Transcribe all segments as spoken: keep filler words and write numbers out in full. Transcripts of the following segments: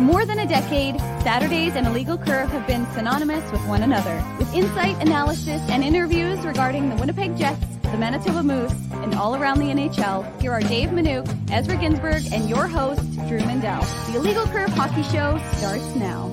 more than a decade, Saturdays and Illegal Curve have been synonymous with one another. With insight, analysis, and interviews regarding the Winnipeg Jets, the Manitoba Moose, and all around the N H L, here are Dave Minuk, Ezra Ginsburg, and your host, Drew Mandel. The Illegal Curve Hockey Show starts now.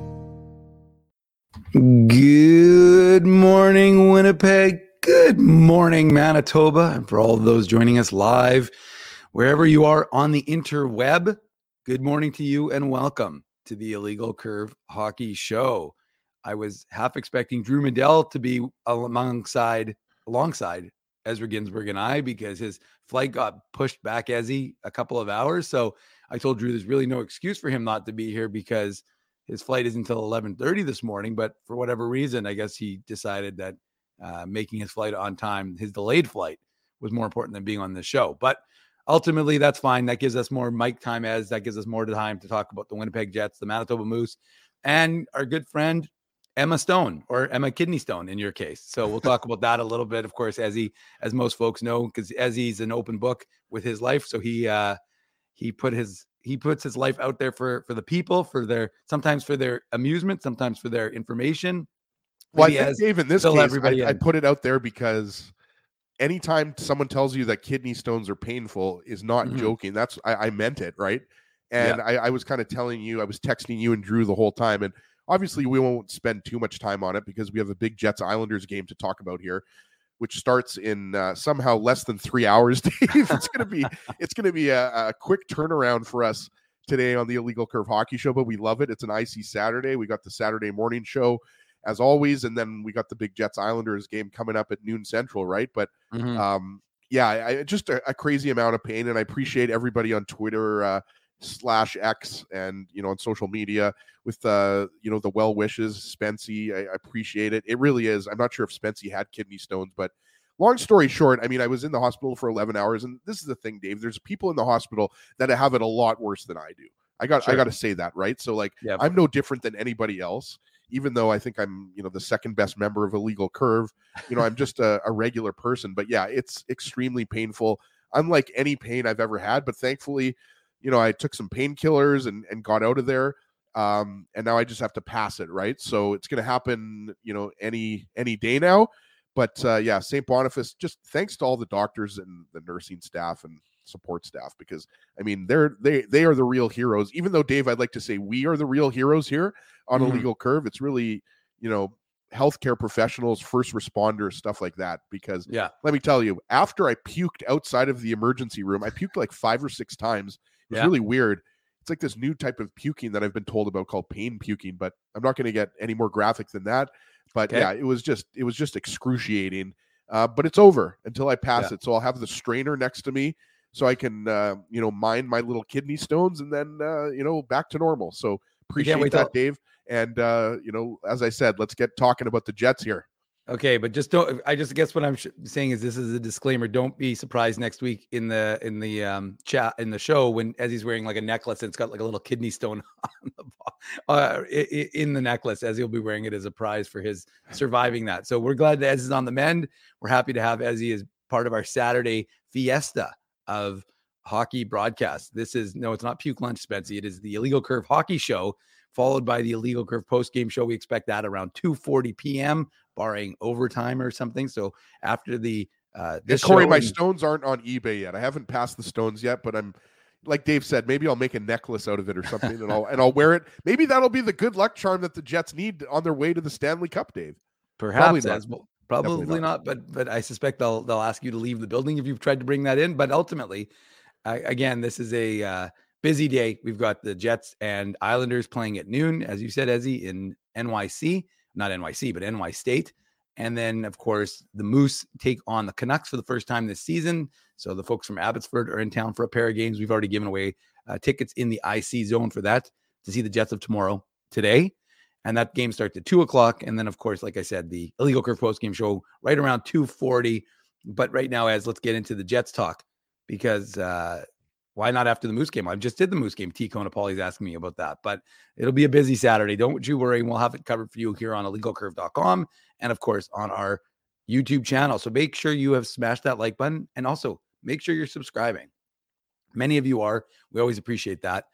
Good morning, Winnipeg. Good morning, Manitoba. And for all of those joining us live, wherever you are on the interweb, good morning to you and welcome to the Illegal Curve Hockey Show. I was half expecting Drew Mandel to be alongside, alongside Ezra Ginsburg and I because his flight got pushed back, Ezzy, a couple of hours. So I told Drew there's really no excuse for him not to be here because his flight is until eleven thirty this morning. But for whatever reason, I guess he decided that uh, making his flight on time, his delayed flight, was more important than being on the show. But ultimately, that's fine. That gives us more mic time, as that gives us more time to talk about the Winnipeg Jets, the Manitoba Moose, and our good friend Emma Stone, or Emma Kidney Stone in your case. So we'll talk about that a little bit, of course, as he, as most folks know, because Ezzy's an open book with his life. So he uh, he put his he puts his life out there for for the people, for their sometimes for their amusement, sometimes for their information. Well, I think, Dave, in this case, everybody I, I put it out there because anytime someone tells you that kidney stones are painful is not mm-hmm. joking. That's I, I meant it, right? And yeah. I, I was kind of telling you, I was texting you and Drew the whole time. And obviously we won't spend too much time on it because we have a big Jets Islanders game to talk about here, which starts in uh, somehow less than three hours, Dave. It's going to be it's going to be a, a quick turnaround for us today on the Illegal Curve Hockey Show, but we love it. It's an icy Saturday. We got the Saturday morning show as always, and then we got the big Jets Islanders game coming up at noon Central, right? But mm-hmm. um, yeah, I, just a, a crazy amount of pain, and I appreciate everybody on Twitter uh, slash X and you know on social media with uh, you know the well wishes, Spency. I, I appreciate it. It really is. I'm not sure if Spency had kidney stones, but long story short, I mean, I was in the hospital for eleven hours, and this is the thing, Dave. There's people in the hospital that have it a lot worse than I do. I got sure. I got to say that, right? So like, yeah, I'm no different than anybody else. Even though I think I'm, you know, the second best member of Illegal Curve, you know, I'm just a, a regular person. But yeah, it's extremely painful, unlike any pain I've ever had. But thankfully, you know, I took some painkillers and, and got out of there. Um, and now I just have to pass it, right? So it's going to happen, you know, any any day now. But uh, yeah, Saint Boniface, just thanks to all the doctors and the nursing staff and support staff, because I mean they're they they are the real heroes. Even though, Dave, I'd like to say we are the real heroes here on mm-hmm. Illegal Curve. It's really, you know, healthcare professionals, first responders, stuff like that. Because yeah, let me tell you, after I puked outside of the emergency room, I puked like five or six times. It was yeah. really weird. It's like this new type of puking that I've been told about called pain puking, but I'm not going to get any more graphic than that. But okay. yeah, it was just it was just excruciating. Uh, but it's over until I pass yeah. it. So I'll have the strainer next to me, so I can, uh, you know, mine my little kidney stones and then, uh, you know, back to normal. So appreciate that, till- Dave. And, uh, you know, as I said, let's get talking about the Jets here. Okay, but just don't, I just guess what I'm sh- saying is this is a disclaimer. Don't be surprised next week in the, in the um, chat, in the show, when, as he's wearing like a necklace and it's got like a little kidney stone on the, uh, in the necklace, as he'll be wearing it as a prize for his surviving that. So we're glad that Ez is on the mend. We're happy to have Ezzy as part of our Saturday fiesta of hockey broadcast. This is no, it's not Puke Lunch, Spency. It is the Illegal Curve Hockey Show, followed by the Illegal Curve post game show. We expect that around two forty p.m. barring overtime or something. So after the uh, this yeah, Corey, show my and- stones aren't on eBay yet. I haven't passed the stones yet, but I'm like Dave said, maybe I'll make a necklace out of it or something, and I'll and I'll wear it. Maybe that'll be the good luck charm that the Jets need on their way to the Stanley Cup, Dave. Perhaps as well. Probably not. not, but but I suspect they'll they'll ask you to leave the building if you've tried to bring that in. But ultimately, uh, again, this is a uh, busy day. We've got the Jets and Islanders playing at noon, as you said, Ezzy, in N Y C, not N Y C, but N Y State. And then, of course, the Moose take on the Canucks for the first time this season. So the folks from Abbotsford are in town for a pair of games. We've already given away uh, tickets in the I C zone for that to see the Jets of tomorrow today. And that game starts at two o'clock. And then, of course, like I said, the Illegal Curve post-game show right around two forty. But right now, as let's get into the Jets talk, because uh, why not after the Moose game? I just did the Moose game. T. Conapauli's asking me about that. But it'll be a busy Saturday. Don't you worry. We'll have it covered for you here on illegal curve dot com and, of course, on our YouTube channel. So make sure you have smashed that like button, and also make sure you're subscribing. Many of you are. We always appreciate that.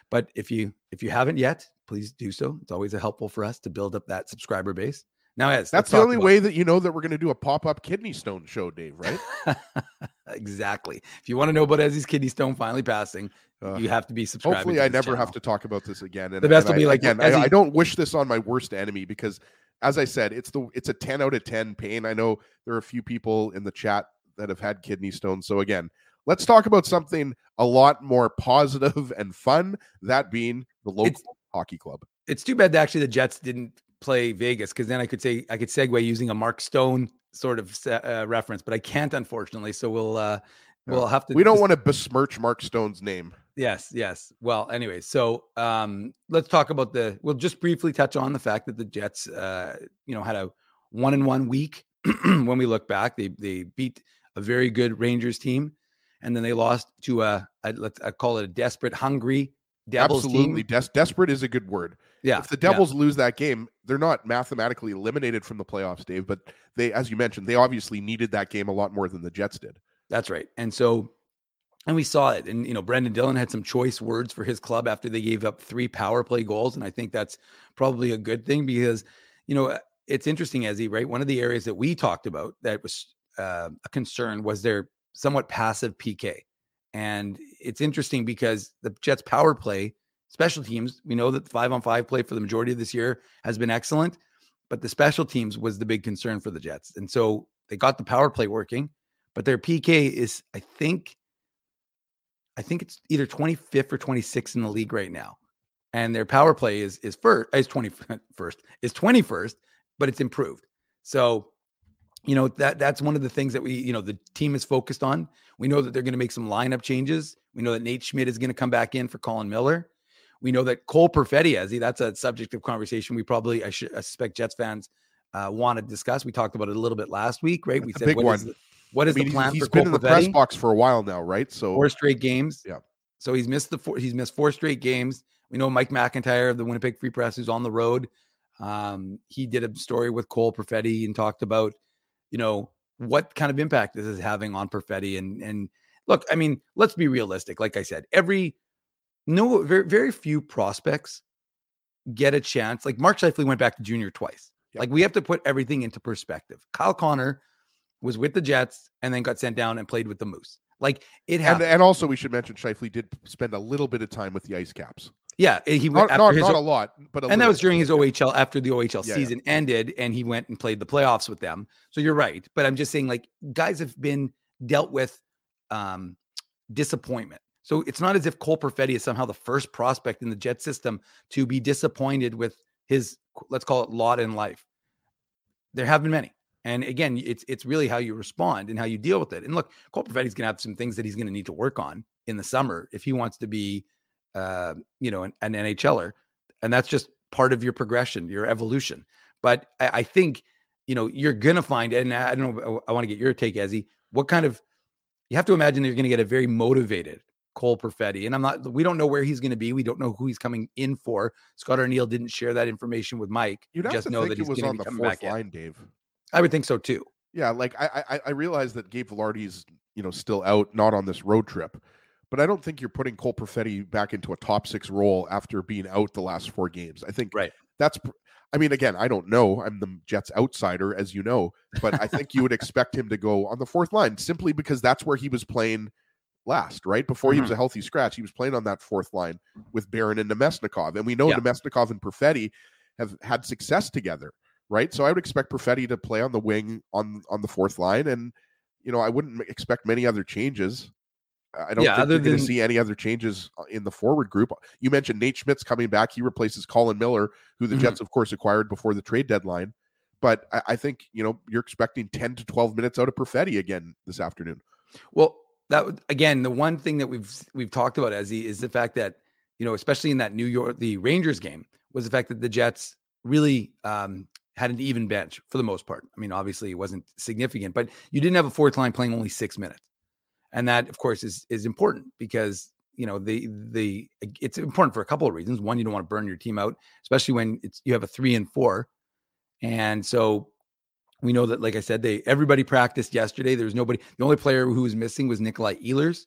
But if you if you haven't yet, please do so. It's always helpful for us to build up that subscriber base. Now, as that's the only about- way that you know that we're going to do a pop-up kidney stone show, Dave, right? Exactly. If you want to know about Ezzy's kidney stone finally passing, uh, you have to be subscribed. Hopefully, I never channel. have to talk about this again. And the best and will be I, like again. I, I don't wish this on my worst enemy because, as I said, it's the it's a ten out of ten pain. I know there are a few people in the chat that have had kidney stones. So again, let's talk about something a lot more positive and fun. That being the local it's, hockey club. It's too bad that actually the Jets didn't play Vegas, because then I could say I could segue using a Mark Stone sort of uh, reference, but I can't, unfortunately. So we'll uh, we'll have to. We don't just, want to besmirch Mark Stone's name. Yes, yes. Well, anyway, so um, let's talk about the. We'll just briefly touch on the fact that the Jets, uh, you know, had a one and one week. When we look back, they they beat a very good Rangers team, and then they lost to a, a let's I call it a desperate, hungry Devils Absolutely. team. Des- desperate is a good word. Yeah. If the Devils yeah. lose that game, they're not mathematically eliminated from the playoffs, Dave, but they, as you mentioned, they obviously needed that game a lot more than the Jets did. That's right. And so, and we saw it. And, you know, Brendan Dillon had some choice words for his club after they gave up three power play goals. And I think that's probably a good thing because, you know, it's interesting, Ezzy, right? One of the areas that we talked about that was uh, a concern was their somewhat passive P K. And it's interesting because the Jets power play, special teams, we know that the five on five play for the majority of this year has been excellent, but the special teams was the big concern for the Jets. And so they got the power play working, but their P K is, I think, I think it's either twenty-fifth or twenty-sixth in the league right now. And their power play is, is first, is twenty-first, is twenty-first, but it's improved. So, you know, that that's one of the things that we, you know, the team is focused on. We know that they're going to make some lineup changes. We know that Nate Schmidt is going to come back in for Colin Miller. We know that Cole Perfetti, Ezzy, that's a subject of conversation we probably, I, should, I suspect Jets fans uh, want to discuss. We talked about it a little bit last week, right? We a said, big what one. is the, what is I mean, the plan he's for been Cole in the Perfetti? press box for a while now, right? So four straight games. Yeah. So he's missed the four, he's missed four straight games. We know Mike McIntyre of the Winnipeg Free Press, who's on the road. Um, he did a story with Cole Perfetti and talked about, you know, what kind of impact this is having on Perfetti. And, and look, I mean, let's be realistic. Like I said, every, no, very, very few prospects get a chance. Like Mark Scheifele went back to junior twice. Yep. Like we have to put everything into perspective. Kyle Connor was with the Jets and then got sent down and played with the Moose. Like it happened. And, and also we should mention Scheifele did spend a little bit of time with the Ice Caps. Yeah, he went not, not, his, not a lot, but a and that was during bit. his O H L after the O H L yeah, season yeah. ended, and he went and played the playoffs with them. So you're right, but I'm just saying, like guys have been dealt with um, disappointment. So it's not as if Cole Perfetti is somehow the first prospect in the Jet system to be disappointed with his, let's call it, lot in life. There have been many, and again, it's it's really how you respond and how you deal with it. And look, Cole Perfetti's going to have some things that he's going to need to work on in the summer if he wants to be. Uh, you know, an, an NHLer, and that's just part of your progression, your evolution. But I, I think, you know, you're going to find, and I don't know, I want to get your take, Ezzy, what kind of, you have to imagine that you're going to get a very motivated Cole Perfetti. And I'm not, we don't know where he's going to be. We don't know who he's coming in for. Scott Arniel didn't share that information with Mike. You'd have just to know think that it he's was going on to be the coming fourth back line, in. Dave. I would think so too. Yeah, like I, I I realize that Gabe Velarde's, you know, still out, not on this road trip. But I don't think you're putting Cole Perfetti back into a top six role after being out the last four games. I think right. that's, I mean, again, I don't know. I'm the Jets outsider, as you know, but I think you would expect him to go on the fourth line simply because that's where he was playing last, right? Before mm-hmm. he was a healthy scratch, he was playing on that fourth line with Barron and Nemesnikov. And we know yeah. Nemesnikov and Perfetti have had success together, right? So I would expect Perfetti to play on the wing on, on the fourth line. And, you know, I wouldn't expect many other changes. I don't yeah, think other you're going than... to see any other changes in the forward group. You mentioned Nate Schmidt's coming back. He replaces Colin Miller, who the mm-hmm. Jets, of course, acquired before the trade deadline. But I, I think, you know, you're expecting ten to twelve minutes out of Perfetti again this afternoon. Well, that again, the one thing that we've we've talked about, Ezzy, is the fact that, you know, especially in that New York, the Rangers game, was the fact that the Jets really um, had an even bench for the most part. I mean, obviously it wasn't significant, but you didn't have a fourth line playing only six minutes. And that, of course, is is important because, you know, the the it's important for a couple of reasons. One, you don't want to burn your team out, especially when it's you have a three and four. And so we know that, like I said, they everybody practiced yesterday. There was nobody. The only player who was missing was Nikolai Ehlers.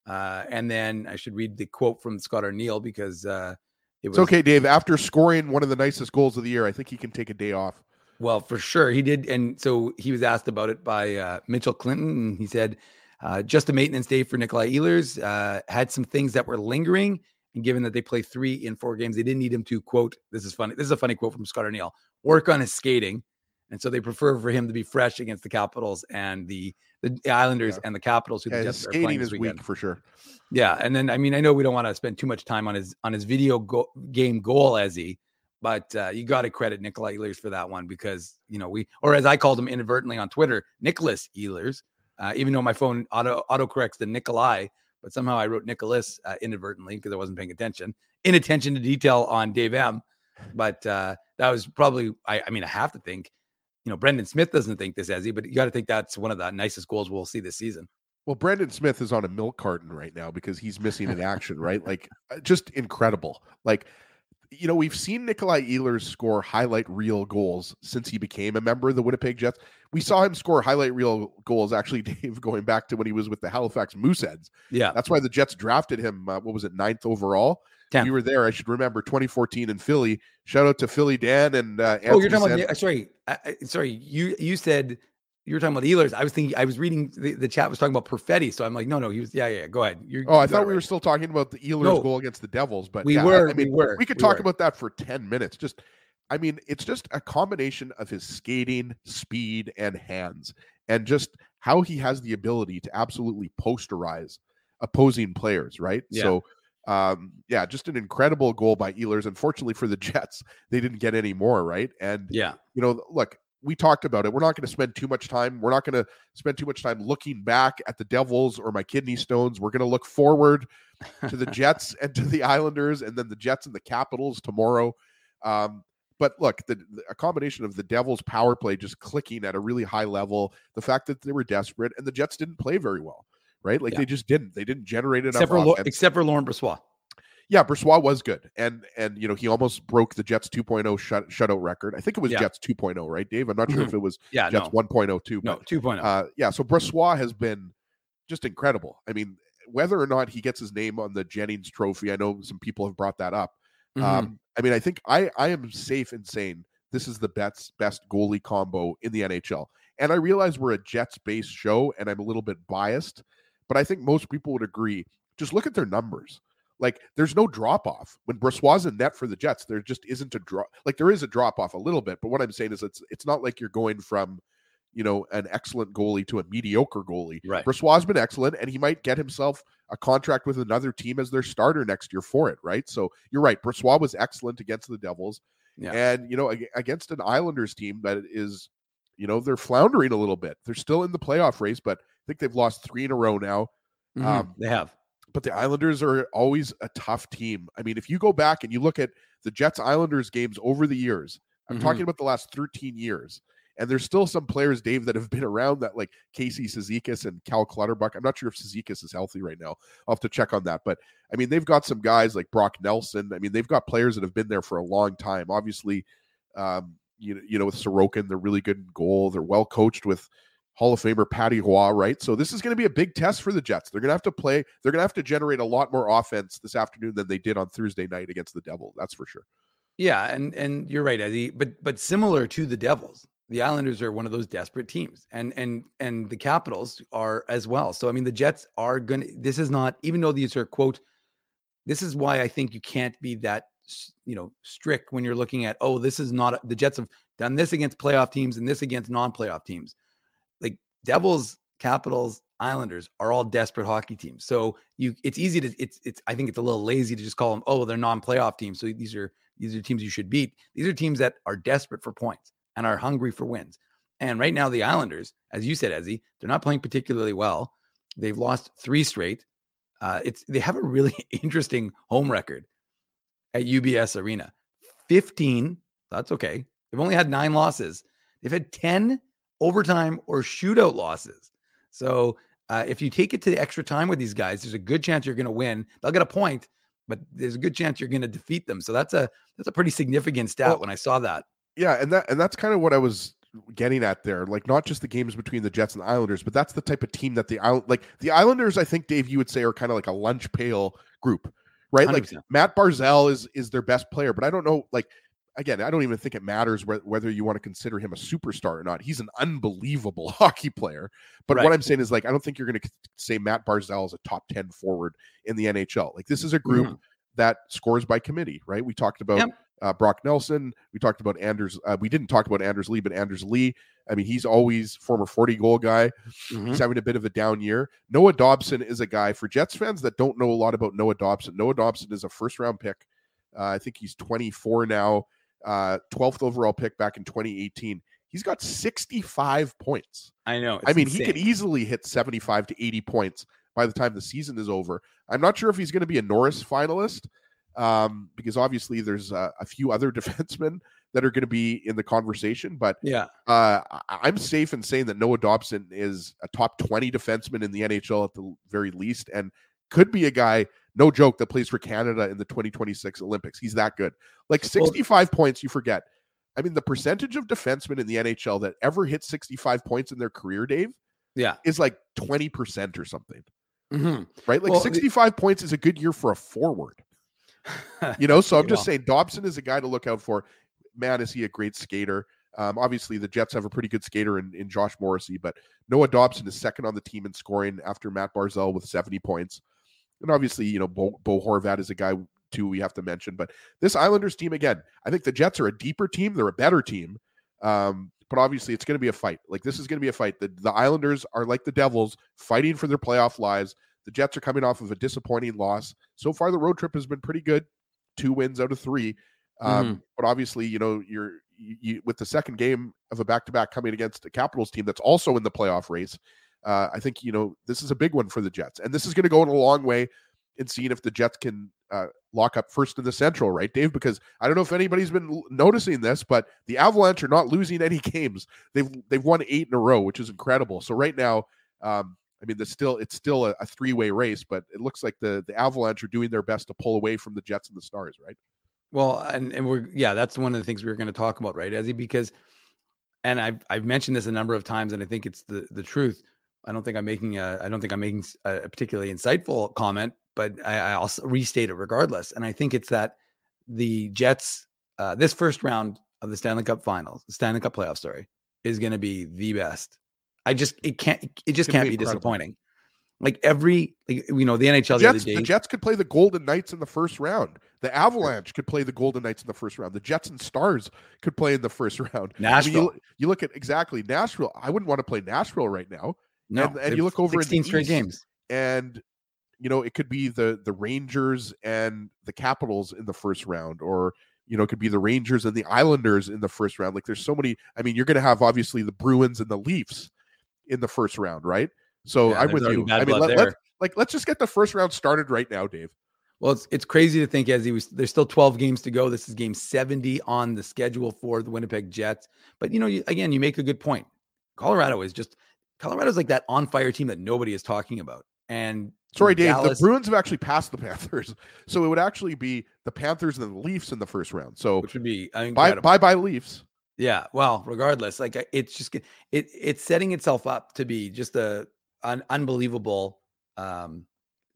Uh, and then I should read the quote from Scott Arniel because uh, it was it's okay, Dave. After scoring one of the nicest goals of the year, I think he can take a day off. Well, for sure he did. And so he was asked about it by uh, Mitchell Clinton, and he said, uh, just a maintenance day for Nikolai Ehlers, uh, had some things that were lingering. And given that they play three in four games, they didn't need him to, quote, this is funny. This is a funny quote from Scott Arniel, work on his skating. And so they prefer for him to be fresh against the Capitals and the, the Islanders yeah. and the Capitals. Who yeah, the his skating is weak for sure. Yeah. And then, I mean, I know we don't want to spend too much time on his, on his video go- game goal as he, but uh, you got to credit Nikolai Ehlers for that one because, you know, we, or as I called him inadvertently on Twitter, Nicholas Ehlers, uh, even though my phone auto auto corrects the Nikolai, but somehow I wrote Nicholas uh, inadvertently because I wasn't paying attention, inattention to detail on Dave M. But uh, that was probably, I, I mean, I have to think, you know, Brendan Smith doesn't think this as he, but you got to think that's one of the nicest goals we'll see this season. Well, Brendan Smith is on a milk carton right now because he's missing in action, right? Like, just incredible. Like, you know, we've seen Nikolai Ehlers score highlight reel goals since he became a member of the Winnipeg Jets. We saw him score highlight reel goals, actually, Dave, going back to when he was with the Halifax Mooseheads. Yeah. That's why the Jets drafted him, uh, what was it, ninth overall? tenth. We were there, I should remember, twenty fourteen in Philly. Shout out to Philly Dan and uh, Oh, you're talking about, sorry, I, sorry, you you said, you were talking about Ehlers. I was thinking, I was reading, the, the chat was talking about Perfetti. So I'm like, no, no, he was, yeah, yeah, go ahead. You're, oh, I you thought we right. were still talking about the Ehlers no, goal against the Devils, but we yeah, were, I, I mean, we were, we could we talk were. about that for ten minutes. Just, I mean, it's just a combination of his skating, speed, and hands, and just how he has the ability to absolutely posterize opposing players, right? Yeah. So, um, yeah, just an incredible goal by Ehlers. Unfortunately for the Jets, they didn't get any more, right? And, yeah, you know, look, we talked about it. We're not going to spend too much time. We're not going to spend too much time looking back at the Devils or my kidney stones. We're going to look forward to the Jets and to the Islanders, and then the Jets and the Capitals tomorrow. Um, but look, the, the a combination of the Devils' power play just clicking at a really high level, the fact that they were desperate, and the Jets didn't play very well, right? Like yeah. they just didn't. They didn't generate enough except for, offense. except for Laurent Brossoit. Yeah, Brossoit was good. And, and you know, he almost broke the Jets two point oh shut, shutout record. I think it was yeah. Jets two point oh, right, Dave? I'm not sure mm-hmm. if it was yeah, Jets no. one point oh too. No, but, two point oh. Uh, yeah, so Brossoit has been just incredible. I mean, whether or not he gets his name on the Jennings Trophy, I know some people have brought that up. Mm-hmm. Um, I mean, I think I, I am safe in saying this is the best, best goalie combo in the N H L. And I realize we're a Jets-based show, and I'm a little bit biased, but I think most people would agree. Just look at their numbers. Like, there's no drop-off. When Brossoit's in net for the Jets, there just isn't a drop. Like, there is a drop-off a little bit, but what I'm saying is it's it's not like you're going from, you know, an excellent goalie to a mediocre goalie. Right. Brossoit's been excellent, and he might get himself a contract with another team as their starter next year for it, right? So you're right. Brossoit was excellent against the Devils. Yeah. And, you know, against an Islanders team that is, you know, they're floundering a little bit. They're still in the playoff race, but I think they've lost three in a row now. Mm-hmm. Um, they have. But the Islanders are always a tough team. I mean, if you go back and you look at the Jets-Islanders games over the years, I'm mm-hmm. talking about the last thirteen years, and there's still some players, Dave, that have been around that, like Casey Cizikas and Cal Clutterbuck. I'm not sure if Cizikas is healthy right now. I'll have to check on that. But, I mean, they've got some guys like Brock Nelson. I mean, they've got players that have been there for a long time. Obviously, um, you, you know, with Sorokin, they're really good in goal. They're well coached with Hall of Famer Patty Roy, right? So this is going to be a big test for the Jets. They're going to have to play. They're going to have to generate a lot more offense this afternoon than they did on Thursday night against the Devils. That's for sure. Yeah, and and you're right, Eddie. But but similar to the Devils, the Islanders are one of those desperate teams, and and and the Capitals are as well. So I mean, the Jets are going to. This is not, even though these are quote. This is why I think you can't be that, you know, strict when you're looking at, oh, this is not, the Jets have done this against playoff teams and this against non-playoff teams. Like Devils, Capitals, Islanders are all desperate hockey teams. So you, it's easy to, it's, it's, I think it's a little lazy to just call them, oh, they're non-playoff teams. So these are, these are teams you should beat. These are teams that are desperate for points and are hungry for wins. And right now the Islanders, as you said, Ezzy, they're not playing particularly well. They've lost three straight. Uh, it's, they have a really interesting home record at U B S Arena. fifteen, that's okay. They've only had nine losses. They've had ten overtime or shootout losses. So uh, if you take it to the extra time with these guys, there's a good chance you're going to win. They'll get a point, but there's a good chance you're going to defeat them. So that's a that's a pretty significant stat well, when I saw that. Yeah, and that and that's kind of what I was getting at there. Like, not just the games between the Jets and the Islanders, but that's the type of team that the Island, like the Islanders, I think, Dave, you would say are kind of like a lunch pail group, right? one hundred percent. Like Matt Barzal is is their best player, but I don't know, like, again, I don't even think it matters wh- whether you want to consider him a superstar or not. He's an unbelievable hockey player. But Right. what I'm saying is, like, I don't think you're going to say Matt Barzal is a top ten forward in the N H L. Like, this is a group Mhm. that scores by committee, right? We talked about Yep. uh, Brock Nelson. We talked about Anders. Uh, we didn't talk about Anders Lee, but Anders Lee, I mean, he's always former forty goal guy. Mhm. He's having a bit of a down year. Noah Dobson is a guy, for Jets fans that don't know a lot about Noah Dobson. Noah Dobson is a first round pick. Uh, I think he's twenty-four now. Uh, twelfth overall pick back in twenty eighteen. He's got sixty-five points. I know. I it's mean, he insane. could easily hit seventy-five to eighty points by the time the season is over. I'm not sure if he's going to be a Norris finalist, um, because obviously there's uh, a few other defensemen that are going to be in the conversation. But Yeah. uh, I- I'm safe in saying that Noah Dobson is a top twenty defenseman in the N H L at the very least, and could be a guy, no joke, that plays for Canada in the twenty twenty-six Olympics. He's that good. Like sixty-five well, points, you forget. I mean, the percentage of defensemen in the N H L that ever hit sixty-five points in their career, Dave, Yeah. is like twenty percent or something. Mhm. Right? Like Well, sixty-five the- points is a good year for a forward. You know, so I'm just well, saying Dobson is a guy to look out for. Man, is he a great skater. Um, obviously, the Jets have a pretty good skater in, in Josh Morrissey, but Noah Dobson is second on the team in scoring after Matt Barzal with seventy points. And obviously, you know, Bo, Bo Horvat is a guy, too, we have to mention. But this Islanders team, again, I think the Jets are a deeper team. They're a better team. Um, but obviously, it's going to be a fight. Like, this is going to be a fight. The, the Islanders are like the Devils, fighting for their playoff lives. The Jets are coming off of a disappointing loss. So far, the road trip has been pretty good. Two wins out of three. Um, mm-hmm. But obviously, you know, you're you, you, with the second game of a back-to-back coming against the Capitals team that's also in the playoff race. Uh, I think, you know, this is a big one for the Jets. And this is going to go in a long way in seeing if the Jets can uh, lock up first in the Central, right, Dave? Because I don't know if anybody's been l- noticing this, but the Avalanche are not losing any games. They've they've won eight in a row, which is incredible. So right now, um, I mean, there's still it's still a, a three-way race, but it looks like the, the Avalanche are doing their best to pull away from the Jets and the Stars, right? Well, and, and we're, yeah, that's one of the things we were going to talk about, right, Ezzy? Because, and I've, I've mentioned this a number of times, and I think it's the, the truth. I don't think I'm making a, I don't think I'm making a particularly insightful comment, but I, I'll restate it regardless. And I think it's that the Jets, uh, this first round of the Stanley Cup Finals, the Stanley Cup playoff, sorry, is going to be the best. I just, it can't, it just It's can't be be incredible. disappointing. Like every, like, you know, the N H L The the, other Jets, day, the Jets could play the Golden Knights in the first round. The Avalanche could play the Golden Knights in the first round. The Jets and Stars could play in the first round. Nashville. I mean, you, you look at exactly Nashville. I wouldn't want to play Nashville right now. no, and, and you look over in the sixteen straight East, games. and you know it could be the the Rangers and the Capitals in the first round, or you know it could be the Rangers and the Islanders in the first round. Like there's so many. I mean, you're going to have obviously the Bruins and the Leafs in the first round, right? So Yeah, I'm there's with already you. bad I mean, blood let, there. let, like let's just get the first round started right now, Dave. Well, it's it's crazy to think as he was. There's still twelve games to go. This is game seventy on the schedule for the Winnipeg Jets. But you know, you, again, you make a good point. Colorado is just Colorado's like that on fire team that nobody is talking about. And Sorry, Dave. Dallas, The Bruins have actually passed the Panthers, so it would actually be the Panthers and the Leafs in the first round. So which would be bye, incredible. bye, bye, Leafs. Yeah. Well, regardless, like it's just it it's setting itself up to be just a an unbelievable. Um,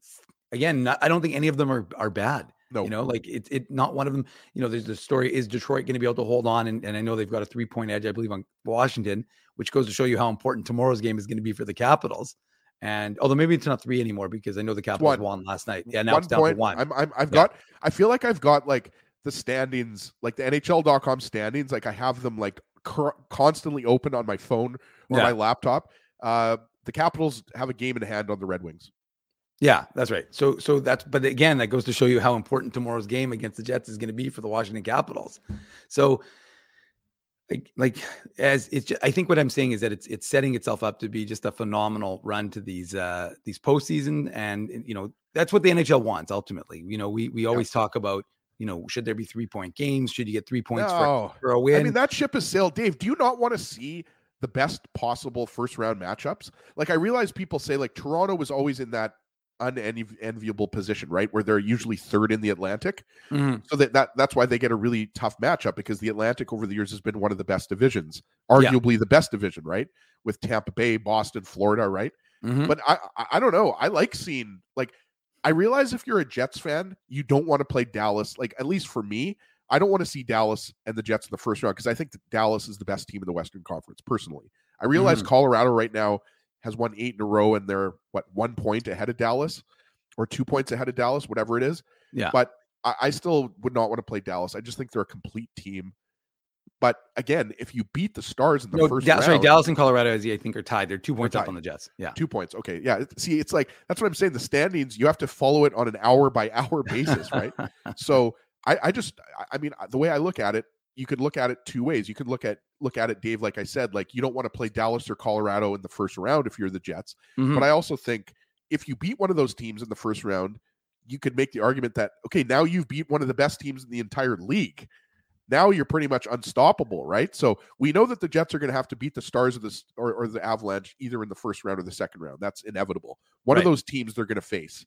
again, not, I don't think any of them are are bad. No, You know, like it's it not one of them. You know, there's the story: is Detroit going to be able to hold on? And, and I know they've got a three point edge, I believe, on Washington, which goes to show you how important tomorrow's game is going to be for the Capitals. And although maybe it's not three anymore because I know the Capitals one. won last night. Yeah, now one it's down point. to one. I'm, I'm, I've Yeah. got. I feel like I've got like the standings, like the N H L dot com standings. Like I have them like cur- constantly open on my phone or Yeah. my laptop. Uh, the Capitals have a game in hand on the Red Wings. Yeah, that's right. So, so that's, but again, that goes to show you how important tomorrow's game against the Jets is going to be for the Washington Capitals. So, like, like as it's, just, I think what I'm saying is that it's it's setting itself up to be just a phenomenal run to these uh these postseason, and you know that's what the N H L wants ultimately. You know, we we always talk about, you know, should there be three point games? Should you get three points No. for, for a win? I mean, that ship has sailed. Dave, do you not want to see the best possible first round matchups? Like I realize people say like Toronto was always in that unenviable position, right? Where they're usually third in the Atlantic. Mhm. So that, that that's why they get a really tough matchup, because the Atlantic over the years has been one of the best divisions, Yeah. arguably the best division, right? With Tampa Bay, Boston, Florida, right? Mhm. But I, I I don't know. I like seeing, like, I realize if you're a Jets fan, you don't want to play Dallas. Like, at least for me, I don't want to see Dallas and the Jets in the first round, because I think that Dallas is the best team in the Western Conference, personally. I realize Mhm. Colorado right now has won eight in a row, and they're, what, one point ahead of Dallas or two points ahead of Dallas, whatever it is. Yeah. But I, I still would not want to play Dallas. I just think they're a complete team. But again, if you beat the Stars in the No, first Da- round, sorry, Dallas and Colorado, as I think, are tied. They're two points tied. up on the Jets. Yeah. two points. Okay. Yeah. See, it's like, that's what I'm saying. The standings, you have to follow it on an hour by hour basis, right? So I, I just, I mean, the way I look at it, you could look at it two ways. You could look at, look at it, Dave, like I said, like, you don't want to play Dallas or Colorado in the first round if you're the Jets. Mhm. But I also think if you beat one of those teams in the first round, you could make the argument that, okay, now you've beat one of the best teams in the entire league. Now you're pretty much unstoppable, right? So we know that the Jets are going to have to beat the Stars of this or, or the Avalanche either in the first round or the second round. That's inevitable. One Right. of those teams they're going to face,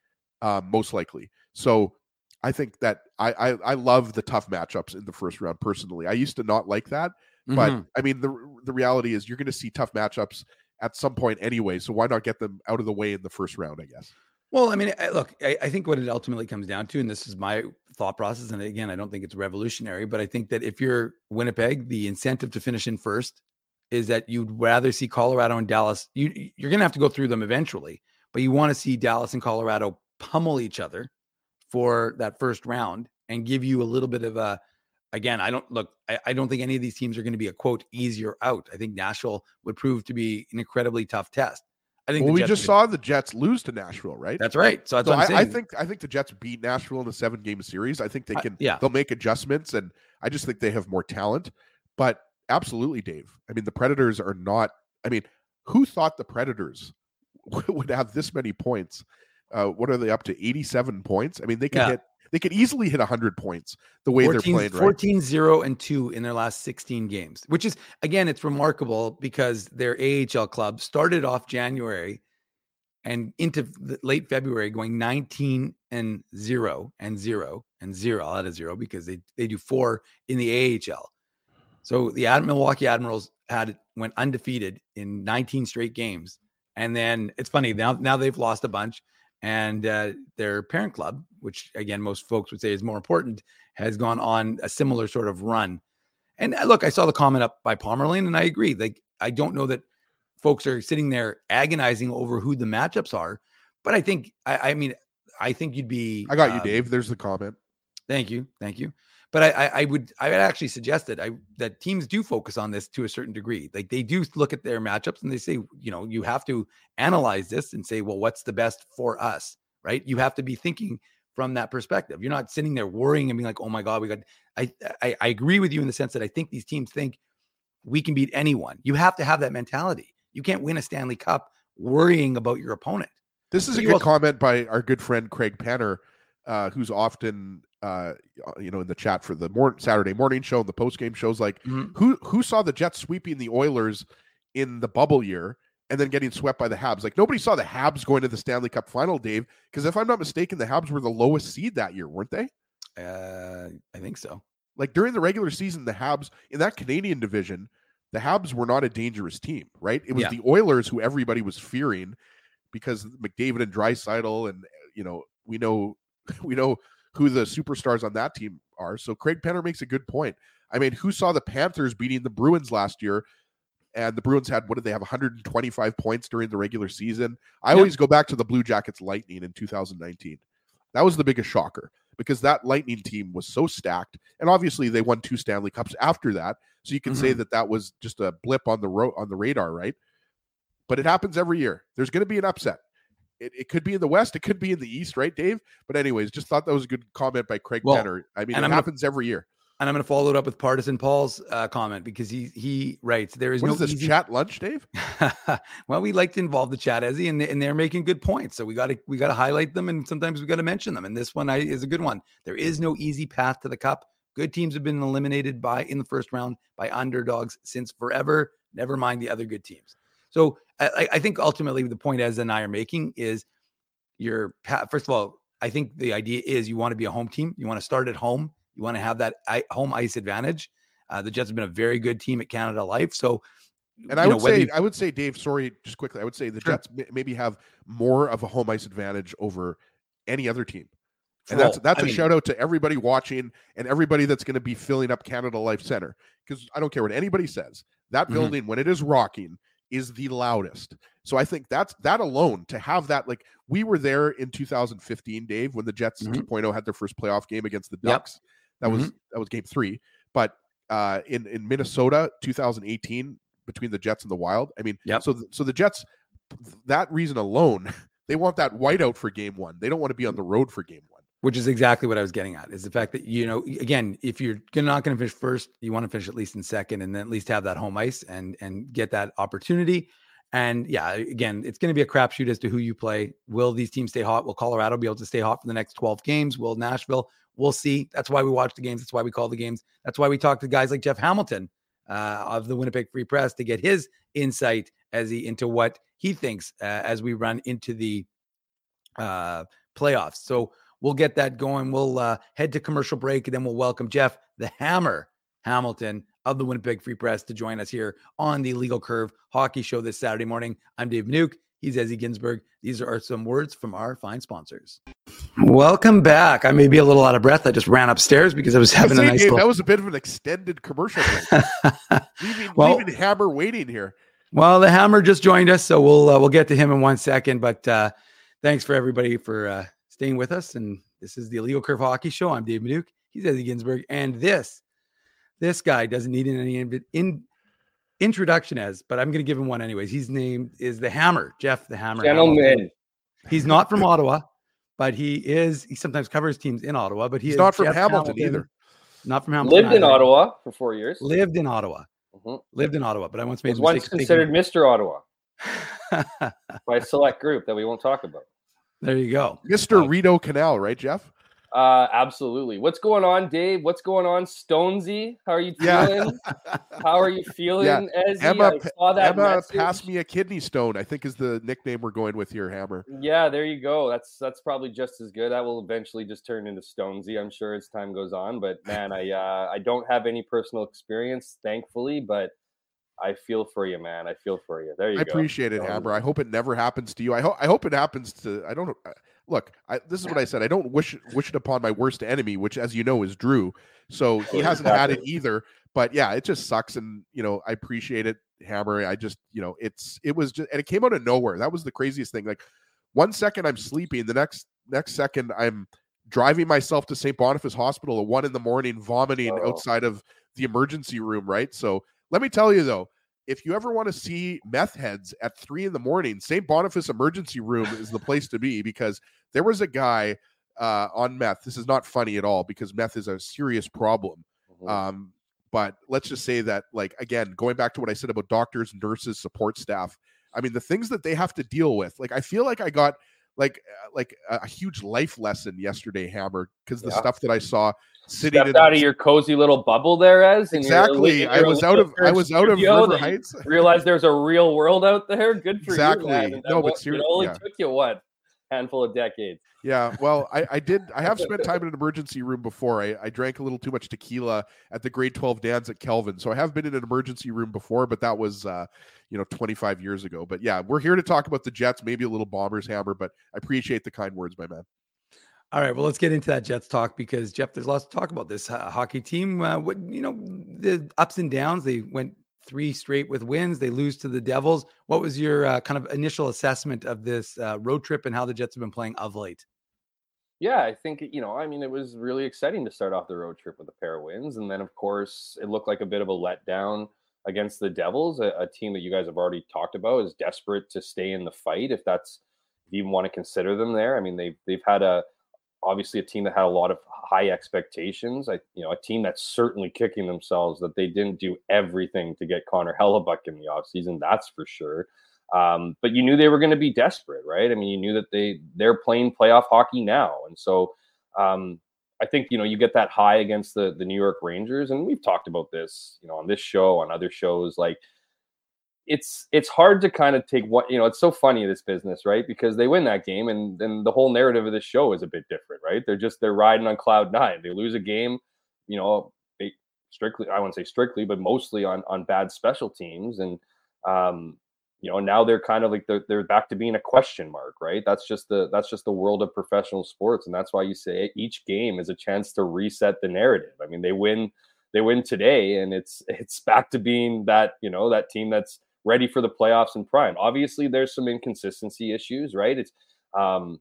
um, most likely. So I think that I, I I love the tough matchups in the first round personally. I used to not like that, but Mhm. I mean the the reality is you're going to see tough matchups at some point anyway. So why not get them out of the way in the first round, I guess. Well, I mean, I- look, I, I think what it ultimately comes down to, and this is my thought process, and again, I don't think it's revolutionary, but I think that if you're Winnipeg, the incentive to finish in first is that you'd rather see Colorado and Dallas. You, you're going to have to go through them eventually, but you want to see Dallas and Colorado pummel each other for that first round and give you a little bit of a, again, I don't look, I, I don't think any of these teams are going to be a quote easier out. I think Nashville would prove to be an incredibly tough test. I think Well, the we Jets just are saw the Jets lose to Nashville, right? That's right. So that's So what I'm I, I saying. think I think the Jets beat Nashville in a seven game series. I think they I- can. yeah. They'll make adjustments, and I just think they have more talent. But absolutely, Dave. I mean, the Predators are not. I mean, who thought the Predators would have this many points? Uh, what are they up to? eighty-seven points. I mean, they could Yeah. hit. They could easily hit one hundred points the way they're playing. Right? fourteen, zero, and two in their last sixteen games, which is, again, it's remarkable because their A H L club started off January and into the late February going nineteen and zero and zero and zero out of zero because they, they do four in the A H L. So the Ad- Milwaukee Admirals had went undefeated in nineteen straight games. And then it's funny, now, now they've lost a bunch. And uh, their parent club, which again, most folks would say is more important, has gone on a similar sort of run. And uh, look, I saw the comment up by Palmerlane, and I agree. Like, I don't know that folks are sitting there agonizing over who the matchups are, but I think, I, I mean, I think you'd be. I got you, um, Dave. There's the comment. Thank you, thank you. But I, I, I would, I would actually suggest that I that teams do focus on this to a certain degree. Like they do look at their matchups and they say, you know, you have to analyze this and say, well, what's the best for us, right? You have to be thinking from that perspective. You're not sitting there worrying and being like, oh my God, we got. I, I, I agree with you in the sense that I think these teams think we can beat anyone. You have to have that mentality. You can't win a Stanley Cup worrying about your opponent. This is But a you good also- comment by our good friend Craig Panner, uh, who's often, uh, you know, in the chat for the mor- Saturday morning show, the post game shows. Like, Mhm. who who saw the Jets sweeping the Oilers in the bubble year and then getting swept by the Habs? Like, nobody saw the Habs going to the Stanley Cup final, Dave. Because if I'm not mistaken, the Habs were the lowest seed that year, weren't they? Uh, I think so. Like during the regular season, the Habs in that Canadian division, the Habs were not a dangerous team, right? It was Yeah. the Oilers who everybody was fearing because McDavid and Draisaitl, and you know we know we know who the superstars on that team are. So Craig Penner makes a good point. I mean, who saw the Panthers beating the Bruins last year? And the Bruins had, what did they have, one hundred twenty-five points during the regular season? I Yep. always go back to the Blue Jackets Lightning in two thousand nineteen. That was the biggest shocker because that Lightning team was so stacked. And obviously they won two Stanley Cups after that. So you can say Mhm. that that was just a blip on the ro- on the radar, right? But it happens every year. There's going to be an upset. It, it could be in the West. It could be in the East, right, Dave? But anyways, just thought that was a good comment by Craig Well, Penner. I mean, it and I'm gonna- happens every year. And I'm going to follow it up with Partisan Paul's uh, comment because he he writes, there is What no is this, easy... chat lunch, Dave? Well, we like to involve the chat, Ezzy, and, and they're making good points. So we got to we got to highlight them, and sometimes we got to mention them. And this one I, is a good one. There is no easy path to the cup. Good teams have been eliminated by in the first round by underdogs since forever. Never mind the other good teams. So I, I think ultimately the point Ez and I are making is you're first of all, I think the idea is you want to be a home team. You want to start at home. You want to have that home ice advantage. Uh, the Jets have been a very good team at Canada Life. So, and I would know, say, you, I would say, Dave, sorry, just quickly, I would say the sure. Jets maybe have more of a home ice advantage over any other team. And that's that's I a mean, shout out to everybody watching and everybody that's going to be filling up Canada Life Center. Because I don't care what anybody says, that building, mm-hmm. when it is rocking, is the loudest. So I think that's that alone, to have that, like we were there in two thousand fifteen, Dave, when the Jets mm-hmm. two point oh had their first playoff game against the Ducks. Yep. That mm-hmm. was that was game three. But uh, in in Minnesota, two thousand eighteen, between the Jets and the Wild, I mean, yep. so the, so the Jets, that reason alone, they want that whiteout for game one. They don't want to be on the road for game one. Which is exactly what I was getting at, is the fact that, you know, again, if you're not going to finish first, you want to finish at least in second, and then at least have that home ice and and get that opportunity. And yeah, again, it's going to be a crapshoot as to who you play. Will these teams stay hot? Will Colorado be able to stay hot for the next twelve games? Will Nashville? We'll see. That's why we watch the games. That's why we call the games. That's why we talk to guys like Jeff Hamilton uh, of the Winnipeg Free Press to get his insight as he into what he thinks uh, as we run into the uh, playoffs. So we'll get that going. We'll uh, head to commercial break, and then we'll welcome Jeff the Hammer Hamilton of the Winnipeg Free Press to join us here on the Legal Curve Hockey Show this Saturday morning. I'm Dave Nuke. He's Ezzy Ginsberg. These are some words from our fine sponsors. Welcome back. I may be a little out of breath. I just ran upstairs because I was having I a nice Dave, little... That was a bit of an extended commercial break. leaving, well, leaving Hammer waiting here. Well, the Hammer just joined us, so we'll uh, we'll get to him in one second. But uh, thanks for everybody for uh, staying with us. And this is the Legal Curve Hockey Show. I'm Dave Nuke. He's Ezzy Ginsberg. And this, this guy doesn't need any in, in, introduction as, but I'm going to give him one anyways. His name is the Hammer, Jeff the Hammer. Gentleman. Hamilton. He's not from Ottawa, but he is, he sometimes covers teams in Ottawa, but he He's is not from Jeff Hamilton, Hamilton, either. Not from Hamilton. Lived either. in Ottawa for four years. Lived in Ottawa. Mm-hmm. Lived in Ottawa, but I once made was once considered Mister Ottawa by a select group that we won't talk about. There you go. Mister Uh, Rideau Canal, right, Jeff? Uh, absolutely. What's going on, Dave? What's going on, Stonesy? How are you Yeah. feeling? How are you feeling, Yeah. Ezzy? Emma, I saw that Emma message. passed me a kidney stone, I think is the nickname we're going with here, Hammer. Yeah, there you go. That's that's probably just as good. That will eventually just turn into Stonesy, I'm sure, as time goes on. But man, I uh, I don't have any personal experience, thankfully, but I feel for you, man. I feel for you. There you I go. appreciate it, Stonesy. Hammer. I hope it never happens to you. I hope I hope it happens to. I don't look. I, this is what I said. I don't wish wish it upon my worst enemy, which, as you know, is Drew. So he hasn't had it either. But yeah, it just sucks, and you know, I appreciate it, Hammer. I just, you know, it's it was just, and it came out of nowhere. That was the craziest thing. Like one second I'm sleeping, the next next second I'm driving myself to Saint Boniface Hospital at one in the morning, vomiting oh. outside of the emergency room. Right. So let me tell you though, if you ever want to see meth heads at three in the morning, Saint Boniface emergency room is the place to be, because there was a guy uh, on meth. This is not funny at all, because meth is a serious problem. Mm-hmm. Um, but let's just say that, like, again, going back to what I said about doctors, nurses, support staff, I mean, the things that they have to deal with, like, I feel like I got like, uh, like a, a huge life lesson yesterday, Hammer, because the yeah. stuff that I saw sitting Stepped in, out of your cozy little bubble there, as exactly. Your, I was out of I was out of River Heights. Realized there's a real world out there. Good for exactly. you. Exactly. No, what, but seriously, it only yeah. took you what handful of decades. Yeah, well, I, I did. I have spent time in an emergency room before. I, I drank a little too much tequila at the grade twelve Dans at Kelvin, so I have been in an emergency room before, but that was, uh, you know, twenty-five years ago. But yeah, we're here to talk about the Jets, maybe a little Bombers, Hammer, but I appreciate the kind words, my man. All right, well, let's get into that Jets talk, because Jeff, there's lots to talk about this uh, hockey team. Uh, what you know, the ups and downs. They went three straight with wins. They lose to the Devils. What was your uh, kind of initial assessment of this uh, road trip and how the Jets have been playing of late? Yeah, I think, you know, I mean, it was really exciting to start off the road trip with a pair of wins. And then, of course, it looked like a bit of a letdown against the Devils, a, a team that you guys have already talked about is desperate to stay in the fight, if that's, if you even want to consider them there. I mean, they've, they've had a, obviously a team that had a lot of high expectations. I, you know, a team that's certainly kicking themselves that they didn't do everything to get Connor Hellebuck in the offseason, that's for sure. Um, but you knew they were going to be desperate, right? I mean, you knew that they, they're playing playoff hockey now. And so um, I think, you know, you get that high against the, the New York Rangers. And we've talked about this, you know, on this show, on other shows, like it's it's hard to kind of take what, you know, it's so funny, this business, right? Because they win that game, and then the whole narrative of this show is a bit different, right? They're just they're riding on cloud nine. They lose a game, you know, they strictly, I wouldn't say strictly, but mostly on on bad special teams, and um, you know, now they're kind of like they're they're back to being a question mark, right? That's just the that's just the world of professional sports, and that's why you say each game is a chance to reset the narrative. I mean, they win they win today, and it's it's back to being that, you know, that team that's ready for the playoffs in prime. Obviously, there's some inconsistency issues, right? It's um,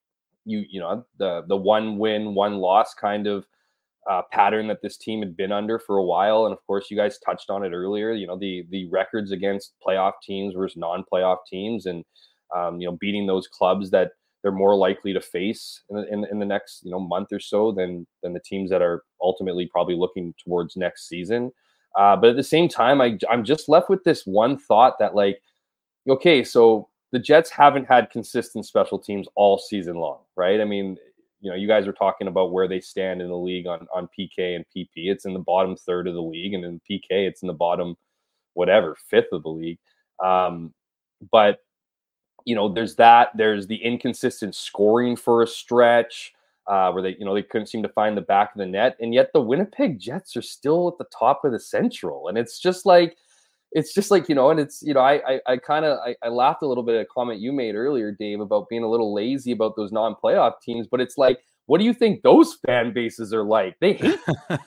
you you know, the the one win, one loss kind of uh, pattern that this team had been under for a while. And of course, you guys touched on it earlier. You know, the the records against playoff teams versus non-playoff teams, and um, you know, beating those clubs that they're more likely to face in the, in, in the next, you know, month or so than than the teams that are ultimately probably looking towards next season. Uh, but at the same time, I, I'm just left with this one thought that, like, okay, so the Jets haven't had consistent special teams all season long, right? I mean, you know, you guys are talking about where they stand in the league on, on P K and P P. It's in the bottom third of the league, and in P K, it's in the bottom, whatever, fifth of the league. Um, but, you know, there's that. There's the inconsistent scoring for a stretch. Uh, where they, you know, they couldn't seem to find the back of the net, and yet the Winnipeg Jets are still at the top of the Central, and it's just like, it's just like, you know, and it's, you know, I, I, I kind of, I, I laughed a little bit at a comment you made earlier, Dave, about being a little lazy about those non-playoff teams, but it's like, what do you think those fan bases are like? They hate,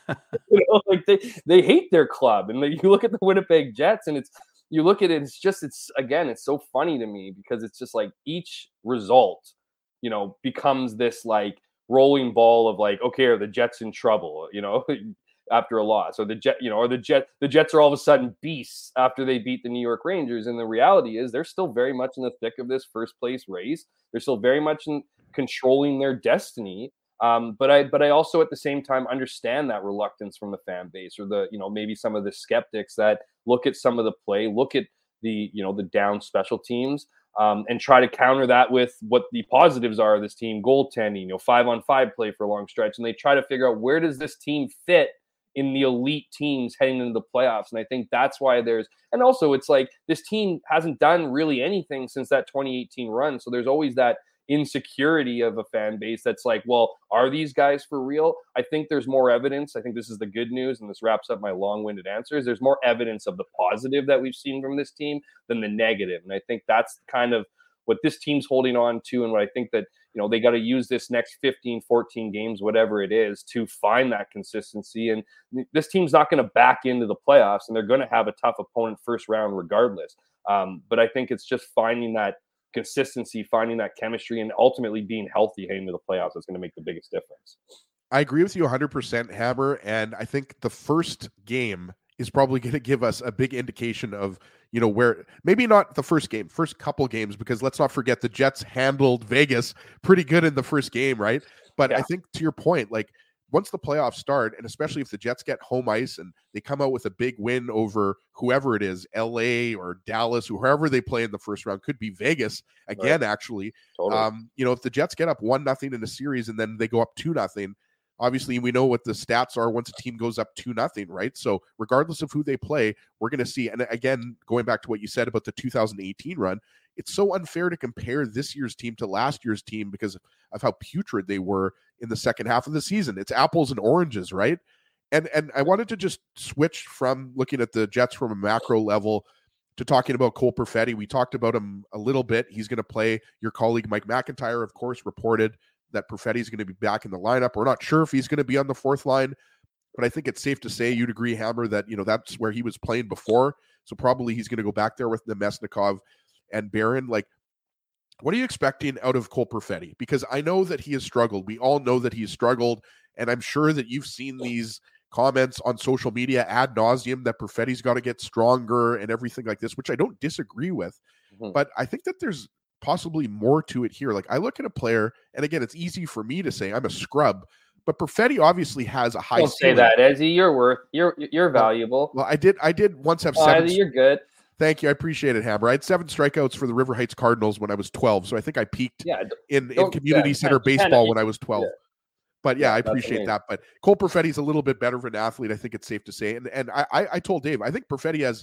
you know, like they, they hate their club, and you look at the Winnipeg Jets, and it's, you look at it, it's just, it's again, it's so funny to me because it's just like each result, you know, becomes this like rolling ball of like, okay, are the Jets in trouble, you know, after a loss, or the Jet, you know, or the Jet, the Jets are all of a sudden beasts after they beat the New York Rangers. And the reality is they're still very much in the thick of this first place race. They're still very much in controlling their destiny. Um, but I, but I also at the same time understand that reluctance from the fan base, or the, you know, maybe some of the skeptics that look at some of the play, look at the, you know, the down special teams. Um, and try to counter that with what the positives are of this team: goaltending, you know, five on five play for a long stretch. And they try to figure out, where does this team fit in the elite teams heading into the playoffs? And I think that's why there's, and also it's like, this team hasn't done really anything since that twenty eighteen run. So there's always that insecurity of a fan base that's like, well, are these guys for real? I think there's more evidence. I think this is the good news, and this wraps up my long-winded answers. There's more evidence of the positive that we've seen from this team than the negative. And I think that's kind of what this team's holding on to, and what I think that, you know, they got to use this next fifteen, fourteen games, whatever it is, to find that consistency. And this team's not going to back into the playoffs, and they're going to have a tough opponent first round regardless. Um, but I think it's just finding that consistency, finding that chemistry, and ultimately being healthy heading to the playoffs that's going to make the biggest difference. I agree with you one hundred percent, Hammer, and I think the first game is probably going to give us a big indication of, you know, where, maybe not the first game, first couple games, because let's not forget the Jets handled Vegas pretty good in the first game, right? But yeah. I think to your point, like, once the playoffs start, and especially if the Jets get home ice and they come out with a big win over whoever it is, L A or Dallas, whoever they play in the first round, could be Vegas again, right. actually. Totally. Um, you know, if the Jets get up one nothing in a series and then they go up two nothing, obviously we know what the stats are once a team goes up two nothing, right? So regardless of who they play, we're going to see. And again, going back to what you said about the two thousand eighteen run, it's so unfair to compare this year's team to last year's team because of how putrid they were in the second half of the season. It's apples and oranges, right? And and I wanted to just switch from looking at the Jets from a macro level to talking about Cole Perfetti. We talked about him a little bit. He's going to play. Your colleague Mike McIntyre, of course, reported that Perfetti is going to be back in the lineup. We're not sure if he's going to be on the fourth line, but I think it's safe to say, you'd agree, Hammer, that, you know, that's where he was playing before. So probably he's going to go back there with Nemesnikov and Barron. Like, what are you expecting out of Cole Perfetti? Because I know that he has struggled. We all know that he's struggled. And I'm sure that you've seen these comments on social media ad nauseum that Perfetti's got to get stronger and everything like this, which I don't disagree with. Mm-hmm. But I think that there's possibly more to it here. Like, I look at a player, and again, it's easy for me to say I'm a scrub, but Perfetti obviously has a high. Don't say that, Ezzy. You're worth. You're you're valuable. Well, I did. I did once have oh, seven. You're good. Thank you. I appreciate it, Hammer. I had seven strikeouts for the River Heights Cardinals when I was twelve. So I think I peaked yeah, in, in community yeah, center baseball when I was twelve. Yeah. But yeah, yeah I appreciate that. But Cole Perfetti's a little bit better of an athlete, I think it's safe to say. And and I, I told Dave, I think Perfetti has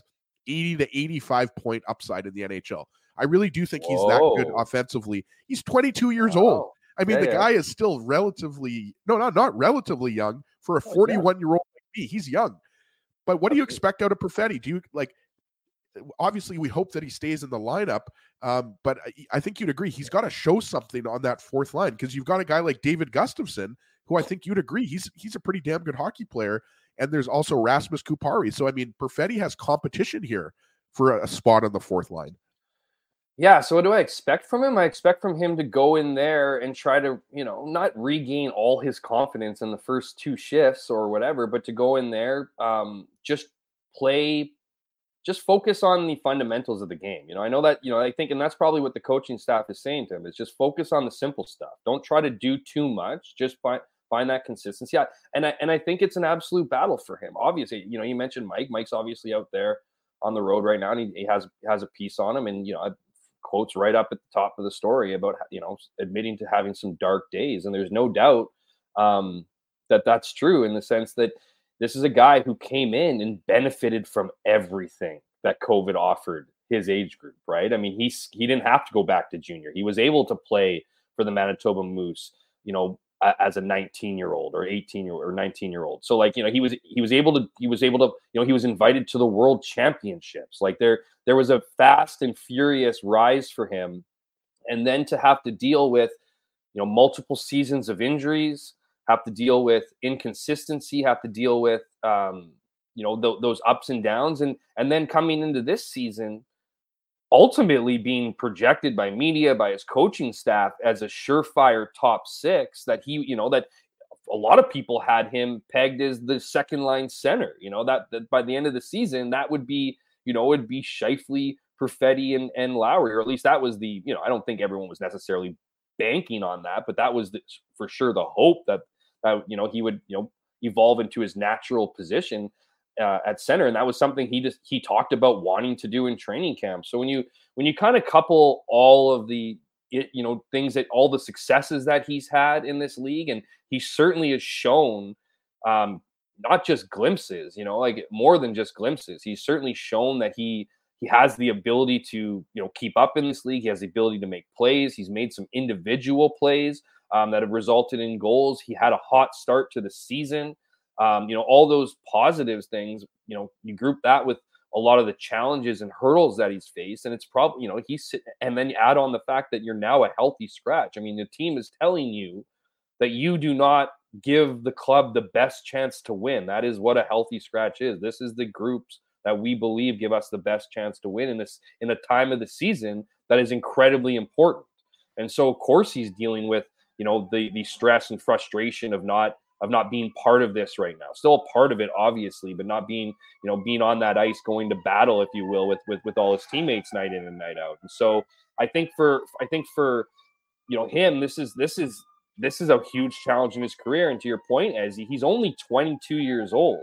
eighty to eighty-five point upside in the N H L. I really do think he's Whoa. that good offensively. He's twenty-two years wow. old. I mean, yeah, the yeah. guy is still relatively, no, not, not relatively young for a forty-one-year-old like me. He's young. But what do you expect out of Perfetti? Do you, like, obviously we hope that he stays in the lineup, um, but I think you'd agree he's got to show something on that fourth line, because you've got a guy like David Gustafsson, who I think you'd agree he's he's a pretty damn good hockey player, and there's also Rasmus Kupari. So, I mean, Perfetti has competition here for a, a spot on the fourth line. Yeah, so what do I expect from him? I expect from him to go in there and try to, you know, not regain all his confidence in the first two shifts or whatever, but to go in there, um, just play, just focus on the fundamentals of the game. You know, I know that, you know, I think, and that's probably what the coaching staff is saying to him, is just focus on the simple stuff. Don't try to do too much. Just find find that consistency. Yeah, and I and I think it's an absolute battle for him. Obviously, you know, you mentioned Mike. Mike's obviously out there on the road right now, and he, he has has a piece on him, and you know, quotes right up at the top of the story about, you know, admitting to having some dark days. And there's no doubt um, that that's true, in the sense that this is a guy who came in and benefited from everything that COVID offered his age group, right? I mean, he's, he didn't have to go back to junior. He was able to play for the Manitoba Moose, you know, as a nineteen year old or eighteen year old or nineteen year old. So like, you know, he was, he was able to, he was able to, you know, he was invited to the world championships. Like there, there was a fast and furious rise for him. And then to have to deal with, you know, multiple seasons of injuries, have to deal with inconsistency, have to deal with, um, you know, th- those ups and downs. And, and then coming into this season, ultimately being projected by media, by his coaching staff as a surefire top six, that he, you know, that a lot of people had him pegged as the second line center, you know, that, that by the end of the season, that would be, you know, it'd be Scheifele, Perfetti, and, and Lowry, or at least that was the, you know, I don't think everyone was necessarily banking on that, but that was the, for sure the hope that, that, you know, he would, you know, evolve into his natural position Uh, at center. And that was something he just, he talked about wanting to do in training camp. So when you, when you kind of couple all of the, it, you know, things that, all the successes that he's had in this league, and he certainly has shown um, not just glimpses, you know, like more than just glimpses. He's certainly shown that he, he has the ability to, you know, keep up in this league. He has the ability to make plays. He's made some individual plays um, that have resulted in goals. He had a hot start to the season. Um, you know, all those positives things, you know, you group that with a lot of the challenges and hurdles that he's faced. And it's probably, you know, he's, and then you add on the fact that you're now a healthy scratch. I mean, the team is telling you that you do not give the club the best chance to win. That is what a healthy scratch is. This is the groups that we believe give us the best chance to win in this, in a time of the season that is incredibly important. And so, of course, he's dealing with, you know, the, the stress and frustration of not, of not being part of this right now. Still a part of it, obviously, but not being, you know, being on that ice, going to battle, if you will, with, with, with all his teammates night in and night out. And so I think for, I think for, you know, him, this is, this is, this is a huge challenge in his career. And to your point, Ezzy, he's only twenty-two years old.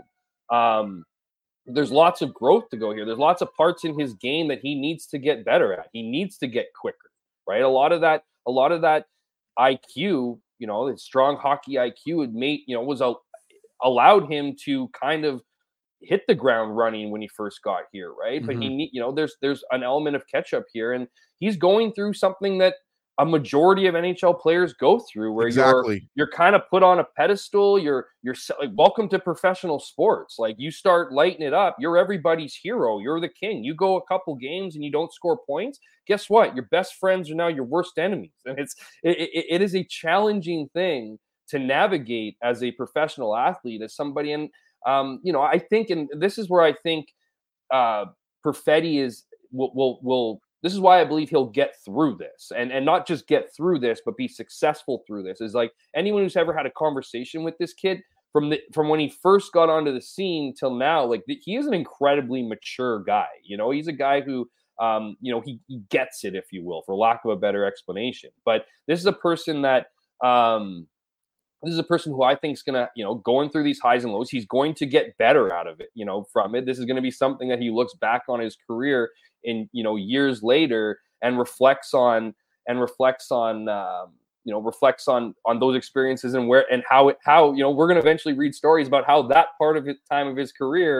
Um, there's lots of growth to go here. There's lots of parts in his game that he needs to get better at. He needs to get quicker, right? A lot of that, a lot of that I Q, you know, his strong hockey I Q had made, you know, was a, allowed him to kind of hit the ground running when he first got here, right? Mm-hmm. But he need, you know, there's there's an element of catch up here, and he's going through something that a majority of N H L players go through, where exactly. you're you're kind of put on a pedestal. You're you're like, welcome to professional sports. Like, you start lighting it up, you're everybody's hero. You're the king. You go a couple games and you don't score points. Guess what? Your best friends are now your worst enemies, and it's it, it, it is a challenging thing to navigate as a professional athlete, as somebody. And um, you know, I think, and this is where I think uh, Perfetti is will will will. This is why I believe he'll get through this, and, and not just get through this, but be successful through this. Is like, anyone who's ever had a conversation with this kid from the, from when he first got onto the scene till now, like, he is an incredibly mature guy. You know, he's a guy who, um, you know, he, he gets it, if you will, for lack of a better explanation. But this is a person that, um, this is a person who I think is going to, you know, going through these highs and lows, he's going to get better out of it, you know, from it. This is going to be something that he looks back on his career in, you know, years later and reflects on and reflects on, um, you know, reflects on, on those experiences and where, and how it, how, you know, we're going to eventually read stories about how that part of his time of his career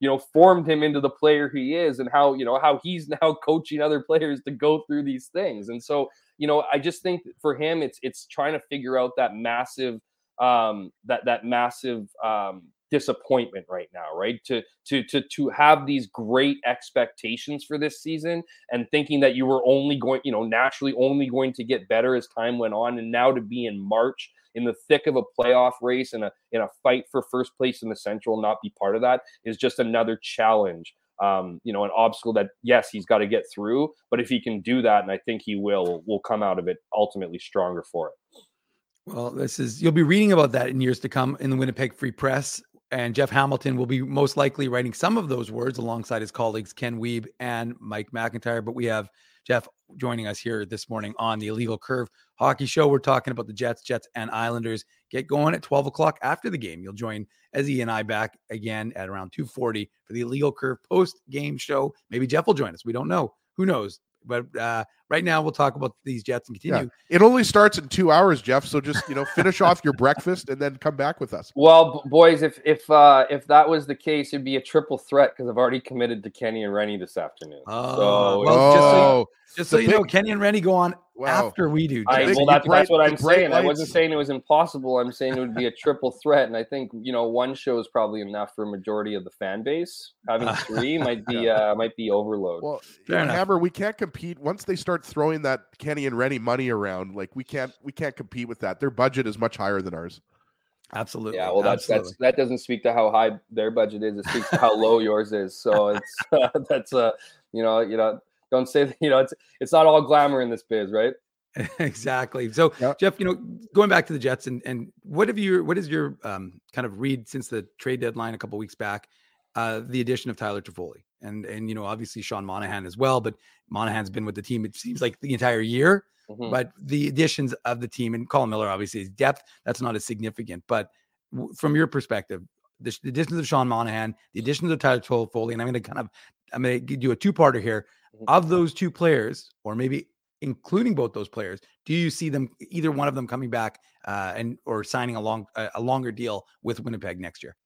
you know, formed him into the player he is, and how, you know, how he's now coaching other players to go through these things. And so, you know, I just think for him, it's it's trying to figure out that massive um, that that massive um, disappointment right now, right? To to to to have these great expectations for this season and thinking that you were only going, you know, naturally only going to get better as time went on, and now to be in March in the thick of a playoff race and a in a fight for first place in the Central, not be part of that is just another challenge. Um, you know, an obstacle that, yes, he's got to get through, but if he can do that, and I think he will, will come out of it ultimately stronger for it. Well, this is, you'll be reading about that in years to come in the Winnipeg Free Press, and Jeff Hamilton will be most likely writing some of those words alongside his colleagues, Ken Wiebe and Mike McIntyre. But we have Jeff joining us here this morning on the Illegal Curve Hockey Show. We're talking about the Jets, Jets and Islanders. Get going at twelve o'clock after the game. You'll join Ezzy and I back again at around two forty for the Illegal Curve post-game show. Maybe Jeff will join us. We don't know. Who knows? But uh, right now we'll talk about these Jets and continue. Yeah. It only starts in two hours, Jeff. So just, you know, finish off your breakfast and then come back with us. Well, b- boys, if if uh, if that was the case, it'd be a triple threat because I've already committed to Kenny and Rennie this afternoon. Oh, so, well, just so you, oh, just so you big, know, Kenny and Rennie go on wow. after we do. I, big, well, that's, bright, that's what I'm saying. lights. I wasn't saying it was impossible. I'm saying it would be a triple threat. And I think, you know, one show is probably enough for a majority of the fan base. Having three might be uh, might be overload. Well, Fair enough. Hammer, we can't compete once they start throwing that Kenny and Rennie money around. Like we can't we can't compete with that. Their budget is much higher than ours. Absolutely. Yeah, well, that's Absolutely. that's that doesn't speak to how high their budget is. It speaks to how low yours is. So it's uh, that's uh you know you know don't say that, you know it's it's not all glamour in this biz, right? Exactly. So, Yep. Jeff, you know, going back to the Jets, and and what have you? What is your um, kind of read since the trade deadline a couple weeks back? Uh, the addition of Tyler Toffoli, and and you know, obviously Sean Monahan as well, but Monahan's been with the team, it seems like, the entire year. Mhm. But the additions of the team, and Colin Miller obviously is depth, that's not as significant. But w- from your perspective, the, the additions of Sean Monahan, the additions of Tyler Toffoli, and I'm going to kind of I'm going to do a two-parter here. Mhm. Of those two players, or maybe including both those players, do you see them, either one of them, coming back uh, and or signing a long a, a longer deal with Winnipeg next year?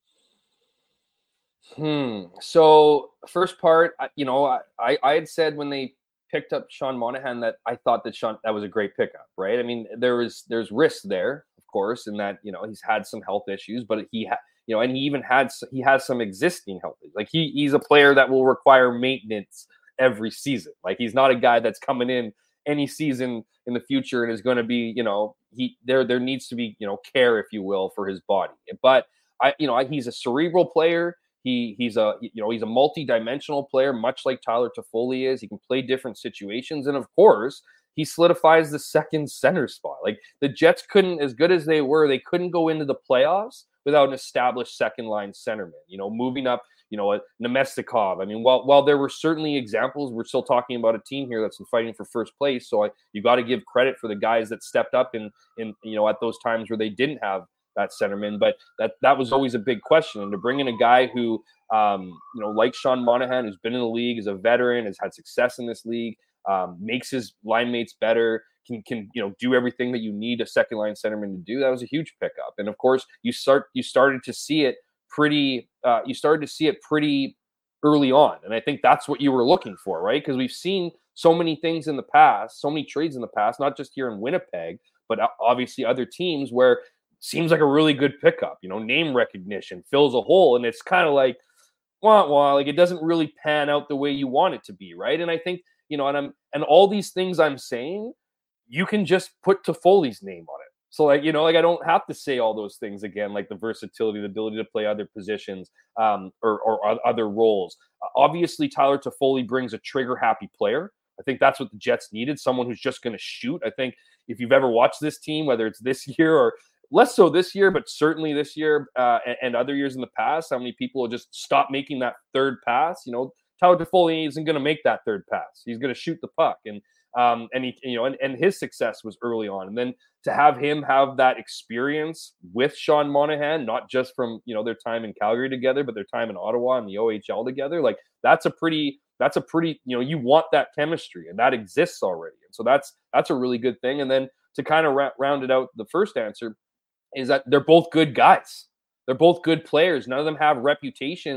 Hmm. So first part, I- you know, I, I I had said when they picked up Sean Monahan that I thought that Sean that was a great pickup, right? I mean, there was there's risk there, of course, in that, you know, he's had some health issues, but he had, you know, and he even had s- he has some existing health issues. Like he he's a player that will require maintenance every season. Like he's not a guy that's coming in any season in the future and is going to be, you know, he there there needs to be, you know, care, if you will, for his body. But I, you know, I, he's a cerebral player. He he's a you know he's a multi-dimensional player, much like Tyler Toffoli is. He can play different situations, and of course, he solidifies the second center spot. Like the Jets couldn't, as good as they were, they couldn't go into the playoffs without an established second line centerman. You know, moving up, you know, a Nemestikov. I mean, while while there were certainly examples, we're still talking about a team here that's fighting for first place. So I, you got to give credit for the guys that stepped up in in you know at those times where they didn't have that centerman, but that that was always a big question. And to bring in a guy who, um, you know, like Sean Monahan, who's been in the league, is a veteran, has had success in this league, um, makes his line mates better, can can you know do everything that you need a second line centerman to do. That was a huge pickup. And of course, you start you started to see it pretty. Uh, you started to see it pretty early on, and I think that's what you were looking for, right? Because we've seen so many things in the past, so many trades in the past, not just here in Winnipeg, but obviously other teams where seems like a really good pickup, you know, name recognition fills a hole. And it's kind of like, wah, wah, like it doesn't really pan out the way you want it to be. Right. And I think, you know, and I'm, and all these things I'm saying, you can just put Toffoli's name on it. So like, you know, like I don't have to say all those things again, like the versatility, the ability to play other positions um, or, or other roles. Uh, obviously, Tyler Toffoli brings a trigger happy player. I think that's what the Jets needed. Someone who's just going to shoot. I think if you've ever watched this team, whether it's this year or less so this year, but certainly this year uh, and, and other years in the past, how many people will just stop making that third pass? You know, Tyler Toffoli isn't going to make that third pass. He's going to shoot the puck, and um, and he, you know, and, and his success was early on. And then to have him have that experience with Sean Monahan, not just from you know their time in Calgary together, but their time in Ottawa and the O H L together, like that's a pretty, that's a pretty, you know, you want that chemistry, and that exists already. And so that's that's a really good thing. And then to kind of ra- round it out, the first answer is that they're both good guys. They're both good players. None of them have reputations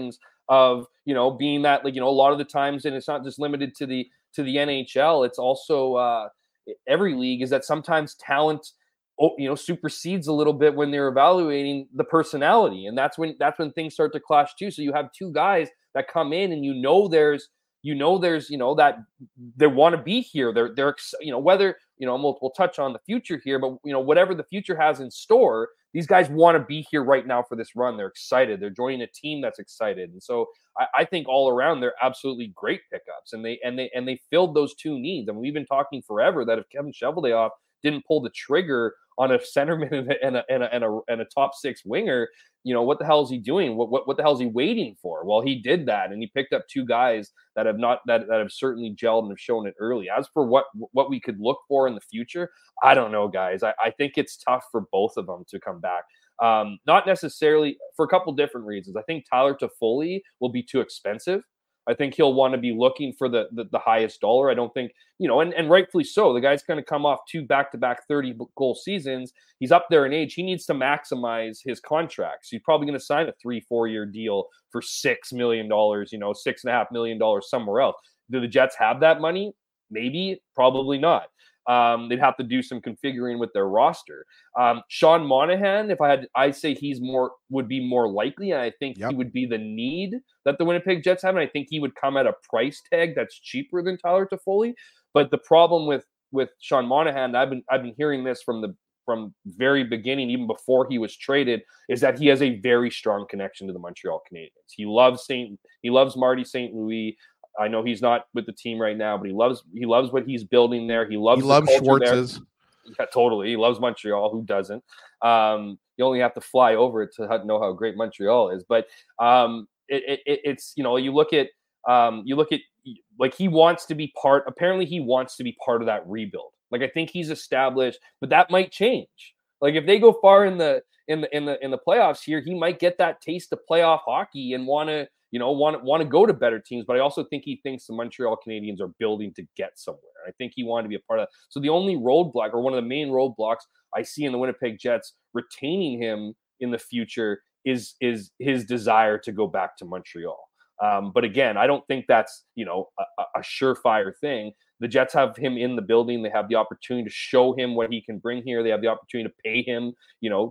of, you know, being that, like, you know, a lot of the times, and it's not just limited to the to the N H L, it's also uh, every league, is that sometimes talent, you know, supersedes a little bit when they're evaluating the personality, and that's when that's when things start to clash too. So you have two guys that come in, and you know there's you know there's you know that they want to be here. They're they're you know whether you know we'll, we'll touch on the future here, but you know whatever the future has in store, these guys want to be here right now for this run. They're excited. They're joining a team that's excited, and so I, I think all around they're absolutely great pickups, and they and they and they filled those two needs. I mean, we've been talking forever that if Kevin Cheveldayoff didn't pull the trigger on a centerman and a, and a, and a, and a, and a top six winger, you know, what the hell is he doing? What, what, what the hell is he waiting for? Well, he did that, and he picked up two guys that have not, that, that have certainly gelled and have shown it early. As for what, what we could look for in the future, I don't know, guys. I, I think it's tough for both of them to come back. Um, not necessarily for a couple different reasons. I think Tyler Toffoli will be too expensive. I think he'll want to be looking for the, the the highest dollar. I don't think, you know, and, and rightfully so. The guy's going to come off two back-to-back thirty-goal seasons. He's up there in age. He needs to maximize his contract. So he's probably going to sign a three, four-year deal for six million dollars, you know, six point five million dollars somewhere else. Do the Jets have that money? Maybe, probably not. Um, they'd have to do some configuring with their roster. Um, Sean Monahan, if I had, I say he's more would be more likely, and I think yep. he would be the need that the Winnipeg Jets have, and I think he would come at a price tag that's cheaper than Tyler Toffoli. But the problem with with Sean Monahan, I've been I've been hearing this from the from very beginning, even before he was traded, is that he has a very strong connection to the Montreal Canadiens. He loves Saint he loves Marty Saint Louis. I know he's not with the team right now, but he loves he loves what he's building there. He loves he loves Schwartz's. Yeah, totally. He loves Montreal. Who doesn't? Um, you only have to fly over it to know how great Montreal is. But um, it, it, it's you know you look at um, you look at like he wants to be part. Apparently, he wants to be part of that rebuild. Like I think he's established, but that might change. Like if they go far in the in the in the in the playoffs here, he might get that taste of playoff hockey and want to. You know, want want to go to better teams, but I also think he thinks the Montreal Canadiens are building to get somewhere. I think he wanted to be a part of that. So the only roadblock, or one of the main roadblocks I see in the Winnipeg Jets retaining him in the future, is is his desire to go back to Montreal. Um, but again, I don't think that's you know a, a surefire thing. The Jets have him in the building. They have the opportunity to show him what he can bring here. They have the opportunity to pay him, you know,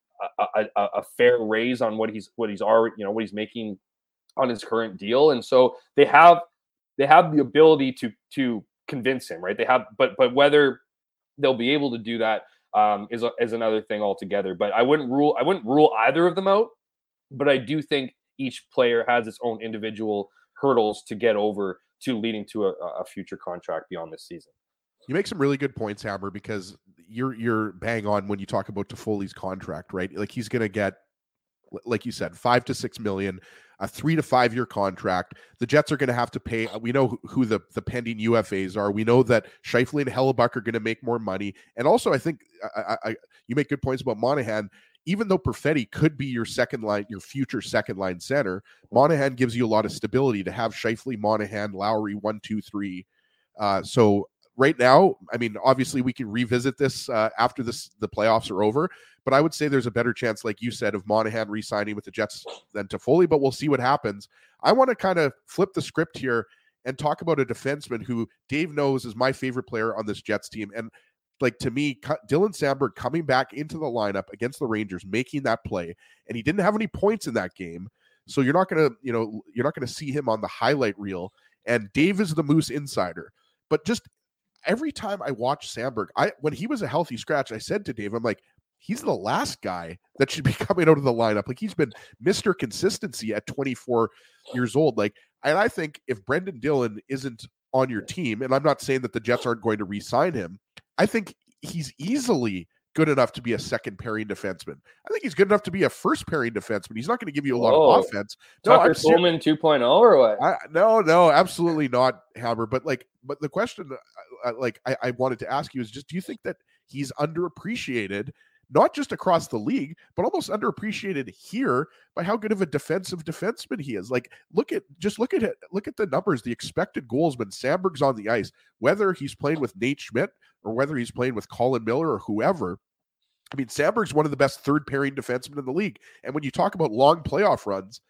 a, a, a fair raise on what he's what he's already you know what he's making on his current deal, and so they have they have the ability to to convince him, right? They have, but but whether they'll be able to do that um, is is another thing altogether. But I wouldn't rule I wouldn't rule either of them out. But I do think each player has its own individual hurdles to get over to leading to a, a future contract beyond this season. You make some really good points, Hammer, because you're you're bang on when you talk about Toffoli's contract, right? Like he's going to get, like you said, five to six million, a three to five year contract. The Jets are going to have to pay. We know who, who the, the pending U F As are. We know that Scheifele and Hellebuck are going to make more money. And also, I think I, I, you make good points about Monahan. Even though Perfetti could be your second line, your future second line center, Monahan gives you a lot of stability to have Scheifele, Monahan, Lowry, one, two, three. Uh, so right now, I mean, obviously we can revisit this uh, after this the playoffs are over. But I would say there's a better chance, like you said, of Monahan re-signing with the Jets than Toffoli, but we'll see what happens. I want to kind of flip the script here and talk about a defenseman who Dave knows is my favorite player on this Jets team. And like to me, Dylan Samberg coming back into the lineup against the Rangers, making that play, and he didn't have any points in that game. So you're not going to, you know, you're not going to see him on the highlight reel. And Dave is the Moose insider. But just every time I watch Samberg, I when he was a healthy scratch, I said to Dave, I'm like, he's the last guy that should be coming out of the lineup. Like he's been Mister Consistency at twenty-four years old. Like, and I think if Brendan Dillon isn't on your team, and I'm not saying that the Jets aren't going to re-sign him, I think he's easily good enough to be a second pairing defenseman. I think he's good enough to be a first pairing defenseman. He's not going to give you a lot Whoa. of offense. No, Tucker Pullman two point oh or what? I, no, no, absolutely not, Hammer. But like, but the question, uh, like, I, I wanted to ask you is just, do you think that he's underappreciated? Not just across the league, but almost underappreciated here by how good of a defensive defenseman he is. Like, look at just look at it. Look at the numbers, the expected goals when Samberg's on the ice, whether he's playing with Nate Schmidt or whether he's playing with Colin Miller or whoever. I mean, Samberg's one of the best third pairing defensemen in the league. And when you talk about long playoff runs,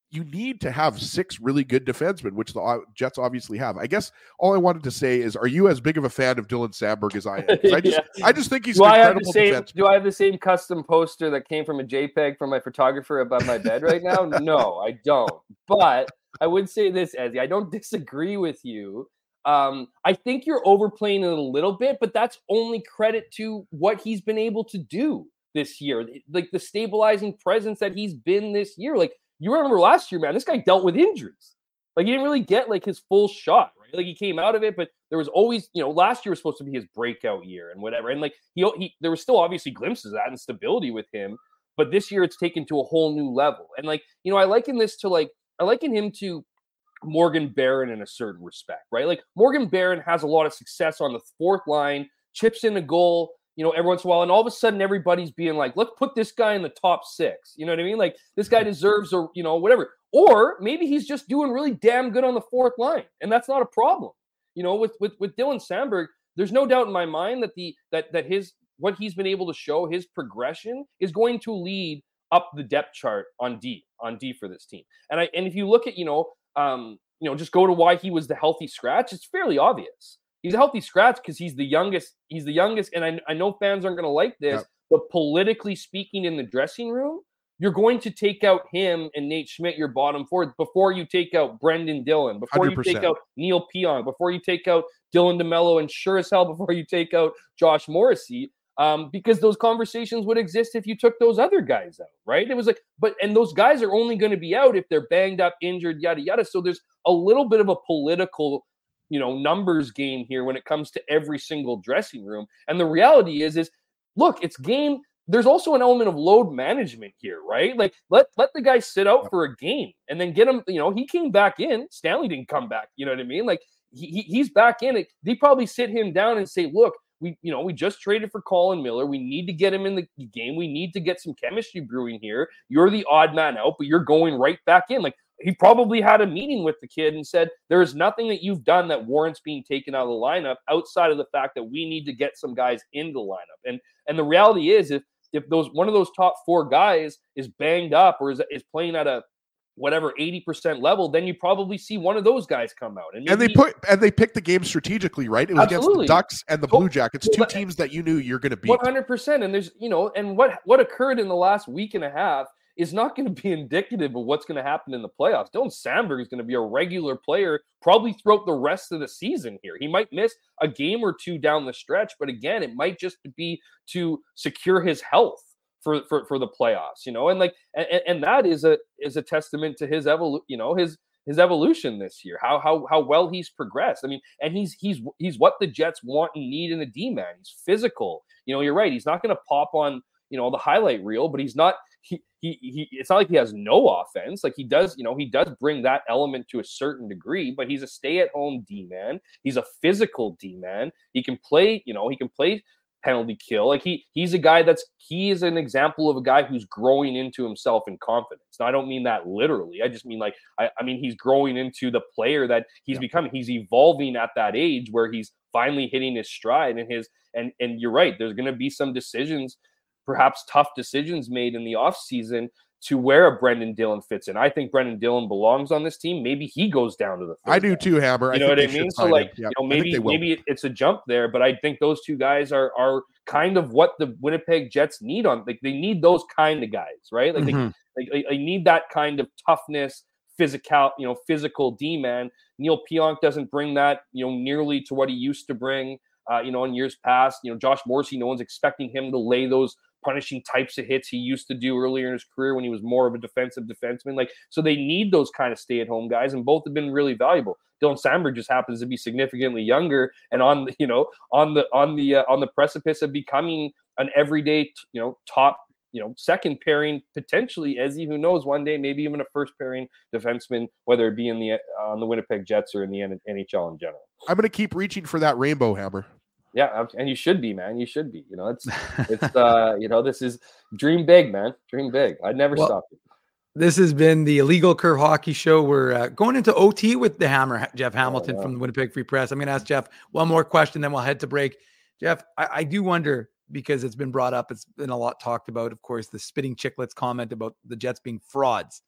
you need to have six really good defensemen, which the Jets obviously have. I guess all I wanted to say is, are you as big of a fan of Dylan Samberg as I am? I just, yeah. I just think he's do an I incredible have the same, defenseman. Do I have the same custom poster that came from a JPEG from my photographer above my bed right now? No, I don't. But I would say this, Ezzy, I don't disagree with you. Um, I think you're overplaying it a little bit, but that's only credit to what he's been able to do this year. Like the stabilizing presence that he's been this year. Like, you remember last year, man, this guy dealt with injuries. Like, he didn't really get, like, his full shot, right? Like, he came out of it, but there was always, you know, last year was supposed to be his breakout year and whatever. And, like, he, he there was still obviously glimpses of that and stability with him. But this year it's taken to a whole new level. And, like, you know, I liken this to, like, I liken him to Morgan Barron in a certain respect, right? Like, Morgan Barron has a lot of success on the fourth line, chips in a goal, you know, every once in a while, and all of a sudden everybody's being like, let's put this guy in the top six. You know what I mean? Like, this guy deserves, or, you know, whatever. Or maybe he's just doing really damn good on the fourth line, and that's not a problem. You know, with with with Dylan Samberg, there's no doubt in my mind that the that that his what he's been able to show, his progression is going to lead up the depth chart on D on D for this team. And I and if you look at, you know, um, you know, just go to why he was the healthy scratch, it's fairly obvious. He's a healthy scratch because he's the youngest. He's the youngest, and I, I know fans aren't going to like this, yep. but politically speaking, in the dressing room, you're going to take out him and Nate Schmidt, your bottom four, before you take out Brendan Dillon, before one hundred percent. You take out Neil Pionk, before you take out Dylan DeMello, and sure as hell before you take out Josh Morrissey, um, because those conversations would exist if you took those other guys out, right? It was like, but and those guys are only going to be out if they're banged up, injured, yada yada. So there's a little bit of a political, you know, numbers game here when it comes to every single dressing room. And the reality is, is look, it's game. There's also an element of load management here, right? Like, let, let the guy sit out for a game and then get him, you know, he came back in. Stanley didn't come back. You know what I mean? Like, he, he he's back in it. They probably sit him down and say, look, we, you know, we just traded for Colin Miller. We need to get him in the game. We need to get some chemistry brewing here. You're the odd man out, but you're going right back in. Like, he probably had a meeting with the kid and said, there is nothing that you've done that warrants being taken out of the lineup outside of the fact that we need to get some guys into the lineup. And and the reality is, if if those one of those top four guys is banged up or is, is playing at a whatever eighty percent level, then you probably see one of those guys come out. And, and they put and they picked the game strategically, right? It was absolutely. Against the Ducks and the Blue Jackets, two teams that you knew you're going to beat. one hundred percent. And there's, you know, and what what occurred in the last week and a half is not going to be indicative of what's going to happen in the playoffs. Dylan Samberg is going to be a regular player probably throughout the rest of the season here. He might miss a game or two down the stretch, but again, it might just be to secure his health for for, for the playoffs, you know, and like and, and that is a is a testament to his evolu- you know, his his evolution this year, how how how well he's progressed. I mean, and he's he's he's what the Jets want and need in a D-man. He's physical. You know, you're right. He's not going to pop on, you know, the highlight reel, but he's not He, he he it's not like he has no offense. Like, he does, you know, he does bring that element to a certain degree, but he's a stay-at-home D-man. He's a physical D-man. He can play, you know, he can play penalty kill. Like, he he's a guy that's he is an example of a guy who's growing into himself in confidence. Now, I don't mean that literally. I just mean like I, I mean he's growing into the player that he's yeah. becoming. He's evolving at that age where he's finally hitting his stride and his and and you're right, there's gonna be some decisions, perhaps tough decisions made in the offseason to where a Brendan Dillon fits in. I think Brendan Dillon belongs on this team. Maybe he goes down to the third I do line. too, Hammer. You know I what I mean? So like, yeah, you know, maybe maybe it's a jump there, but I think those two guys are are kind of what the Winnipeg Jets need on. Like, they need those kind of guys, right? Like, mm-hmm. they, they they need that kind of toughness, physical, you know, physical D-man. Neil Pionk doesn't bring that, you know, nearly to what he used to bring, uh, you know, in years past. You know, Josh Morrissey, no one's expecting him to lay those punishing types of hits he used to do earlier in his career when he was more of a defensive defenseman. Like, so they need those kind of stay-at-home guys, and both have been really valuable. Dylan Samberg just happens to be significantly younger and on, you know, on the on the uh, on the precipice of becoming an everyday, you know, top, you know, second pairing, potentially, Ezzy, who knows, one day maybe even a first pairing defenseman, whether it be in the uh, on the Winnipeg Jets or in the N H L in general. I'm going to keep reaching for that rainbow, Hammer. Yeah, and you should be, man. You should be. You know, it's it's uh, you know, this is dream big, man. Dream big. I'd never well, stop you. This has been the Illegal Curve Hockey Show. We're uh, going into O T with the Hammer, Jeff Hamilton oh, wow. from the Winnipeg Free Press. I'm going to ask Jeff one more question, then we'll head to break. Jeff, I, I do wonder, because it's been brought up, it's been a lot talked about, of course, the Spitting Chicklets comment about the Jets being frauds.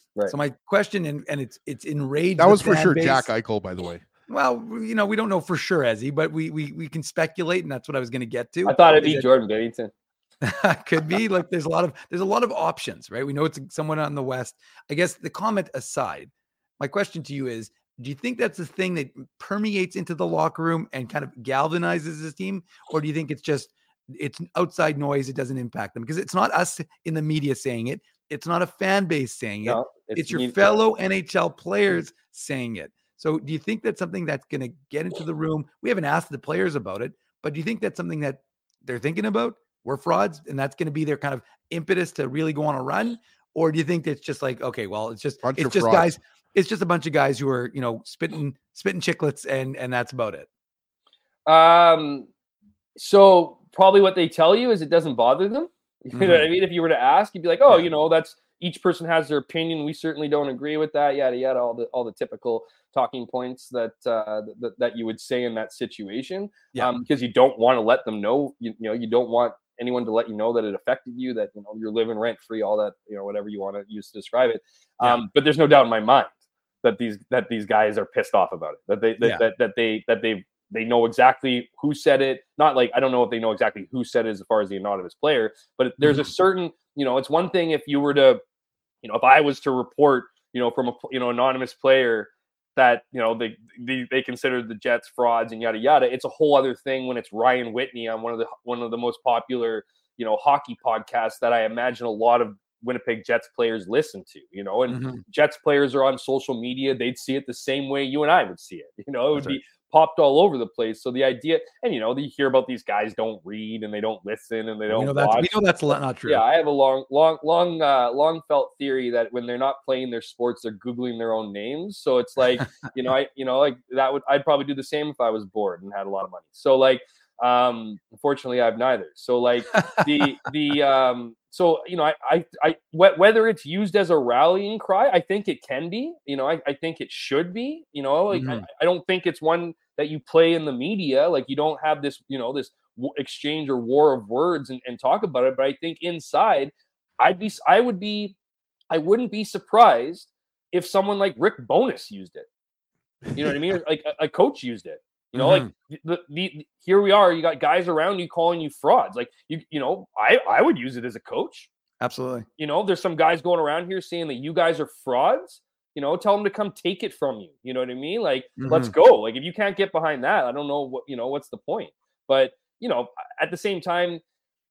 Right. So my question, and, and it's it's enraged. That the was for fan sure base. Jack Eichel, by the way. Well, you know, we don't know for sure, Ezzy, but we we we can speculate, and that's what I was going to get to. I thought it'd Is be that- Jordan Binnington. Could be. Like there's a lot of there's a lot of options, right? We know it's someone on the West. I guess the comment aside, my question to you is, do you think that's a thing that permeates into the locker room and kind of galvanizes his team? Or do you think it's just it's outside noise, it doesn't impact them? Because it's not us in the media saying it, it's not a fan base saying it, No, it's your me- fellow N H L players saying it. So do you think that's something that's going to get into the room? We haven't asked the players about it, but do you think that's something that they're thinking about? We're frauds, and that's going to be their kind of impetus to really go on a run? Or do you think it's just like, okay, well, it's just Bunch it's of just frauds. guys, it's just a bunch of guys who are, you know, spitting spitting chiclets, and and that's about it. Um, so probably what they tell you is it doesn't bother them. You know what I mean? If you were to ask, you'd be like, oh, Yeah. you know, that's each person has their opinion. We certainly don't agree with that. Yada yada. All the all the typical talking points that uh, that that you would say in that situation. Yeah. Um, because you don't want to let them know. You, you know, you don't want anyone to let you know that it affected you. That you know you're living rent free. All that you know, whatever you want to use to describe it. Yeah. Um, but there's no doubt in my mind that these that these guys are pissed off about it. That they that Yeah. that, that they that they they know exactly who said it. Not like I don't know if they know exactly who said it as far as the anonymous player, but there's a certain you know it's one thing if you were to you know if I was to report you know from a you know anonymous player that you know they, they they consider the Jets frauds and yada yada. It's a whole other thing when it's Ryan Whitney on one of the one of the most popular you know hockey podcasts that I imagine a lot of Winnipeg Jets players listen to, you know, and Mhm. Jets players are on social media. They'd see it the same way you and I would see it. You know, it would That's be popped all over the place. So the idea, and you know, you hear about these guys don't read and they don't listen and they don't We know that's watch. we know that's not true. Yeah, I have a long, long, long, uh, long felt theory that when they're not playing their sports, they're googling their own names. So it's like, you know, I, you know, like that would I'd probably do the same if I was bored and had a lot of money. So like, um, unfortunately, I have neither. So like the the um, so you know, I I, I wh- whether it's used as a rallying cry, I think it can be. You know, I, I think it should be. You know, like Mhm. I, I don't think it's one that you play in the media. Like you don't have this, you know, this w- exchange or war of words and, and talk about it. But I think inside, I'd be, I would be, I wouldn't be surprised if someone like Rick Bowness used it. You know what I mean? Or like a, a coach used it. You know, Mhm. like the, the here we are. You got guys around you calling you frauds. Like you, you know, I I would use it as a coach. Absolutely. You know, there's some guys going around here saying that you guys are frauds. You know, tell them to come take it from you. You know what I mean? Like, let's go. Like, if you can't get behind that, I don't know what, you know, what's the point? But, you know, at the same time,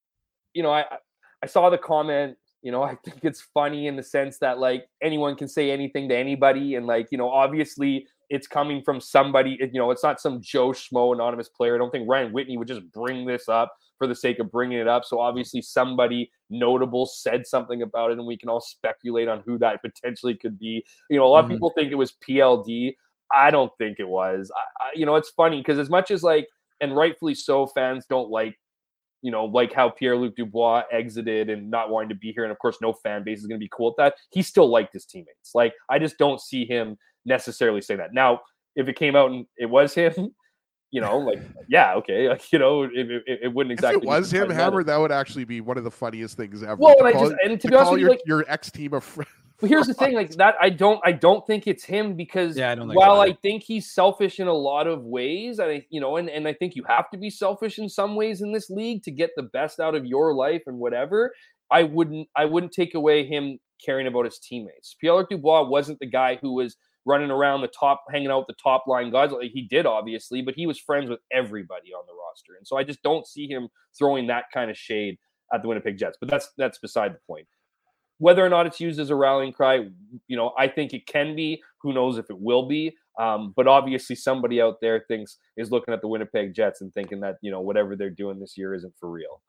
you know, I, I saw the comment, you know, I think it's funny in the sense that like anyone can say anything to anybody. And like, you know, obviously it's coming from somebody, you know, it's not some Joe Schmo anonymous player. I don't think Ryan Whitney would just bring this up for the sake of bringing it up. So obviously somebody notable said something about it and we can all speculate on who that potentially could be. You know, a lot Mhm. of people think it was P L D. I don't think it was. I, I, you know, it's funny because as much as like, and rightfully so, fans don't like, you know, like how Pierre-Luc Dubois exited and not wanting to be here. And of course, no fan base is going to be cool with that. He still liked his teammates. Like, I just don't see him necessarily say that. Now, if it came out and it was him, you know, like, yeah, okay. Like, you know, it, it, it wouldn't exactly If it was be him, surprising Hammer, either. that would actually be one of the funniest things ever. Well, to and I call, just, and to, to be honest call with you, your, like, your ex-team a friend. but here's the thing, like that, I don't, I don't think it's him because Yeah, I don't think while so I either. think he's selfish in a lot of ways, I, you know, and, and I think you have to be selfish in some ways in this league to get the best out of your life and whatever. I wouldn't, I wouldn't take away him caring about his teammates. Pierre-Luc Dubois wasn't the guy who was running around the top, hanging out with the top line guys. Like he did obviously, but he was friends with everybody on the roster, and so I just don't see him throwing that kind of shade at the Winnipeg Jets. But that's that's beside the point. Whether or not it's used as a rallying cry, you know, I think it can be. Who knows if it will be? Um, but obviously, somebody out there thinks is looking at the Winnipeg Jets and thinking that you know whatever they're doing this year isn't for real.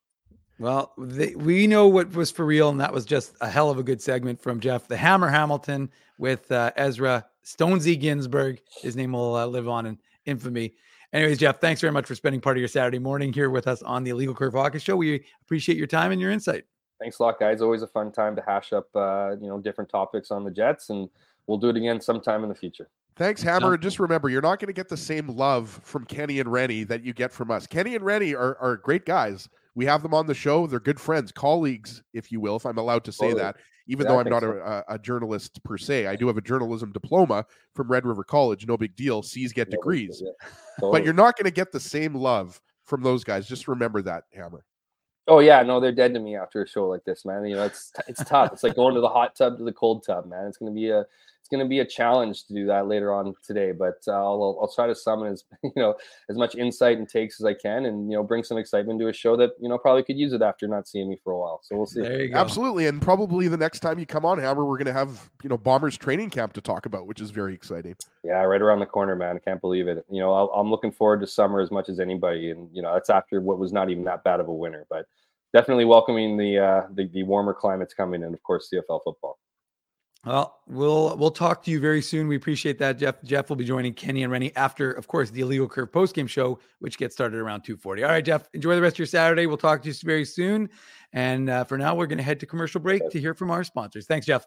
Well, they, we know what was for real, and that was just a hell of a good segment from Jeff the Hammer Hamilton with uh, Ezra Stonesy Ginsburg. His name will uh, live on in infamy. Anyways, Jeff, thanks very much for spending part of your Saturday morning here with us on the Illegal Curve Hockey Show. We appreciate your time and your insight. Thanks a lot, guys. Always a fun time to hash up, uh, you know, different topics on the Jets, and we'll do it again sometime in the future. Thanks, Hammer. Sounds And just remember, you're not going to get the same love from Kenny and Rennie that you get from us. Kenny and Rennie are, are great guys. We have them on the show. They're good friends, colleagues, if you will, if I'm allowed to say Totally. that. even Yeah, though I I'm think not so. a, a journalist per se. I do have a journalism diploma from Red River College. No big deal. C's get No big degrees. deal, yeah. But Totally. you're not going to get the same love from those guys. Just remember that, Hammer. Oh yeah, no, they're dead to me after a show like this, man. You know, it's it's tough. It's like going to the hot tub to the cold tub, man. It's gonna be a it's gonna be a challenge to do that later on today. But uh, I'll I'll try to summon as you know as much insight and takes as I can, and you know bring some excitement to a show that you know probably could use it after not seeing me for a while. So we'll see. There you go. Absolutely, and probably the next time you come on, Hammer, we're going to have you know Bombers training camp to talk about, which is very exciting. Yeah, right around the corner, man. I can't believe it. You know, I'll, I'm looking forward to summer as much as anybody, and you know that's after what was not even that bad of a winter, but. Definitely welcoming the, uh, the the warmer climates coming in, of course, C F L football. Well, we'll we'll talk to you very soon. We appreciate that, Jeff. Jeff will be joining Kenny and Rennie after, of course, the Illegal Curve postgame show, which gets started around two forty. All right, Jeff, enjoy the rest of your Saturday. We'll talk to you very soon. And uh, for now, we're going to head to commercial break to hear from our sponsors. Thanks, Jeff.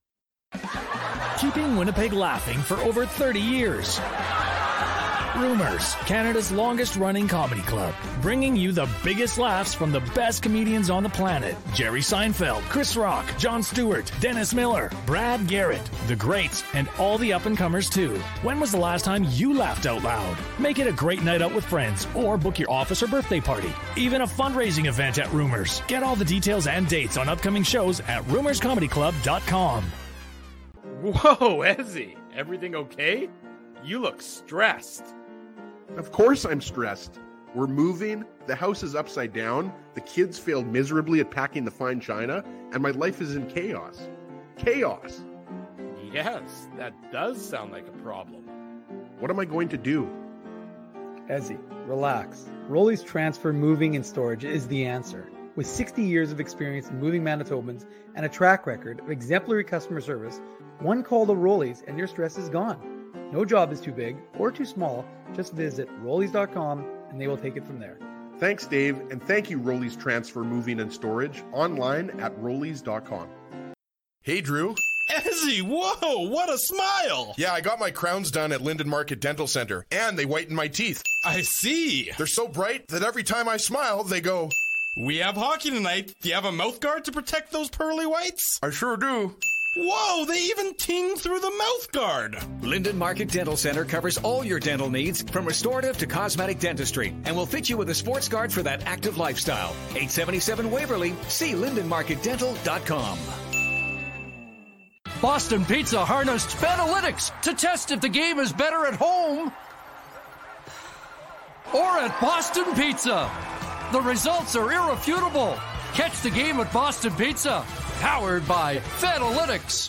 Keeping Winnipeg laughing for over thirty years. Rumors, Canada's longest-running comedy club, bringing you the biggest laughs from the best comedians on the planet. Jerry Seinfeld, Chris Rock, Jon Stewart, Dennis Miller, Brad Garrett, the greats, and all the up-and-comers too. When was the last time you laughed out loud? Make it a great night out with friends, or book your office or birthday party. Even a fundraising event at Rumors. Get all the details and dates on upcoming shows at rumors comedy club dot com. Whoa, Ezzy, everything okay? You look stressed. Of course I'm stressed. We're moving, the house is upside down, the kids failed miserably at packing the fine china, and my life is in chaos. Chaos! Yes, that does sound like a problem. What am I going to do? Ezzy, relax. Rolly's Transfer Moving and Storage is the answer. With sixty years of experience in moving Manitobans and a track record of exemplary customer service, one call to Rolly's and your stress is gone. No job is too big or too small. Just visit rollies dot com and they will take it from there. Thanks, Dave, and thank you, Rollies Transfer Moving and Storage, online at rollies dot com. Hey, Drew. Ezzy, whoa, what a smile! Yeah, I got my crowns done at Linden Market Dental Center, and they whiten my teeth. I see. They're so bright that every time I smile, they go... We have hockey tonight. Do you have a mouth guard to protect those pearly whites? I sure do. Whoa, they even ting through the mouth guard. Linden Market Dental Center covers all your dental needs from restorative to cosmetic dentistry and will fit you with a sports guard for that active lifestyle. eight seventy-seven Waverly. See linden market dental dot com. Boston Pizza harnessed Fanalytics to test if the game is better at home or at Boston Pizza. The results are irrefutable. Catch the game at Boston Pizza, powered by Fanalytics.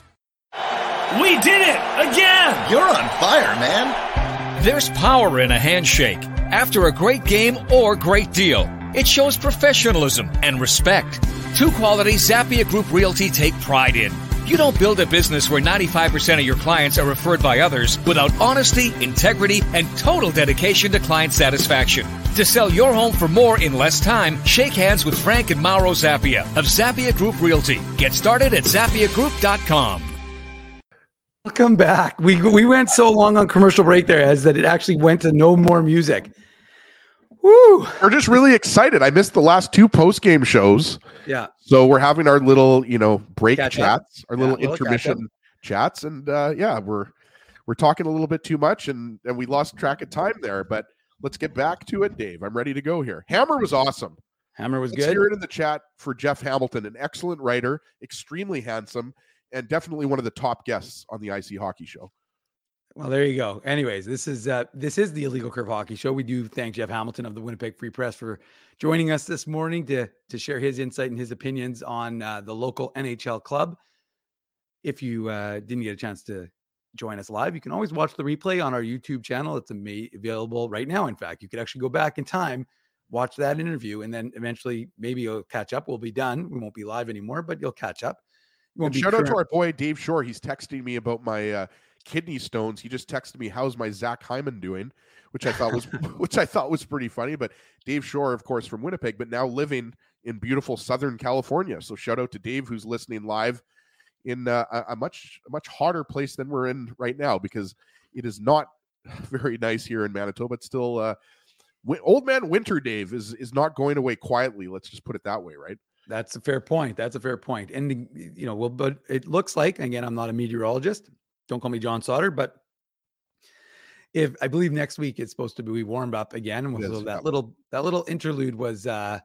We did it again! You're on fire, man. There's power in a handshake after a great game or great deal. It shows professionalism and respect. Two qualities Zappia Group Realty take pride in. You don't build a business where ninety-five percent of your clients are referred by others without honesty, integrity, and total dedication to client satisfaction. To sell your home for more in less time, shake hands with Frank and Mauro Zappia of Zappia Group Realty. Get started at zappia group dot com. Welcome back. We we went so long on commercial break there, as that it actually went to no more music. Woo! We're just really excited. I missed the last two post-game shows. Yeah. So we're having our little, you know, break Catch chats, up. our Yeah, little little intermission chats. And uh, yeah, we're we're talking a little bit too much and, and we lost track of time there, but let's get back to it, Dave. I'm ready to go here. Hammer was awesome. Hammer was Let's good. hear it in the chat for Jeff Hamilton, an excellent writer, extremely handsome, and definitely one of the top guests on the I C Hockey Show. Well, there you go. Anyways, this is uh, this is the Illegal Curve Hockey Show. We do thank Jeff Hamilton of the Winnipeg Free Press for joining us this morning to to share his insight and his opinions on uh, the local N H L club. If you uh, didn't get a chance to join us live, you can always watch the replay on our YouTube channel. It's ama- available right now. In fact, you could actually go back in time, watch that interview, and then eventually maybe you'll catch up. We'll be done. We won't be live anymore, but you'll catch up. You won't And be shout out current- to our boy Dave Shore. He's texting me about my uh, kidney stones. He just texted me, "How's my Zach Hyman doing?" Which I thought was which I thought was pretty funny. But Dave Shore, of course, from Winnipeg, but now living in beautiful Southern California. So shout out to Dave, who's listening live in uh, a, a much a much hotter place than we're in right now, because it is not very nice here in Manitoba. It's still uh, w- old man winter. Dave is is not going away quietly. Let's just put it that way, right? That's a fair point. That's a fair point. And, you know, well, but it looks like, again, I'm not a meteorologist. Don't call me John Sauter, but if I believe next week it's supposed to be warmed up again. And so that little, that little interlude was, uh,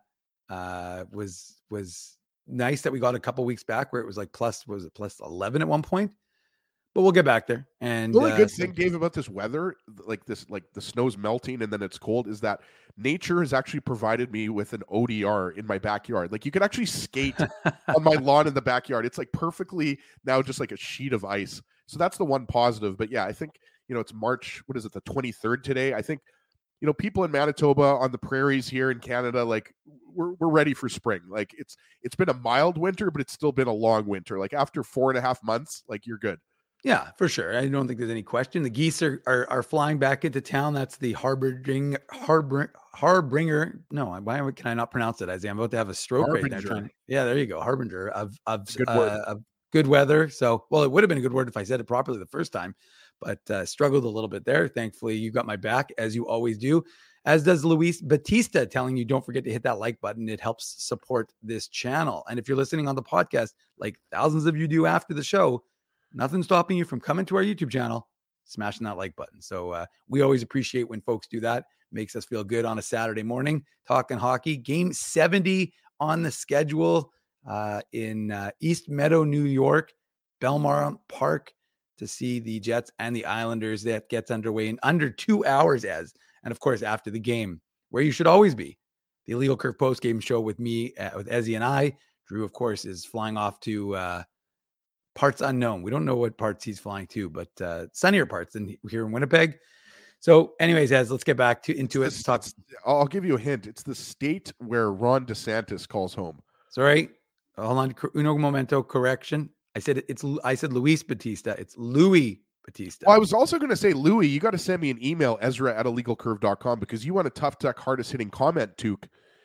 uh, was, was nice that we got a couple weeks back where it was like plus, was it plus eleven at one point? But we'll get back there. And the only uh, good thing, Dave, about this weather, like this, like the snow's melting and then it's cold, is that nature has actually provided me with an O D R in my backyard. Like you could actually skate on my lawn in the backyard. It's like perfectly now just like a sheet of ice. So that's the one positive. But yeah, I think, you know, it's March, what is it, the twenty-third today? I think, you know, people in Manitoba, on the prairies here in Canada, like we're we're ready for spring. Like it's it's been a mild winter, but it's still been a long winter. Like after four and a half months, like you're good. Yeah, for sure. I don't think there's any question. The geese are are, are flying back into town. That's the Harbing, Harbor, Harbinger. No, why can I not pronounce it? Isaiah, I'm about to have a stroke Harbinger. right now. Trying to, yeah, there you go. Harbinger of of good, uh, of good weather. So, well, it would have been a good word if I said it properly the first time, but uh, struggled a little bit there. Thankfully, you got my back, as you always do, as does Luis Batista, telling you don't forget to hit that like button. It helps support this channel. And if you're listening on the podcast, like thousands of you do after the show, nothing stopping you from coming to our YouTube channel, smashing that like button. So uh, we always appreciate when folks do that. Makes us feel good on a Saturday morning, talking hockey. Game seventy on the schedule uh, in uh, East Meadow, New York, Belmont Park, to see the Jets and the Islanders. That gets underway in under two hours, as and of course after the game, where you should always be, the Illegal Curve post game show with me, uh, with Ezzy and I. Drew, of course, is flying off to uh, parts unknown. We don't know what parts he's flying to, but uh, sunnier parts than here in Winnipeg. So anyways, Ez, let's get back to into it. Talk. I'll give you a hint. It's the state where Ron DeSantis calls home. Sorry. Hold on. Uno momento correction. I said it's, I said Luis Batista. It's Louis Batista. Well, I was also going to say, Louis, you got to send me an email, Ezra at illegal curve dot com, because you want a tough tech, hardest hitting comment, Took.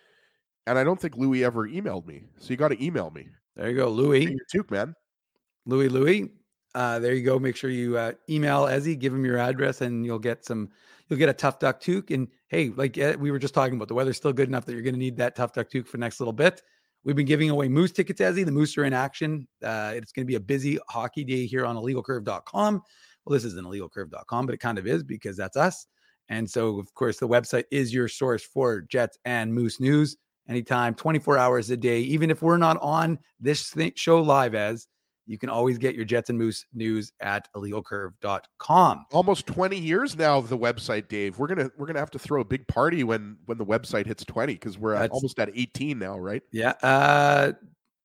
And I don't think Louis ever emailed me. So you got to email me. There you go. Louis. Took, man. Louis, Louis. Uh, there you go. Make sure you uh, email Ezzy, give him your address, and you'll get some, you'll get a Tough Duck Toque. And hey, like uh, we were just talking about, the weather's still good enough that you're going to need that Tough Duck Toque for the next little bit. We've been giving away Moose tickets, Ezzy. The Moose are in action. Uh, it's going to be a busy hockey day here on illegal curve dot com. Well, this isn't illegal curve dot com, but it kind of is because that's us. And so, of course, the website is your source for Jets and Moose news anytime, twenty-four hours a day. Even if we're not on this thing, show live, as you can always get your Jets and Moose news at illegal curve dot com. Almost twenty years now of the website, Dave. We're gonna we're gonna have to throw a big party when when the website hits twenty, because we're at, almost at eighteen now, right? Yeah. Uh,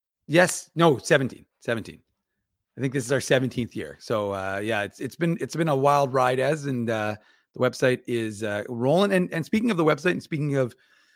yes. No. seventeen. seventeen. I think this is our seventeenth year. So uh, yeah, it's it's been it's been a wild ride, as and uh, the website is uh, rolling. And and speaking of the website, and speaking of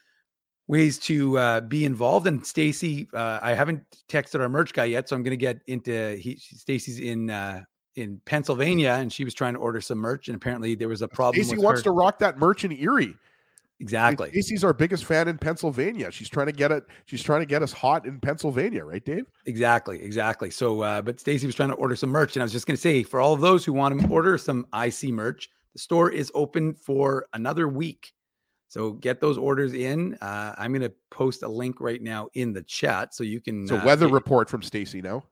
ways to uh, be involved. And Stacy, uh, I haven't texted our merch guy yet, so I'm going to get into he. Stacy's in uh, in Pennsylvania, and she was trying to order some merch, and apparently there was a problem. Stacy with wants her. to rock that merch in Erie. Exactly. Stacy's our biggest fan in Pennsylvania. She's trying to get it. She's trying to get us hot in Pennsylvania, right, Dave? Exactly, exactly. So, uh, but Stacy was trying to order some merch, and I was just going to say, for all of those who want to order some I C merch, the store is open for another week. So get those orders in. Uh, I'm going to post a link right now in the chat so you can. So uh, weather get... report from Stacy now.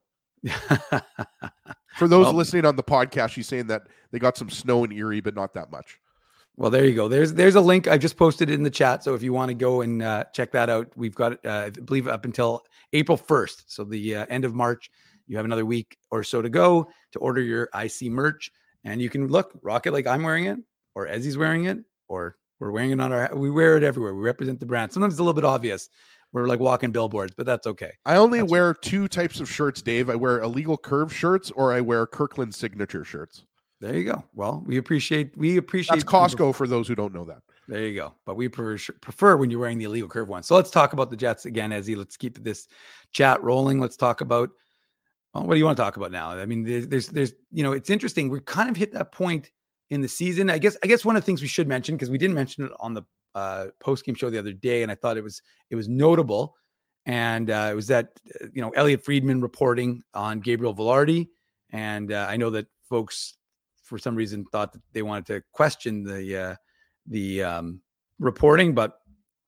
For those well, listening on the podcast, she's saying that they got some snow in Erie, but not that much. Well, there you go. There's there's a link. I just posted it in the chat. So if you want to go and uh, check that out, we've got, uh, I believe, up until April first. So the uh, end of March, you have another week or so to go to order your I C merch. And you can look, rock it like I'm wearing it, or Ezzy's wearing it, or we're wearing it on our, we wear it everywhere. We represent the brand. Sometimes it's a little bit obvious. We're like walking billboards, but that's okay. I only that's wear right. two types of shirts, Dave. I wear illegal curve shirts, or I wear Kirkland signature shirts. There you go. Well, we appreciate, we appreciate. That's Costco for those who don't know that. There you go. But we prefer, prefer when you're wearing the illegal curve one. So let's talk about the Jets again, Ezzy. Let's keep this chat rolling. Let's talk about, well, what do you want to talk about now? I mean, there's, there's, there's, you know, it's interesting. We kind of hit that point in the season. I guess, I guess one of the things we should mention, because we didn't mention it on the uh, post-game show the other day, and I thought it was, it was notable. And uh, it was that, uh, you know, Elliot Friedman reporting on Gabriel Velarde. And uh, I know that folks, for some reason, thought that they wanted to question the uh, the um, reporting, but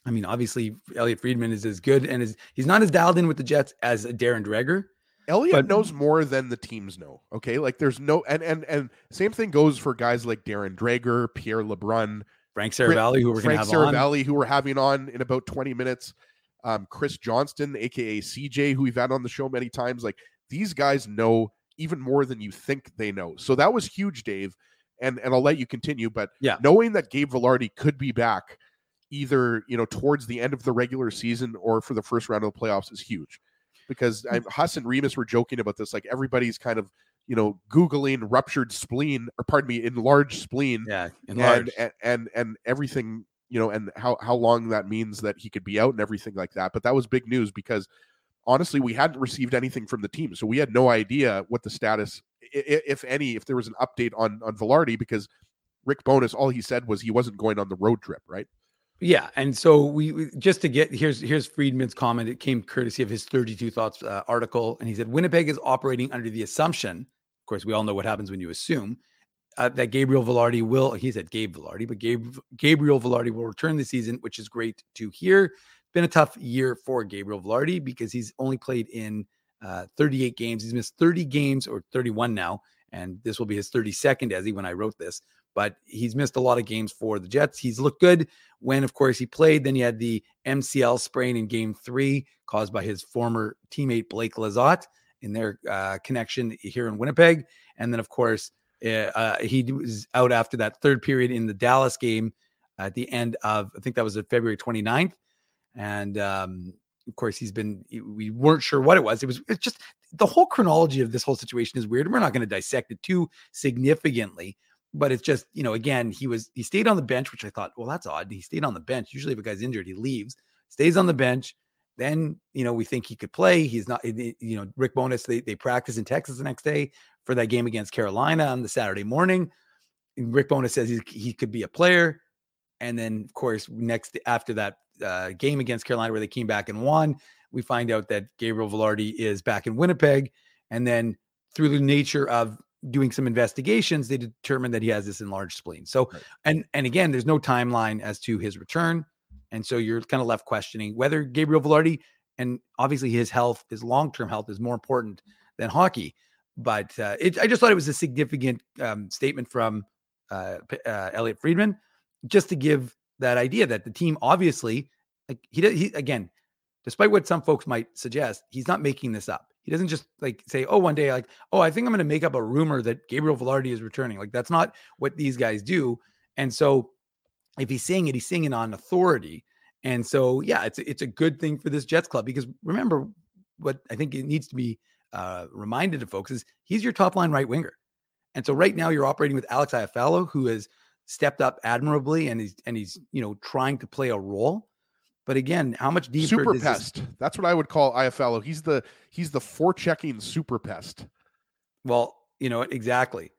I mean, obviously, Elliot Friedman is as good and is he's not as dialed in with the Jets as Darren Dreger. Elliot but, knows more than the teams know. Okay, like there's no and and and same thing goes for guys like Darren Dreger, Pierre LeBrun, Frank Saravalli, who we're going to have Saravalli, on. who we're having on in about twenty minutes. Um, Chris Johnston, aka C J, who we've had on the show many times. Like these guys know even more than you think they know. So that was huge, Dave. And and I'll let you continue. But yeah, knowing that Gabe Vilardi could be back either, you know, towards the end of the regular season or for the first round of the playoffs is huge. Because I'm, Huss and Remus were joking about this. Like everybody's kind of, you know, Googling ruptured spleen, or pardon me, enlarged spleen. Yeah, enlarged. And, and, and, and everything, you know, and how, how long that means that he could be out and everything like that. But that was big news because honestly, we hadn't received anything from the team. So we had no idea what the status, if any, if there was an update on, on Vilardi, because Rick Bowness, all he said was he wasn't going on the road trip, right? Yeah, and so we, we just to get here's here's Friedman's comment. It came courtesy of his thirty-two Thoughts uh, article, and he said Winnipeg is operating under the assumption. Of course, we all know what happens when you assume uh, that Gabriel Vilardi will. He said Gabe Vilardi, but Gabe, Gabriel Vilardi will return this season, which is great to hear. Been a tough year for Gabriel Vilardi because he's only played in uh, thirty-eight games. He's missed thirty games or thirty-one now, and this will be his thirty-second as he when I wrote this. But he's missed a lot of games for the Jets. He's looked good when, of course, he played. Then he had the M C L sprain in game three caused by his former teammate Blake Lizotte in their uh, connection here in Winnipeg. And then, of course, uh, he was out after that third period in the Dallas game at the end of, I think that was February twenty-ninth. And, um, of course, he's been, we weren't sure what it was. It was it's just the whole chronology of this whole situation is weird. We're not going to dissect it too significantly. But it's just, you know, again, he was, he stayed on the bench, which I thought, well, that's odd. He stayed on the bench. Usually if a guy's injured, he leaves, stays on the bench. Then, you know, we think he could play. He's not, you know, Rick Bowness, they, they practice in Texas the next day for that game against Carolina on the Saturday morning. And Rick Bowness says he, he could be a player. And then, of course, next after that uh, game against Carolina where they came back and won, we find out that Gabriel Vilardi is back in Winnipeg. And then through the nature of doing some investigations, they determined that he has this enlarged spleen. So, right. and, and again, there's no timeline as to his return. And so you're kind of left questioning whether Gabriel Vilardi, and obviously his health, his long-term health is more important than hockey. But uh, it, I just thought it was a significant um, statement from uh, uh, Elliot Friedman, just to give that idea that the team obviously, like he, he again, despite what some folks might suggest, he's not making this up. He doesn't just like say, oh, one day, like, oh, I think I'm going to make up a rumor that Gabriel Vilardi is returning. Like, that's not what these guys do. And so if he's saying it, he's saying it on authority. And so, yeah, it's, it's a good thing for this Jets club, because remember what I think it needs to be uh, reminded to folks is he's your top line right winger. And so right now you're operating with Alex Iafallo, who has stepped up admirably and he's, and he's, you know, trying to play a role. But again, how much deeper? Super pest. This... That's what I would call Iafallo. He's the he's the forechecking super pest. Well, you know exactly.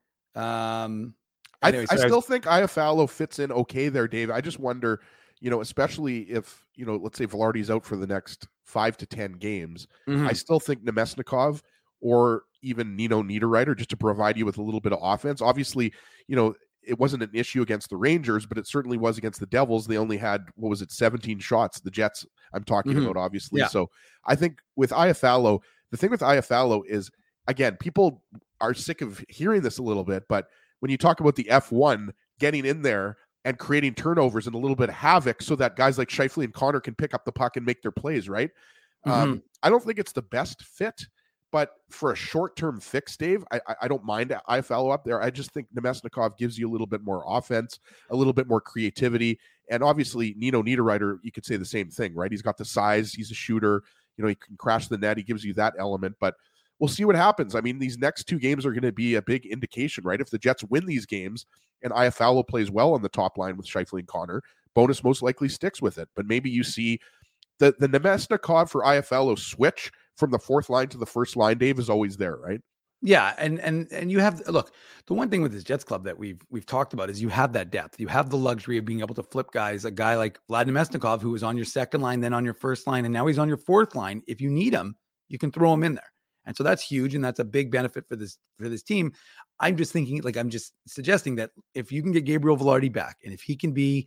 Um, anyway, I, I still I was... think Iafallo fits in okay there, Dave. I just wonder, you know, especially if, you know, let's say Vilardi's out for the next five to ten games. Mm-hmm. I still think Nemesnikov or even Nino Niederreiter, just to provide you with a little bit of offense. Obviously, you know, it wasn't an issue against the Rangers, but it certainly was against the Devils. They only had, what was it, seventeen shots, the Jets I'm talking mm-hmm. about, obviously. Yeah. So I think with Iafallo, the thing with Iafallo is, again, people are sick of hearing this a little bit, but when you talk about the F one getting in there and creating turnovers and a little bit of havoc so that guys like Scheifele and Connor can pick up the puck and make their plays, right? Mm-hmm. Um, I don't think it's the best fit. But for a short-term fix, Dave, I, I don't mind Iafallo up there. I just think Nemesnikov gives you a little bit more offense, a little bit more creativity. And obviously, Nino Niederreiter, you could say the same thing, right? He's got the size. He's a shooter. You know, he can crash the net. He gives you that element. But we'll see what happens. I mean, these next two games are going to be a big indication, right? If the Jets win these games and Iafallo plays well on the top line with Scheifele and Connor, Bowness most likely sticks with it. But maybe you see the, the Nemesnikov for Iafallo switch from the fourth line to the first line, Dave, is always there, right? Yeah, and and and you have, look, the one thing with this Jets club that we've we've talked about is you have that depth. You have the luxury of being able to flip guys. A guy like Vlad Nemesnikov, who was on your second line, then on your first line, and now he's on your fourth line. If you need him, you can throw him in there, and so that's huge, and that's a big benefit for this for this team. I'm just thinking, like, I'm just suggesting that if you can get Gabriel Vilardi back, and if he can be,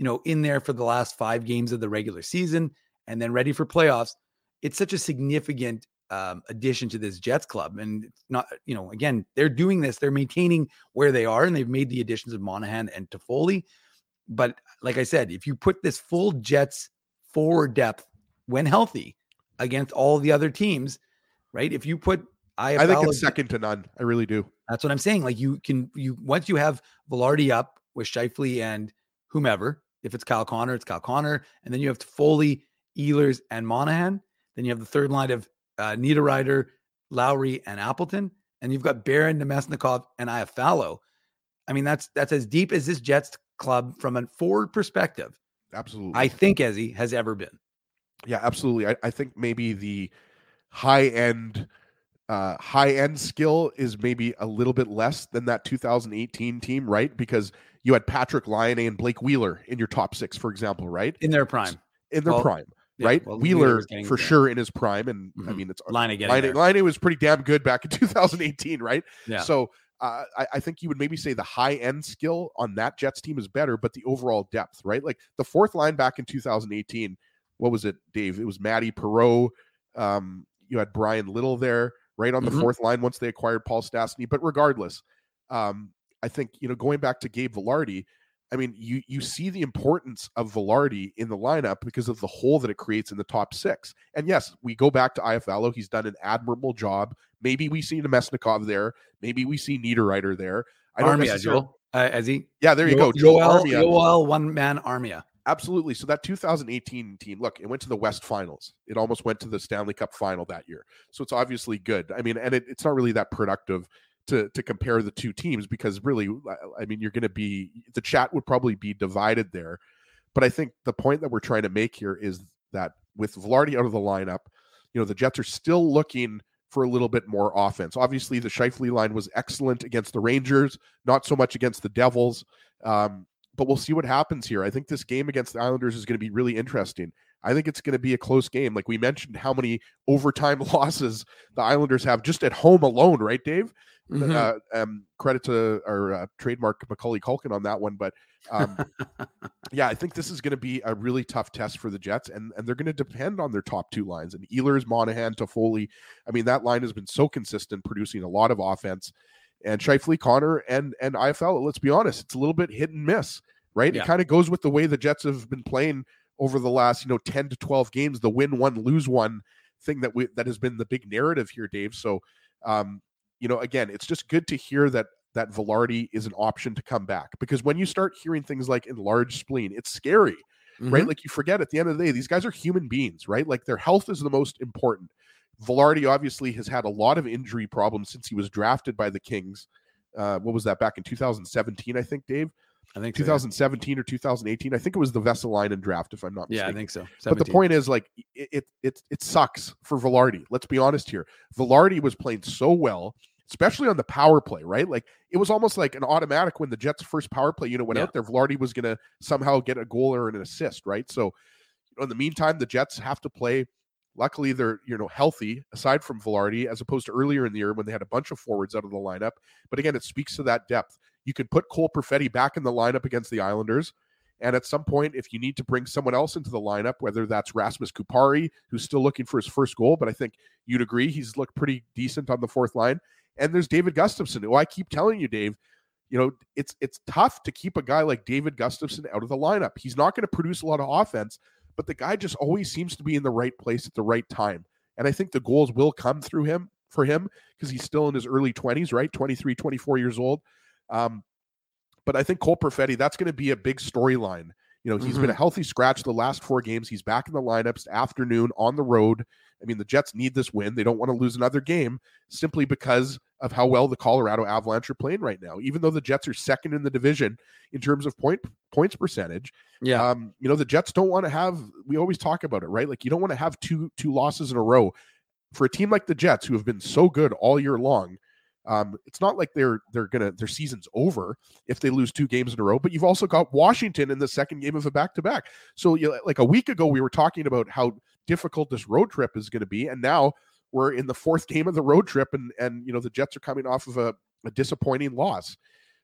you know, in there for the last five games of the regular season and then ready for playoffs. It's such a significant um, addition to this Jets club. And it's not, you know, again, they're doing this, they're maintaining where they are, and they've made the additions of Monahan and Toffoli. But like I said, if you put this full Jets forward depth when healthy against all the other teams, right? If you put I, I think it's second to none. I really do. That's what I'm saying. Like you can, you once you have Velarde up with Scheifele and whomever, if it's Kyle Connor, it's Kyle Connor, and then you have Toffoli, Ehlers, and Monahan. Then you have the third line of uh, Niederreiter, Lowry, and Appleton, and you've got Barron, Nemesnikov, and Iafallo. I mean, that's that's as deep as this Jets club from a forward perspective. Absolutely, I think Ezzy has ever been. Yeah, absolutely. I, I think maybe the high end. Uh, high end skill is maybe a little bit less than that two thousand eighteen team, right? Because you had Patrick Laine and Blake Wheeler in your top six, for example, right? In their prime. In their well, prime, yeah, right? well, Wheeler, Wheeler for sure in his prime. And mm-hmm. I mean, it's Laine getting Laine, there. Laine was pretty damn good back in two thousand eighteen, right? Yeah. So uh, I, I think you would maybe say the high end skill on that Jets team is better, but the overall depth, right? Like the fourth line back in two thousand eighteen, what was it, Dave? It was Matty Perreault. Um, you had Brian Little there. Right on the mm-hmm. fourth line once they acquired Paul Stastny. But regardless, um, I think, you know, going back to Gabe Vilardi, I mean, you you see the importance of Vilardi in the lineup because of the hole that it creates in the top six. And yes, we go back to Iafallo. He's done an admirable job. Maybe we see Nemesnikov there. Maybe we see Niederreiter there. I don't Armia, necessarily... Joel. Uh, as he, yeah, there you Joel, go. Joel, Joel, Armia. Joel one-man Armia. Absolutely. So that two thousand eighteen team, look, it went to the West Finals. It almost went to the Stanley Cup final that year. So it's obviously good. I mean, and it, it's not really that productive to to compare the two teams because really, I mean, you're going to be, the chat would probably be divided there. But I think the point that we're trying to make here is that with Vilardi out of the lineup, you know, the Jets are still looking for a little bit more offense. Obviously, the Scheifele line was excellent against the Rangers, not so much against the Devils. Um, But we'll see what happens here. I think this game against the Islanders is going to be really interesting. I think it's going to be a close game. Like we mentioned, how many overtime losses the Islanders have just at home alone, right, Dave? Mm-hmm. Uh, um, credit to our uh, trademark Macaulay Culkin on that one. But um, yeah, I think this is going to be a really tough test for the Jets, and, and they're going to depend on their top two lines. And Ehlers, Monahan, Toffoli. I mean, that line has been so consistent, producing a lot of offense. And Scheifele, Connor, and and Iafallo, let's be honest, it's a little bit hit and miss, right? Yeah. It kind of goes with the way the Jets have been playing over the last, you know, ten to twelve games, the win one, lose one thing that we that has been the big narrative here, Dave. So, um, you know, again, it's just good to hear that that Vilardi is an option to come back, because when you start hearing things like enlarged spleen, it's scary, mm-hmm. right? Like you forget at the end of the day, these guys are human beings, right? Like their health is the most important. Vilardi obviously has had a lot of injury problems since he was drafted by the Kings. Uh, what was that, back in two thousand seventeen, I think, Dave? I think twenty seventeen so, yeah. or two thousand eighteen. I think it was the Vesalainen draft, if I'm not mistaken. Yeah, I think so. seventeen. But the point is, like, it, it it it sucks for Vilardi. Let's be honest here. Vilardi was playing so well, especially on the power play, right? Like, it was almost like an automatic when the Jets' first power play unit went yeah. out there. Vilardi was going to somehow get a goal or an assist, right? So, in the meantime, the Jets have to play. Luckily, they're, you know, healthy aside from Vilardi, as opposed to earlier in the year when they had a bunch of forwards out of the lineup. But again, it speaks to that depth. You can put Cole Perfetti back in the lineup against the Islanders. And at some point, if you need to bring someone else into the lineup, whether that's Rasmus Kupari, who's still looking for his first goal, but I think you'd agree he's looked pretty decent on the fourth line. And there's David Gustafsson, who I keep telling you, Dave, you know, it's it's tough to keep a guy like David Gustafsson out of the lineup. He's not going to produce a lot of offense, but the guy just always seems to be in the right place at the right time. And I think the goals will come through him for him because he's still in his early twenties, right? twenty-three, twenty-four years old. Um, but I think Cole Perfetti, that's going to be a big storyline. You know, he's mm-hmm. been a healthy scratch the last four games. He's back in the lineups afternoon on the road. I mean, the Jets need this win. They don't want to lose another game simply because of how well the Colorado Avalanche are playing right now. Even though the Jets are second in the division in terms of point points percentage, yeah, um, you know, the Jets don't want to have, we always talk about it, right? Like, you don't want to have two two losses in a row. For a team like the Jets, who have been so good all year long, um, it's not like they're they're gonna their season's over if they lose two games in a row. But you've also got Washington in the second game of a back-to-back. So, you know, like a week ago, we were talking about how difficult this road trip is going to be, and now we're in the fourth game of the road trip, and and you know, the Jets are coming off of a, a disappointing loss.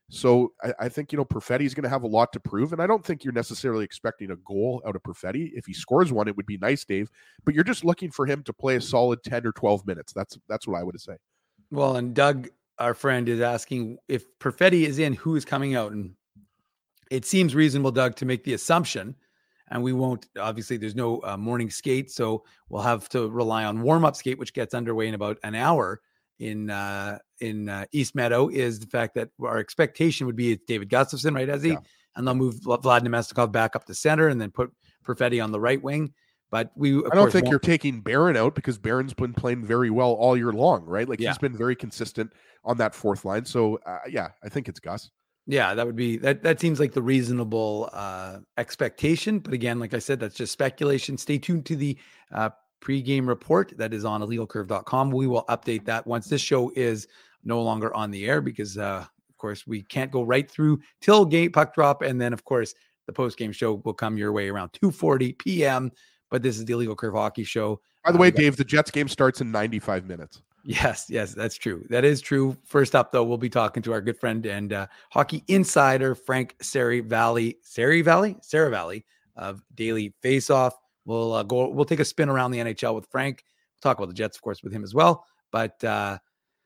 So I, I think, you know, Perfetti is going to have a lot to prove. And I don't think you're necessarily expecting a goal out of Perfetti. If he scores one, it would be nice, Dave. But you're just looking for him to play a solid ten or twelve minutes. That's that's what I would say. Well, and Doug, our friend, is asking if Perfetti is in, who is coming out? And it seems reasonable, Doug, to make the assumption, and we won't, obviously there's no uh, morning skate, so we'll have to rely on warm-up skate, which gets underway in about an hour in uh, in uh, East Meadow, is the fact that our expectation would be it's David Gustafson, right, Ezzy? Yeah. And they'll move Vlad Nemestikov back up to center and then put Perfetti on the right wing. But we, of I don't course, think won't... you're taking Barron out because Barron's been playing very well all year long, right? Like yeah. he's been very consistent on that fourth line. So uh, yeah, I think it's Gus. Yeah, that would be that. That seems like the reasonable uh, expectation. But again, like I said, that's just speculation. Stay tuned to the uh, pregame report that is on illegal curve dot com. We will update that once this show is no longer on the air because, uh, of course, we can't go right through till game puck drop, and then of course the post game show will come your way around two forty p.m. But this is the Illegal Curve Hockey Show. By the way, um, Dave, the Jets game starts in ninety-five minutes. Yes, yes, that's true. That is true. First up, though, we'll be talking to our good friend and uh, hockey insider, Frank Sari Valley, Sari Valley, Sarah Valley of Daily Faceoff. We'll uh, go. We'll take a spin around the N H L with Frank. We'll talk about the Jets, of course, with him as well. But uh,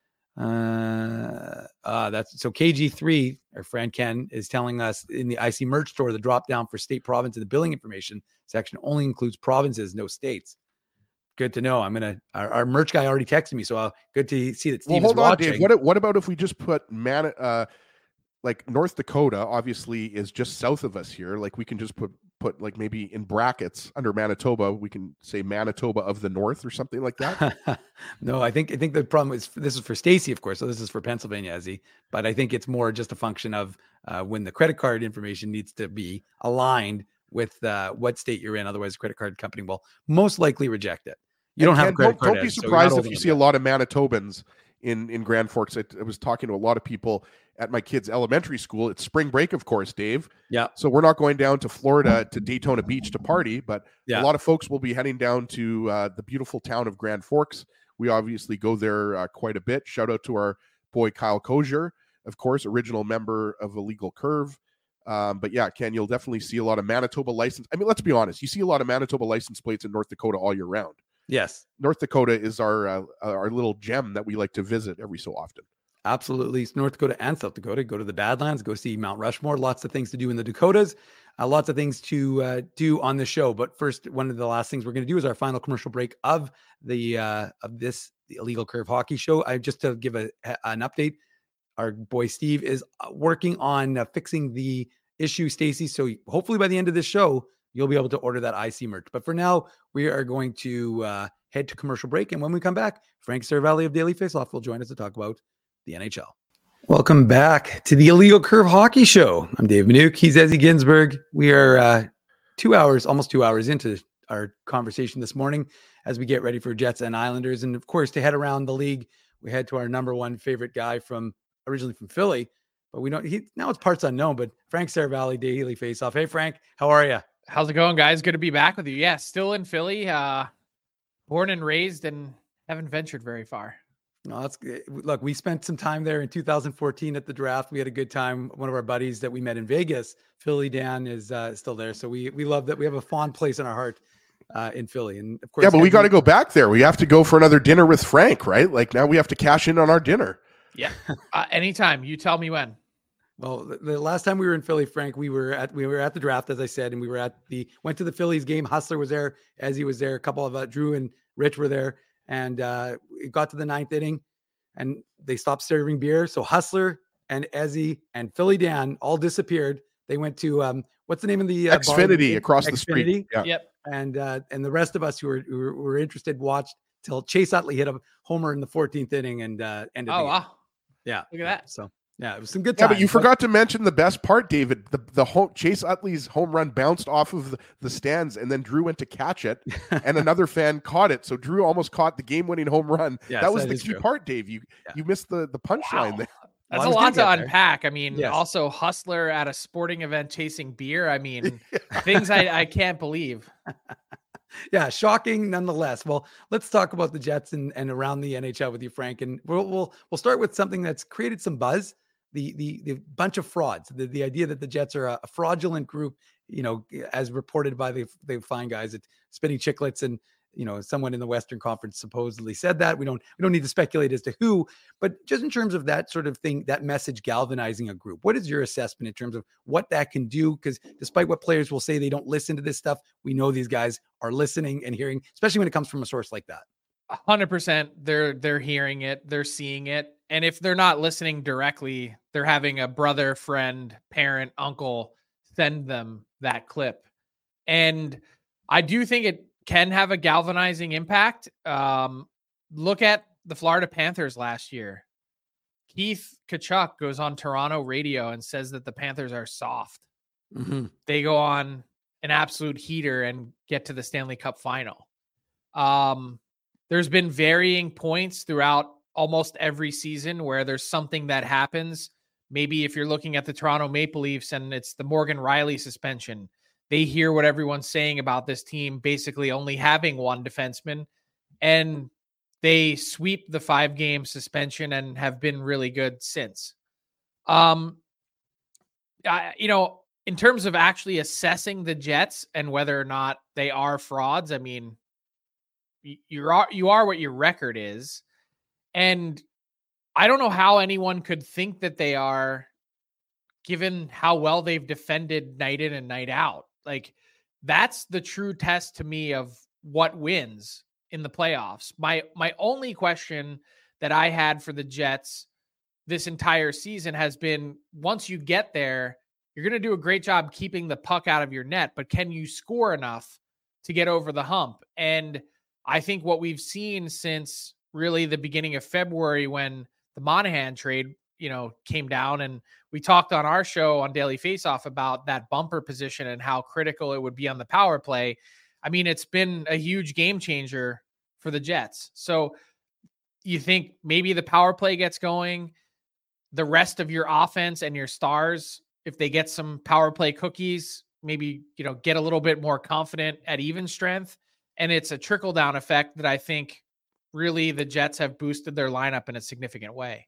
uh, uh, that's so. K G three, our friend Ken, is telling us in the I C merch store, the drop down for state, province, and the billing information section only includes provinces, no states. Good to know. I'm gonna. Our, our merch guy already texted me, so uh, good to see that Steve well, hold is on, watching. Dave. What what about if we just put man, uh, like North Dakota? Obviously, is just south of us here. Like we can just put put like maybe in brackets under Manitoba, we can say Manitoba of the North or something like that. No, I think I think the problem is this is for Stacy, of course. So this is for Pennsylvania, Ezzy. But I think it's more just a function of uh, when the credit card information needs to be aligned with uh, what state you're in. Otherwise, the credit card company will most likely reject it. You don't and, have a credit don't, card. Don't be so surprised if you see a lot of Manitobans in, in Grand Forks. I, I was talking to a lot of people at my kids' elementary school. It's spring break, of course, Dave. Yeah. So we're not going down to Florida to Daytona Beach to party, but yeah. a lot of folks will be heading down to uh, the beautiful town of Grand Forks. We obviously go there uh, quite a bit. Shout out to our boy Kyle Kozier, of course, original member of Illegal Curve. Um, but yeah, Ken, you'll definitely see a lot of Manitoba license. I mean, let's be honest. You see a lot of Manitoba license plates in North Dakota all year round. Yes. North Dakota is our uh, our little gem that we like to visit every so often. Absolutely. It's North Dakota and South Dakota. Go to the Badlands, go see Mount Rushmore. Lots of things to do in the Dakotas. Uh, lots of things to uh, do on the show. But first, one of the last things we're going to do is our final commercial break of the uh, of this the Illegal Curve Hockey Show. I just to give a an update. Our boy Steve is working on uh, fixing the issue, Stacy. So hopefully by the end of this show, you'll be able to order that I C merch. But for now, we are going to uh, head to commercial break. And when we come back, Frank Saravalli of Daily Faceoff will join us to talk about the N H L. Welcome back to the Illegal Curve Hockey Show. I'm Dave Minuk. He's Ezzy Ginsberg. We are uh, two hours, almost two hours into our conversation this morning as we get ready for Jets and Islanders. And of course, to head around the league, we head to our number one favorite guy from originally from Philly, but we don't, he now it's parts unknown, but Frank Saravalli, Daily Faceoff. Hey, Frank, how are you? How's it going, guys? Good to be back with you. Yeah, still in Philly, uh, born and raised, and haven't ventured very far. No, that's good. Look, we spent some time there in two thousand fourteen at the draft. We had a good time. One of our buddies that we met in Vegas, Philly Dan, is uh, still there. So we we love that. We have a fond place in our heart uh, in Philly. And of course, yeah, but we got to go back there. We have to go for another dinner with Frank, right? Like now we have to cash in on our dinner. Yeah, uh, anytime. You tell me when. Well, the, the last time we were in Philly, Frank, we were at we were at the draft, as I said, and we were at the went to the Phillies game. Hustler was there, Ezzy was there, a couple of uh, Drew and Rich were there, and uh, it got to the ninth inning, and they stopped serving beer. So Hustler and Ezzy and Philly Dan all disappeared. They went to um, what's the name of the uh, Xfinity across Xfinity. the street. Yeah. Yep. And uh, and the rest of us who were who were, who were interested watched till Chase Utley hit a homer in the fourteenth inning and uh, ended. Oh the game. wow! Yeah, look at that. So yeah, it was some good Yeah, time. but you forgot to mention the best part, David. The the home, Chase Utley's home run bounced off of the, the stands, and then Drew went to catch it, and another fan caught it. So Drew almost caught the game-winning home run. Yes, that was that the key true. part, Dave. You yeah. you missed the the punchline wow. there. That's well, a lot to unpack. I mean, yes. also Hustler at a sporting event chasing beer. I mean, things I, I can't believe. Yeah, shocking nonetheless. Well, let's talk about the Jets and, and around the N H L with you, Frank. And we'll we'll we'll start with something that's created some buzz the the the bunch of frauds, the, the idea that the Jets are a, a fraudulent group, you know, as reported by the the fine guys at Spitting Chicklets, and you know, someone in the Western Conference supposedly said that. We don't we don't need to speculate as to who, but just in terms of that sort of thing, that message galvanizing a group, what is your assessment in terms of what that can do? Because despite what players will say, they don't listen to this stuff, we know these guys are listening and hearing, especially when it comes from a source like that. one hundred percent they're they're hearing it, they're seeing it, and if they're not listening directly, they're having a brother, friend, parent, uncle send them that clip. And I do think it can have a galvanizing impact. Um, look at the Florida Panthers last year. Keith Tkachuk goes on Toronto radio and says that the Panthers are soft. Mm-hmm. They go on an absolute heater and get to the Stanley Cup final. Um, there's been varying points throughout almost every season where there's something that happens. Maybe if you're looking at the Toronto Maple Leafs and it's the Morgan Rielly suspension, they hear what everyone's saying about this team basically only having one defenseman, and they sweep the five game suspension and have been really good since. Um, I, you know, in terms of actually assessing the Jets and whether or not they are frauds, I mean, you are, you are what your record is. And I don't know how anyone could think that they are, given how well they've defended night in and night out. Like, that's the true test to me of what wins in the playoffs. My my only question that I had for the Jets this entire season has been, once you get there, you're going to do a great job keeping the puck out of your net, but can you score enough to get over the hump? And I think what we've seen since really the beginning of February, when the Monahan trade, you know, came down, and we talked on our show on Daily Faceoff about that bumper position and how critical it would be on the power play. I mean, it's been a huge game changer for the Jets. So you think maybe the power play gets going, the rest of your offense and your stars, if they get some power play cookies, maybe, you know, get a little bit more confident at even strength. And it's a trickle down effect that I think really the Jets have boosted their lineup in a significant way.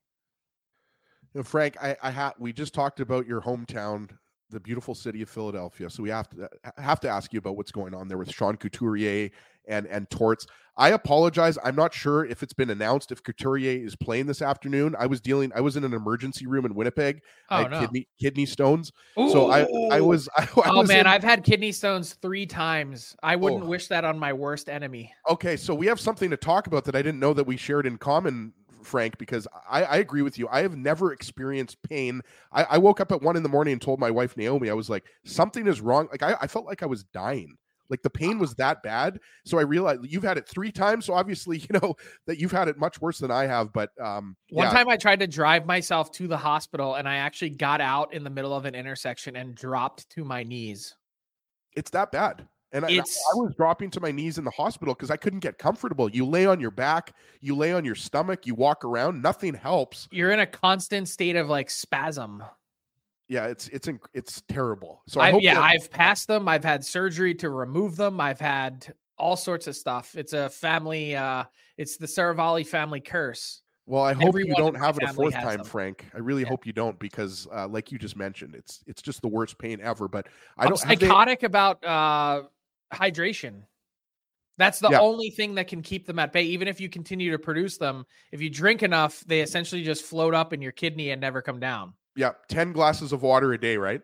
You know, Frank, I, I ha- we just talked about your hometown, the beautiful city of Philadelphia. So we have to have to ask you about what's going on there with Sean Couturier and and Torts. I apologize. I'm not sure if it's been announced if Couturier is playing this afternoon. I was dealing. I was in an emergency room in Winnipeg. Oh, I had no. kidney kidney stones. Ooh. So I I was. I, I oh was man, in, I've had kidney stones three times. I wouldn't Oh. wish that on my worst enemy. Okay, so we have something to talk about that I didn't know that we shared in common, Frank, because I, I agree with you. I have never experienced pain. I, I woke up at one in the morning and told my wife, Naomi, I was like, something is wrong. Like I, I felt like I was dying. Like the pain was that bad. So I realized you've had it three times. So obviously, you know, that you've had it much worse than I have. But um, One yeah. time I tried to drive myself to the hospital, and I actually got out in the middle of an intersection and dropped to my knees. It's that bad. And I, I It's- was dropping to my knees in the hospital because I couldn't get comfortable. You lay on your back, you lay on your stomach, you walk around, nothing helps. You're in a constant state of like spasm. Yeah, it's it's inc- it's terrible. So I I've, hope yeah, that- I've passed them. I've had surgery to remove them. I've had all sorts of stuff. It's a family, uh, it's the Saravalli family curse. Well, I hope Everyone you in don't my have it a family fourth has time, them. Frank. I really Yeah. hope you don't, because uh, like you just mentioned, it's it's just the worst pain ever. But I I'm don't have they- psychotic about uh, hydration. That's the Yeah. only thing that can keep them at bay. Even if you continue to produce them, if you drink enough, they essentially just float up in your kidney and never come down. yeah, ten glasses of water a day, right?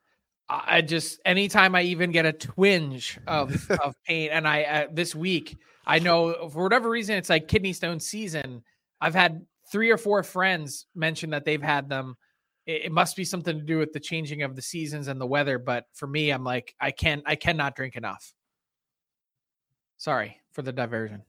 I just, anytime I even get a twinge of, of pain, and I, uh, this week, I know for whatever reason, it's like kidney stone season. I've had three or four friends mention that they've had them. It, it must be something to do with the changing of the seasons and the weather. But for me, I'm like, I can't, I cannot drink enough. Sorry for the diversion.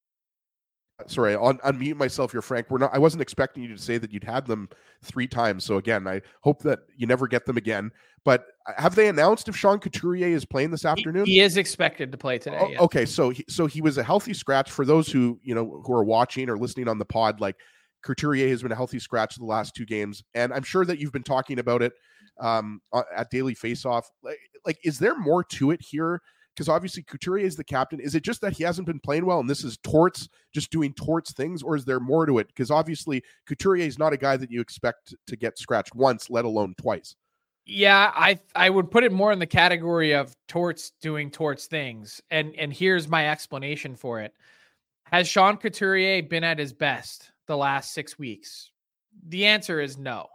Sorry, I'll unmute myself here, Frank. We're not. I wasn't expecting you to say that you'd had them three times. So again, I hope that you never get them again. But have they announced if Sean Couturier is playing this afternoon? He, he is expected to play today. Oh, yes. Okay, so he, so he was a healthy scratch. For those who you know who are watching or listening on the pod, like Couturier has been a healthy scratch the last two games, and I'm sure that you've been talking about it um, at Daily Faceoff. Like, like, is there more to it here? because obviously Couturier is the captain. Is it just that he hasn't been playing well and this is Torts just doing Torts things, or is there more to it? Because obviously Couturier is not a guy that you expect to get scratched once, let alone twice. Yeah, I I would put it more in the category of Torts doing Torts things. And and here's my explanation for it. Has Sean Couturier been at his best the last six weeks? The answer is no.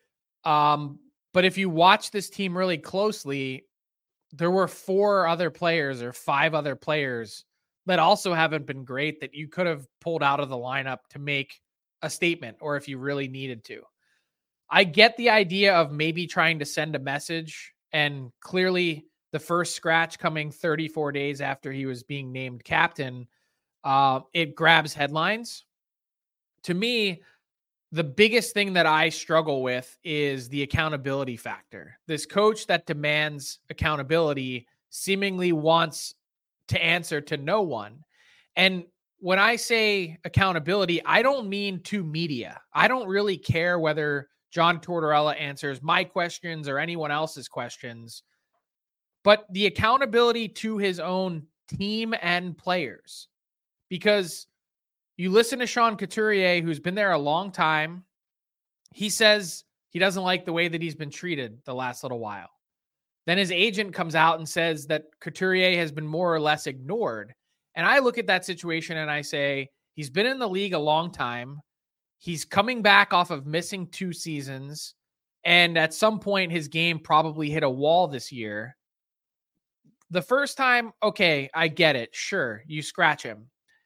Um, but if you watch this team really closely, there were four other players or five other players that also haven't been great that you could have pulled out of the lineup to make a statement, or if you really needed to. I get the idea of maybe trying to send a message, and clearly the first scratch coming thirty-four days after he was being named captain, uh, it grabs headlines. To me, the biggest thing that I struggle with is the accountability factor. This coach that demands accountability seemingly wants to answer to no one. And when I say accountability, I don't mean to media. I don't really care whether John Tortorella answers my questions or anyone else's questions, but the accountability to his own team and players. Because you listen to Sean Couturier, who's been there a long time. He says he doesn't like the way that he's been treated the last little while. Then his agent comes out and says that Couturier has been more or less ignored. And I look at that situation and I say, he's been in the league a long time. He's coming back off of missing two seasons. And at some point, his game probably hit a wall this year. The first time, okay, I get it. Sure, you scratch him.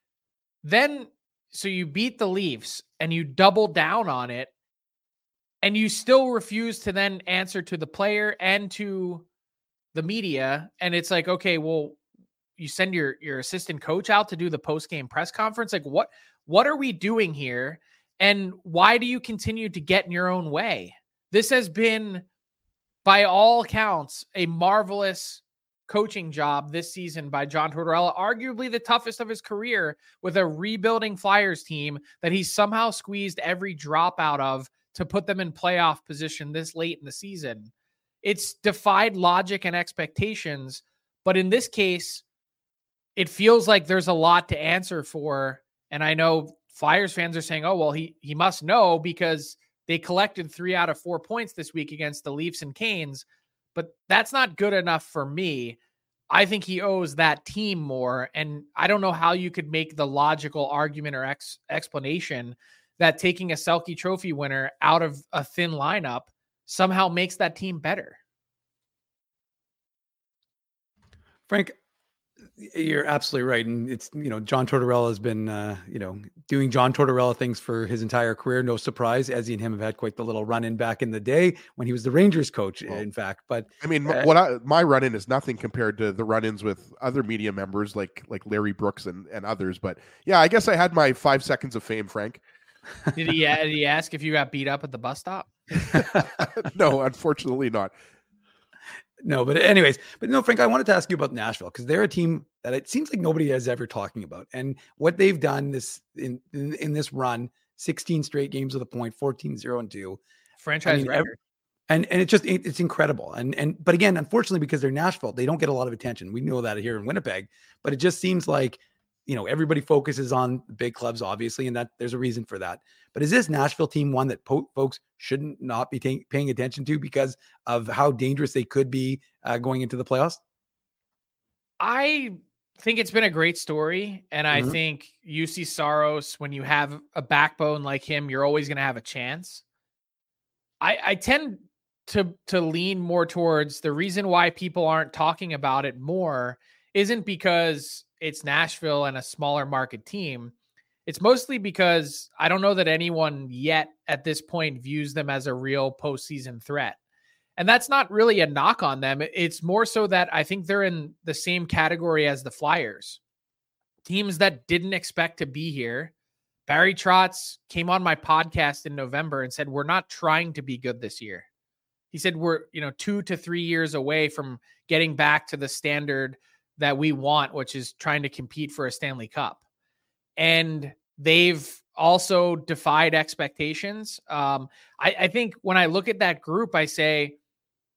Then, so you beat the Leafs and you double down on it, and you still refuse to then answer to the player and to the media. And it's like, okay, well, you send your, your assistant coach out to do the post-game press conference. Like, what, what are we doing here? And why do you continue to get in your own way? This has been, by all accounts, a marvelous coaching job this season by John Tortorella, arguably the toughest of his career, with a rebuilding Flyers team that he somehow squeezed every drop out of to put them in playoff position this late in the season. It's defied logic and expectations, but in this case, it feels like there's a lot to answer for. And I know Flyers fans are saying, oh, well, he, he must know because they collected three out of four points this week against the Leafs and Canes, but that's not good enough for me. I think he owes that team more. And I don't know how you could make the logical argument or ex- explanation that taking a Selke Trophy winner out of a thin lineup somehow makes that team better. Frank, you're absolutely right. And it's, you know, John Tortorella has been, uh, you know, doing John Tortorella things for his entire career. No surprise. Ezzy and him have had quite the little run in back in the day when he was the Rangers coach, well, in fact. But I mean, uh, what I, my run in is nothing compared to the run ins with other media members like, like Larry Brooks and, and others. But yeah, I guess I had my five seconds of fame, Frank. Did he, did he ask if you got beat up at the bus stop? No, unfortunately not. No, but anyways, but no, Frank, I wanted to ask you about Nashville because they're a team that it seems like nobody is ever talking about, and what they've done this in in, in this run, sixteen straight games with a point, fourteen, zero and two, franchise I mean, record. And and it's just it, it's incredible. And and but again, unfortunately, because they're Nashville, they don't get a lot of attention. We know that here in Winnipeg, but it just seems like, you know, everybody focuses on the big clubs, obviously, and that there's a reason for that. But is this Nashville team one that po- folks shouldn't not be t- paying attention to because of how dangerous they could be uh, going into the playoffs? I think it's been a great story. And I mm-hmm. think U C Saros, when you have a backbone like him, you're always going to have a chance. I, I tend to, to lean more towards the reason why people aren't talking about it more isn't because it's Nashville and a smaller market team. It's mostly because I don't know that anyone yet at this point views them as a real postseason threat. And that's not really a knock on them. It's more so that I think they're in the same category as the Flyers. Teams that didn't expect to be here. Barry Trotz came on my podcast in November and said, we're not trying to be good this year. He said, we're, you know, two to three years away from getting back to the standard that we want, which is trying to compete for a Stanley Cup. And they've also defied expectations. Um, I, I think when I look at that group, I say,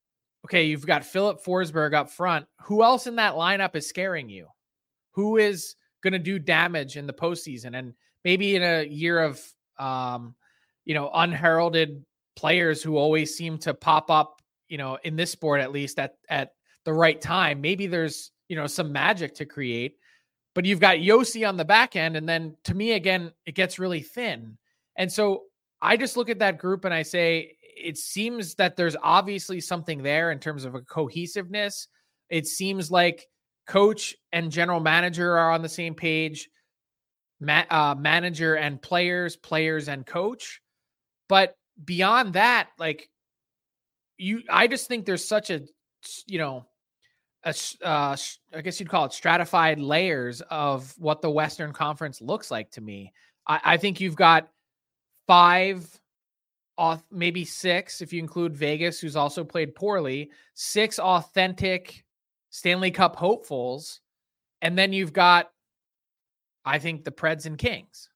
okay, you've got Philip Forsberg up front. Who else in that lineup is scaring you? Who is going to do damage in the postseason? And maybe in a year of, um, you know, unheralded players who always seem to pop up, you know, in this sport, at least at, at the right time, maybe there's, you know, some magic to create, but you've got Yossi on the back end. And then to me, again, it gets really thin. And so I just look at that group and I say, it seems that there's obviously something there in terms of a cohesiveness. It seems like coach and general manager are on the same page, ma- uh, manager and players, players and coach. But beyond that, like you, I just think there's such a, you know, a, uh, I guess you'd call it stratified layers of what the Western Conference looks like to me. I, I think you've got five, maybe six, if you include Vegas, who's also played poorly, six authentic Stanley Cup hopefuls. And then you've got, I think, the Preds and Kings.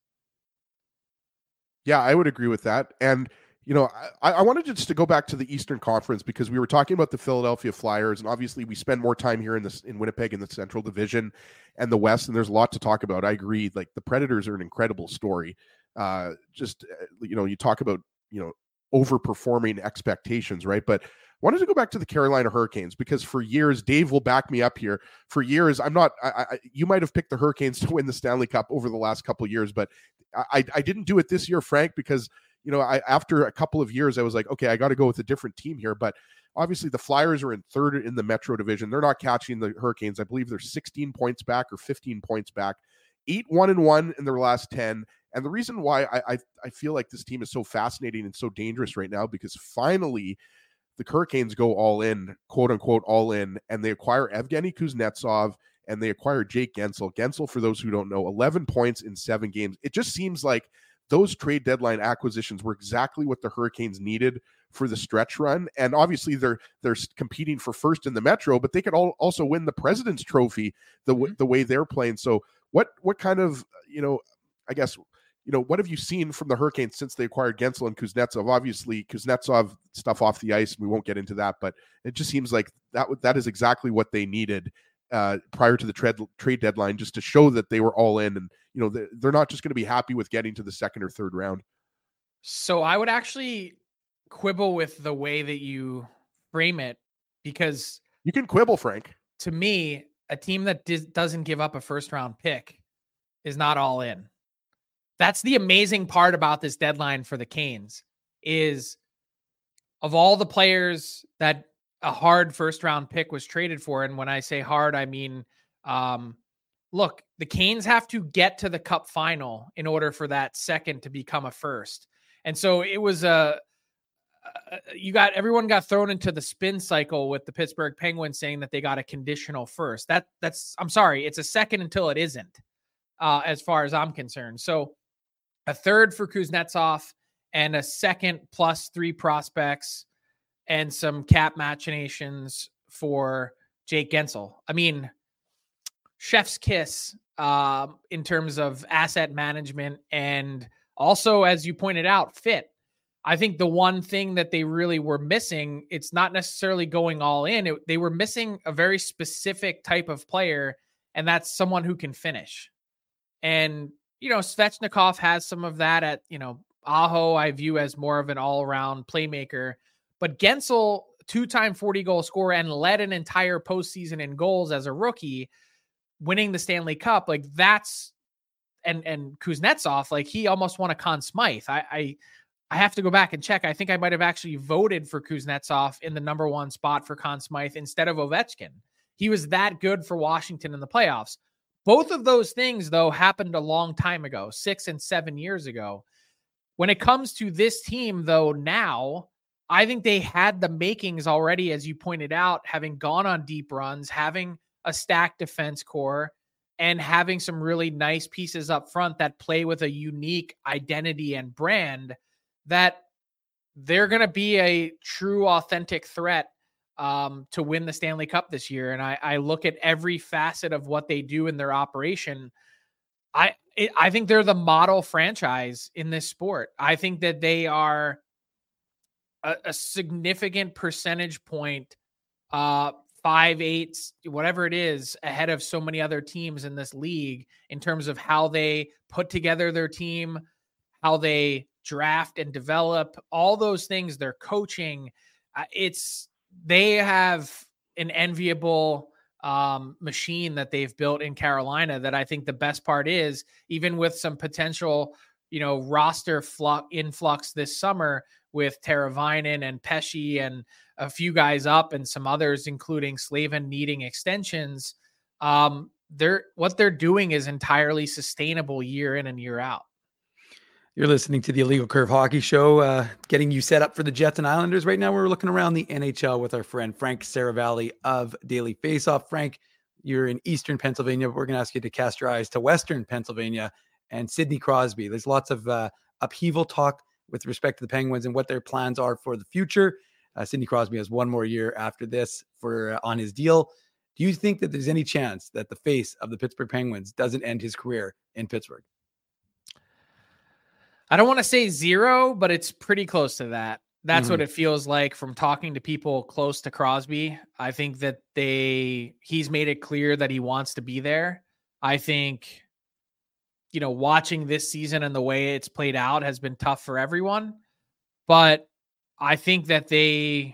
Yeah, I would agree with that. And, you know, I, I wanted just to go back to the Eastern Conference because we were talking about the Philadelphia Flyers, and obviously we spend more time here in this in Winnipeg in the Central Division and the West, and there's a lot to talk about. I agree. Like, the Predators are an incredible story. Uh, just, you know, you talk about, you know, overperforming expectations, right? But I wanted to go back to the Carolina Hurricanes because for years, Dave will back me up here. For years, I'm not, I, I, you might have picked the Hurricanes to win the Stanley Cup over the last couple of years, but I, I didn't do it this year, Frank, because, you know, I, after a couple of years, I was like, okay, I got to go with a different team here. But obviously the Flyers are in third in the Metro Division. They're not catching the Hurricanes. I believe they're sixteen points back or fifteen points back, eight, one and one in their last ten. And the reason why I, I I feel like this team is so fascinating and so dangerous right now, because finally the Hurricanes go all in, quote unquote, all in, and they acquire Evgeny Kuznetsov and they acquire Jake Gensel. Gensel, for those who don't know, eleven points in seven games. It just seems like those trade deadline acquisitions were exactly what the Hurricanes needed for the stretch run. And obviously they're they're competing for first in the Metro, but they could all, also win the President's Trophy the mm-hmm. the way they're playing. So what what kind of, you know, I guess, you know, what have you seen from the Hurricanes since they acquired Gensel and Kuznetsov? Obviously, Kuznetsov stuff off the ice, we won't get into that, but it just seems like that that is exactly what they needed uh, prior to the trade trade deadline, just to show that they were all in, and you know they're, they're not just going to be happy with getting to the second or third round. So I would actually quibble with the way that you frame it, because you can quibble, Frank. To me, a team that d- doesn't give up a first round pick is not all in. That's the amazing part about this deadline for the Canes, is of all the players that a hard first round pick was traded for. And when I say hard, I mean, um, look, the Canes have to get to the Cup final in order for that second to become a first. And so it was a, uh, you got, everyone got thrown into the spin cycle with the Pittsburgh Penguins saying that they got a conditional first. That that's, I'm sorry, it's a second until it isn't, uh, as far as I'm concerned. So a third for Kuznetsov and a second plus three prospects and some cap machinations for Jake Gensel. I mean, chef's kiss uh, in terms of asset management, and also, as you pointed out, fit. I think the one thing that they really were missing, it's not necessarily going all in. It, they were missing a very specific type of player, and that's someone who can finish. And, you know, Svechnikov has some of that at, you know, Aho I view as more of an all-around playmaker. But Gensel, two-time forty-goal scorer, and led an entire postseason in goals as a rookie, winning the Stanley Cup. Like, that's, and and Kuznetsov, like, he almost won a Conn Smythe. I, I I have to go back and check. I think I might have actually voted for Kuznetsov in the number one spot for Conn Smythe instead of Ovechkin. He was that good for Washington in the playoffs. Both of those things, though, happened a long time ago, six and seven years ago. When it comes to this team, though, now, I think they had the makings already, as you pointed out, having gone on deep runs, having a stacked defense core, and having some really nice pieces up front that play with a unique identity and brand, that they're going to be a true, authentic threat um, to win the Stanley Cup this year. And I, I look at every facet of what they do in their operation. I it, I think they're the model franchise in this sport. I think that they are a, a significant percentage point uh, five, eight, whatever it is, ahead of so many other teams in this league in terms of how they put together their team, how they draft and develop, all those things, their coaching. Uh, it's, they have an enviable um, machine that they've built in Carolina that I think the best part is, even with some potential, you know, roster flux, influx this summer with Teravainen and Pesce and a few guys up and some others, including Slavin, needing extensions. Um, they're what they're doing is entirely sustainable year in and year out. You're listening to the Illegal Curve Hockey Show, uh, getting you set up for the Jets and Islanders. Right now, we're looking around the N H L with our friend Frank Saravalli of Daily Faceoff. Frank, you're in Eastern Pennsylvania, but we're going to ask you to cast your eyes to Western Pennsylvania and Sidney Crosby. There's lots of uh, upheaval talk with respect to the Penguins and what their plans are for the future. Uh, Sidney Crosby has one more year after this for uh, on his deal. Do you think that there's any chance that the face of the Pittsburgh Penguins doesn't end his career in Pittsburgh? I don't want to say zero, but it's pretty close to that. That's Mm-hmm. what it feels like from talking to people close to Crosby. I think that they, he's made it clear that he wants to be there. I think, you know, watching this season and the way it's played out has been tough for everyone, but I think that they,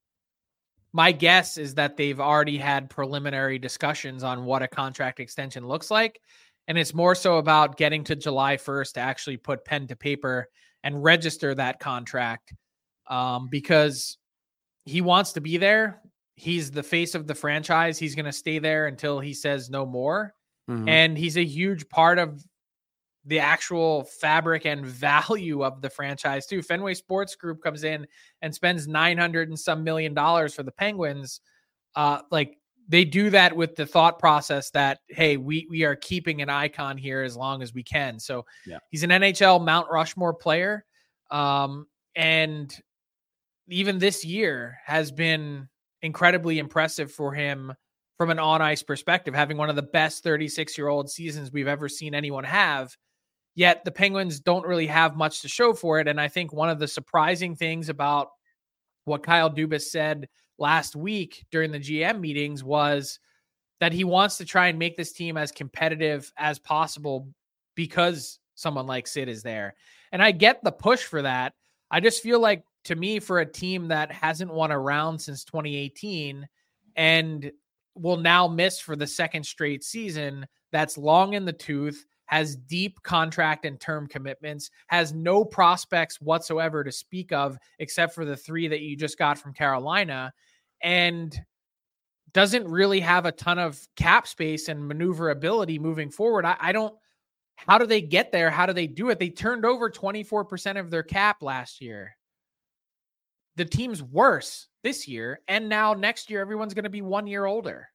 my guess is that they've already had preliminary discussions on what a contract extension looks like. And it's more so about getting to July first to actually put pen to paper and register that contract, um, because he wants to be there. He's the face of the franchise. He's going to stay there until he says no more. Mm-hmm. And he's a huge part of the actual fabric and value of the franchise too. Fenway Sports Group comes in and spends nine hundred and some million dollars for the Penguins. Uh, like they do that with the thought process that, hey, we, we are keeping an icon here as long as we can. So yeah. He's an N H L Mount Rushmore player. Um, and even this year has been incredibly impressive for him from an on-ice perspective, having one of the best thirty-six-year-old seasons we've ever seen anyone have. Yet the Penguins don't really have much to show for it. And I think one of the surprising things about what Kyle Dubas said last week during the G M meetings was that he wants to try and make this team as competitive as possible because someone like Sid is there. And I get the push for that. I just feel like, to me, for a team that hasn't won a round since twenty eighteen and will now miss for the second straight season, that's long in the tooth, has deep contract and term commitments, has no prospects whatsoever to speak of except for the three that you just got from Carolina, and doesn't really have a ton of cap space and maneuverability moving forward. I, I don't, how do they get there? How do they do it? They turned over twenty-four percent of their cap last year. The team's worse this year, and now next year, everyone's going to be one year older.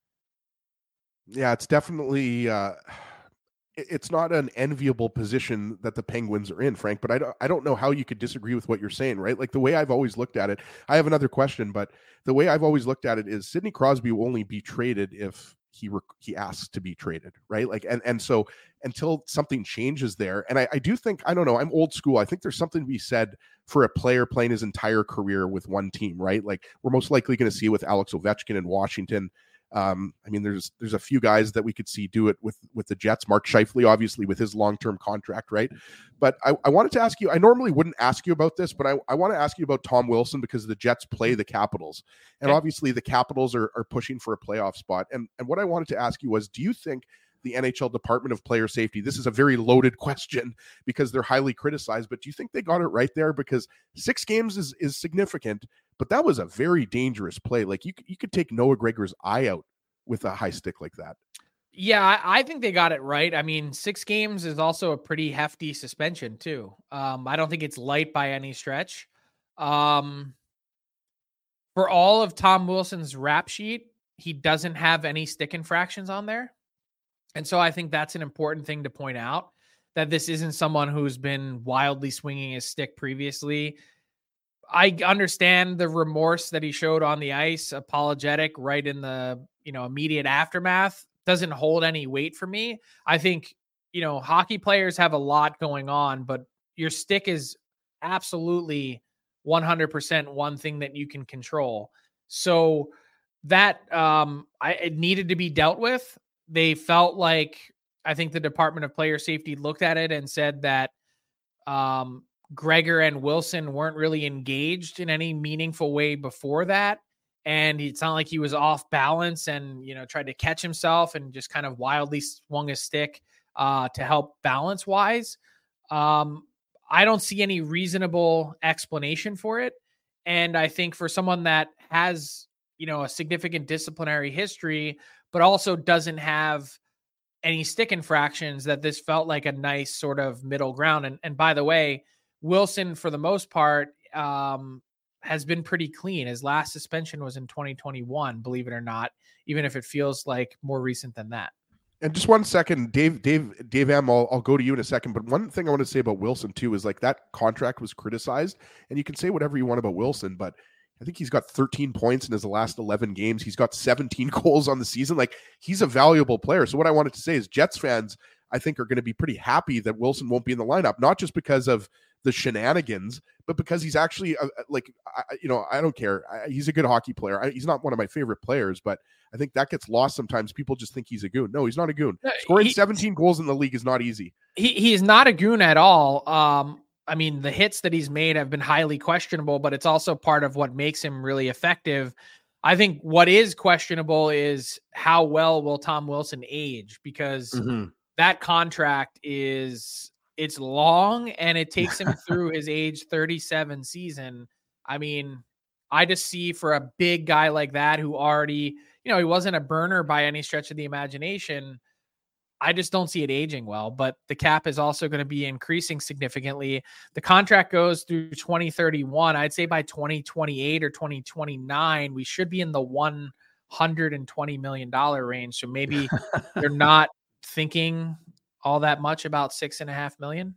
Yeah, it's definitely, uh, it's not an enviable position that the Penguins are in, Frank, but I don't, I don't know how you could disagree with what you're saying, right? Like the way I've always looked at it, I have another question, but the way I've always looked at it is Sidney Crosby will only be traded if he rec- he asks to be traded, right? Like, and, and so until something changes there, and I, I do think, I don't know, I'm old school. I think there's something to be said for a player playing his entire career with one team, right? Like we're most likely going to see with Alex Ovechkin in Washington. Um, I mean, there's there's a few guys that we could see do it with with the Jets. Mark Scheifele, obviously, with his long-term contract, right? But I, I wanted to ask you, I normally wouldn't ask you about this, but I, I want to ask you about Tom Wilson because the Jets play the Capitals. And Okay. obviously the Capitals are, are pushing for a playoff spot. And, and what I wanted to ask you was, do you think the N H L Department of Player Safety, this is a very loaded question because they're highly criticized, but do you think they got it right there? Because six games is, is significant, but that was a very dangerous play. Like you, you could take Noah Gregor's eye out with a high stick like that. Yeah, I, I think they got it right. I mean, six games is also a pretty hefty suspension too. Um, I don't think it's light by any stretch. Um, for all of Tom Wilson's rap sheet, he doesn't have any stick infractions on there. And so I think that's an important thing to point out, that this isn't someone who's been wildly swinging his stick previously. I understand the remorse that he showed on the ice, apologetic right in the, you know, immediate aftermath. Doesn't hold any weight for me. I think, you know, hockey players have a lot going on, but your stick is absolutely one hundred percent one thing that you can control. So that um, I, it needed to be dealt with. They felt like, I think the Department of Player Safety looked at it and said that um, Gregor and Wilson weren't really engaged in any meaningful way before that. And it's not like he was off balance and, you know, tried to catch himself and just kind of wildly swung his stick uh, to help balance wise. Um, I don't see any reasonable explanation for it. And I think for someone that has, you know, a significant disciplinary history, but also doesn't have any stick infractions, that this felt like a nice sort of middle ground. And, and by the way, Wilson, for the most part, um, has been pretty clean. His last suspension was in twenty twenty-one, believe it or not, even if it feels like more recent than that. And just one second, Dave, Dave, Dave M, I'll, I'll go to you in a second. But one thing I want to say about Wilson too is like that contract was criticized, and you can say whatever you want about Wilson, but I think he's got thirteen points in his last eleven games. He's got seventeen goals on the season. Like, he's a valuable player. So what I wanted to say is Jets fans, I think, are going to be pretty happy that Wilson won't be in the lineup, not just because of the shenanigans, but because he's actually uh, like, I, you know, I don't care. I, he's a good hockey player. I, he's not one of my favorite players, but I think that gets lost sometimes. People just think he's a goon. No, he's not a goon. No, Scoring he, seventeen goals in the league is not easy. He He's not a goon at all. Um, I mean, the hits that he's made have been highly questionable, but it's also part of what makes him really effective. I think what is questionable is how well will Tom Wilson age, because mm-hmm. that contract is, it's long and it takes him through his age thirty-seven season. I mean, I just see for a big guy like that who already, you know, he wasn't a burner by any stretch of the imagination. I just don't see it aging well, but the cap is also going to be increasing significantly. The contract goes through twenty thirty-one. I'd say by twenty twenty-eight or twenty twenty-nine, we should be in the one hundred twenty million dollars range. So maybe they're not thinking all that much about six and a half million.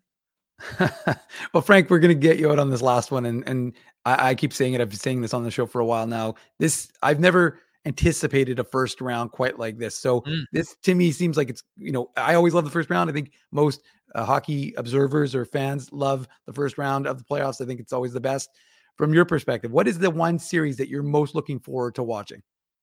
Well, Frank, we're going to get you out on this last one. And, and I, I keep saying it. I've been saying this on the show for a while now. This, I've never anticipated a first round quite like this. So mm. this to me seems like it's, you know, I always love the first round. I think most uh, hockey observers or fans love the first round of the playoffs. I think it's always the best. From your perspective, what is the one series that you're most looking forward to watching?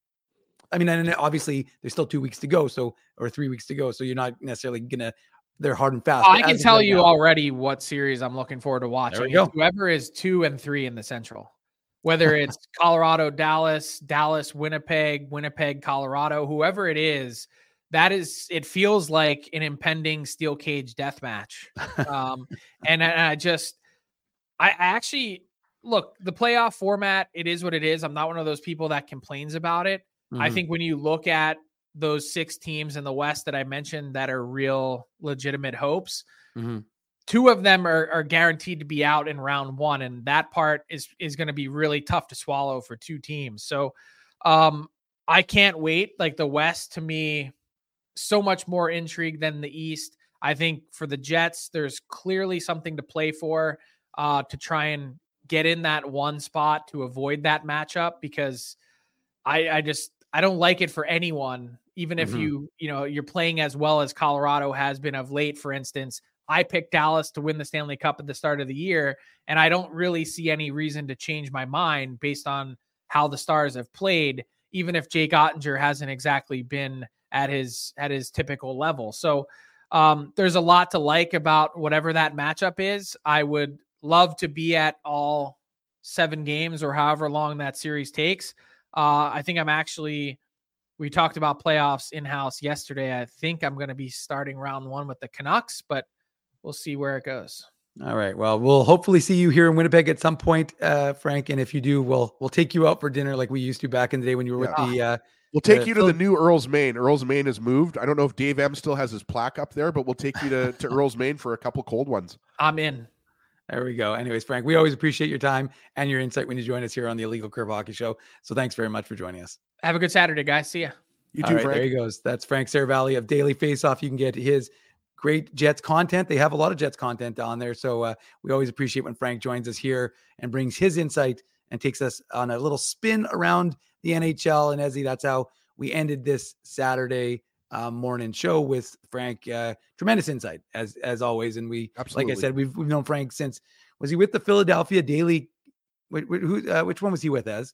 I mean, and obviously there's still two weeks to go. So, or three weeks to go. So you're not necessarily going to, they're hard and fast. I can tell you now, already what series I'm looking forward to watching. Whoever is two and three in the Central, whether it's Colorado, Dallas, Dallas, Winnipeg, Winnipeg, Colorado, whoever it is, that is, it feels like an impending steel cage death match. Um, and, and I just, I, I actually, look, the playoff format, it is what it is. I'm not one of those people that complains about it. Mm-hmm. I think when you look at those six teams in the West that I mentioned that are real legitimate hopes, mm-hmm. two of them are, are guaranteed to be out in round one. And that part is, is going to be really tough to swallow for two teams. So um, I can't wait. Like, the West, to me, so much more intrigue than the East. I think for the Jets, there's clearly something to play for uh, to try and get in that one spot to avoid that matchup, because I, I just, I don't like it for anyone. Even if mm-hmm. you, you know, you're playing as well as Colorado has been of late, for instance. I picked Dallas to win the Stanley Cup at the start of the year, and I don't really see any reason to change my mind based on how the Stars have played, even if Jake Ottinger hasn't exactly been at his at his typical level. So um, there's a lot to like about whatever that matchup is. I would love to be at all seven games or however long that series takes. Uh, I think I'm actually, we talked about playoffs in-house yesterday. I think I'm going to be starting round one with the Canucks, but we'll see where it goes. All right. Well, we'll hopefully see you here in Winnipeg at some point, uh, Frank. And if you do, we'll we'll take you out for dinner like we used to back in the day when you were yeah. with the. Uh, we'll take the, you to the new Earl's Main. Earl's Main has moved. I don't know if Dave M still has his plaque up there, but we'll take you to, to Earl's Main for a couple cold ones. I'm in. There we go. Anyways, Frank, we always appreciate your time and your insight when you join us here on the Illegal Curve Hockey Show. So thanks very much for joining us. Have a good Saturday, guys. See ya. You too, All right, Frank. there he goes. That's Frank Seravalli of Daily Faceoff. You can get his great Jets content. They have a lot of Jets content on there. So uh, we always appreciate when Frank joins us here and brings his insight and takes us on a little spin around the N H L. And Ezzy, that's how we ended this Saturday uh, morning show with Frank. Uh, tremendous insight as as always. And we, Absolutely. like I said, we've we've known Frank since, was he with the Philadelphia Daily? Wh- wh- who, uh, which one was he with, Ez?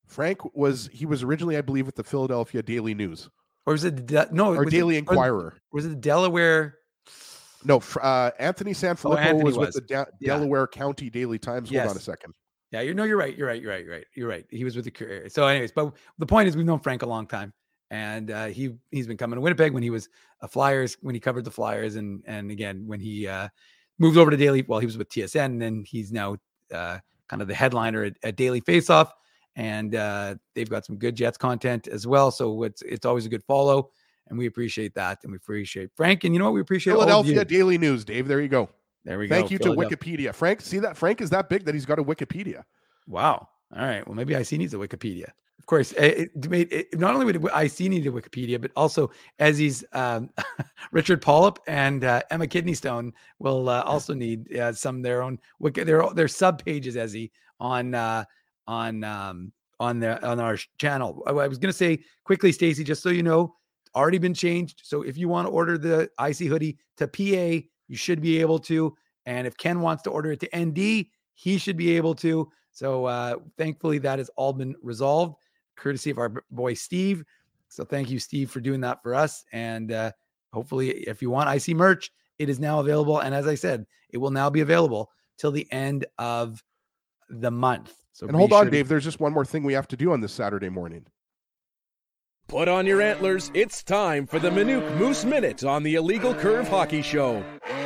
Frank was he was originally, I believe, with the Philadelphia Daily News. Or was it De- no? Or was Daily it, Inquirer? Was it the Delaware? No, uh, Anthony Sanfilippo oh, Anthony was, was with the De- yeah. Delaware County Daily Times. Hold yes. on a second. Yeah, you know, you're right. You're right. You're right. You're right. You're right. He was with the Courier. So, anyways, but the point is, we've known Frank a long time, and uh, he he's been coming to Winnipeg when he was a Flyers, when he covered the Flyers, and and again when he uh, moved over to Daily. Well, he was with T S N, and then he's now uh, kind of the headliner at, at Daily Faceoff, and uh, they've got some good Jets content as well. So it's it's always a good follow. And we appreciate that. And we appreciate Frank. And you know what? We appreciate Philadelphia Daily News, Dave. There you go. There we go. Thank you to Wikipedia. Frank, see that? Frank is that big that he's got a Wikipedia. Wow. All right. Well, maybe I C needs a Wikipedia. Of course, it, it, it, not only would I C need a Wikipedia, but also Ezzy's um, Richard Polyp and uh, Emma Kidneystone will uh, also need uh, some their own their their sub pages, Ezzy, on uh, on um, on the on our channel. I, I was going to say quickly, Stacey, just so you know, already been changed. So if you want to order the I C hoodie to P A, you should be able to. And if Ken wants to order it to N D, he should be able to. So uh, thankfully that has all been resolved, courtesy of our boy Steve. So thank you, Steve, for doing that for us. And uh, hopefully if you want I C merch, it is now available. And as I said, it will now be available till the end of the month. So and hold sure on, to- Dave, there's just one more thing we have to do on this Saturday morning. Put on your antlers. It's time for the Minute Moose Minute on the Illegal Curve Hockey Show.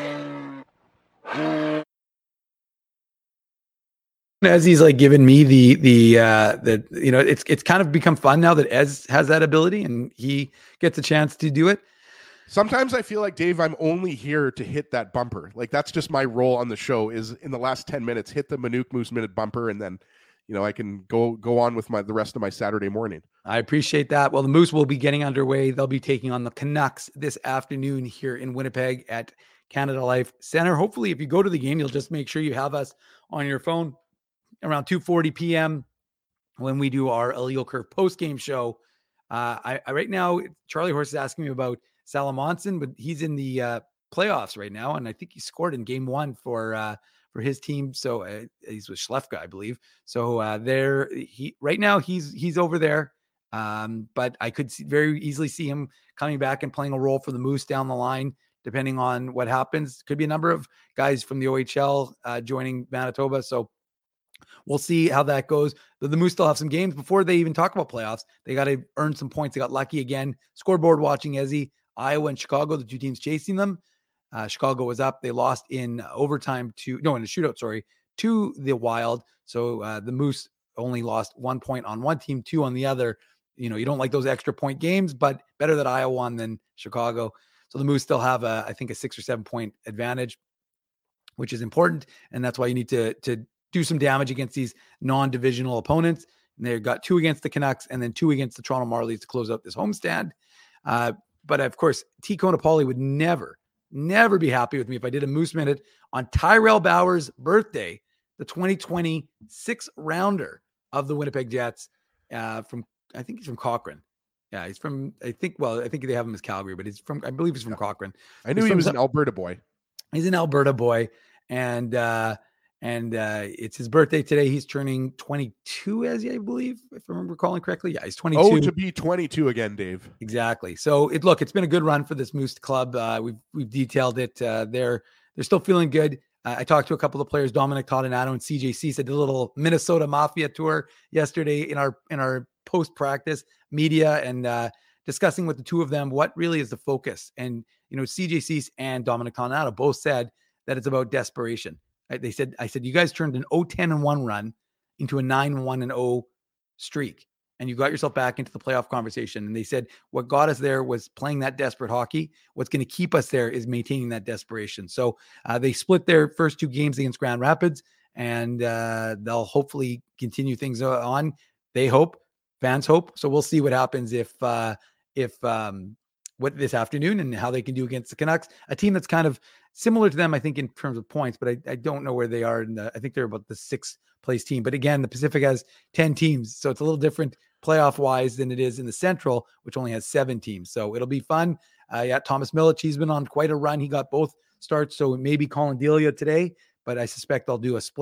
As he's like giving me the the uh the you know it's it's kind of become fun now that Ez has that ability and he gets a chance to do it. Sometimes I feel like, Dave, I'm only here to hit that bumper. Like that's just my role on the show is in the last ten minutes, hit the Minute Moose Minute bumper, and then you know I can go go on with my the rest of my Saturday morning. I appreciate that. Well, the Moose will be getting underway. They'll be taking on the Canucks this afternoon here in Winnipeg at Canada Life Center. Hopefully, if you go to the game, you'll just make sure you have us on your phone around two forty p.m. when we do our Illegal Curve post-game show. Uh, I, I right now, Charlie Horse is asking me about Salamonson, but he's in the uh, playoffs right now, and I think he scored in game one for uh, for his team. So uh, he's with Schlefka, I believe. So uh, there, he right now he's he's over there. Um, but I could see, very easily see him coming back and playing a role for the Moose down the line, depending on what happens. Could be a number of guys from the O H L uh, joining Manitoba. So we'll see how that goes. The, the Moose still have some games before they even talk about playoffs. They got to earn some points. They got lucky again. Scoreboard watching Ezzy, Iowa and Chicago, the two teams chasing them. Uh, Chicago was up. They lost in overtime to, no, in a shootout, sorry, to the Wild. So uh, the Moose only lost one point on one team, two on the other. You know, you don't like those extra point games, but better that Iowa won than Chicago. So the Moose still have, a, I think, a six or seven point advantage, which is important. And that's why you need to, to do some damage against these non-divisional opponents. And they've got two against the Canucks and then two against the Toronto Marlies to close out this homestand. Uh, but of course, T. Konopoli would never, never be happy with me if I did a Moose Minute on Tyrell Bauer's birthday, the twenty twenty sixth rounder of the Winnipeg Jets uh, from, I think he's from Cochrane. Yeah, he's from, I think, well, I think they have him as Calgary, but he's from, I believe he's from Cochrane. I knew he's he from, was an Alberta boy. He's an Alberta boy. And, uh, and uh, it's his birthday today. He's turning twenty-two, as I believe, if I remember recalling correctly. Yeah, he's twenty-two. Oh, to be twenty-two again, Dave. Exactly. So it look, it's been a good run for this Moose Club. Uh, we've we've detailed it. Uh, they're they're still feeling good. Uh, I talked to a couple of players, Dominic Todinato and C J C, said the little Minnesota Mafia tour yesterday in our in our post practice media and uh, discussing with the two of them what really is the focus. And you know, C J C and Dominic Todinato both said that it's about desperation. They said, I said, you guys turned an oh ten and one run into a nine one and oh streak, and you got yourself back into the playoff conversation. And they said, what got us there was playing that desperate hockey. What's going to keep us there is maintaining that desperation. So uh, they split their first two games against Grand Rapids, and uh, they'll hopefully continue things on. They hope, fans hope. So we'll see what happens if, uh, if, um, what this afternoon and how they can do against the Canucks, a team that's kind of similar to them, I think, in terms of points, but I, I don't know where they are. In the, I think they're about the sixth place team. But again, the Pacific has ten teams, so it's a little different playoff wise than it is in the Central, which only has seven teams. So it'll be fun. Uh, yeah, Thomas Milic, he's been on quite a run. He got both starts, so maybe Colin Delia today, but I suspect I'll do a split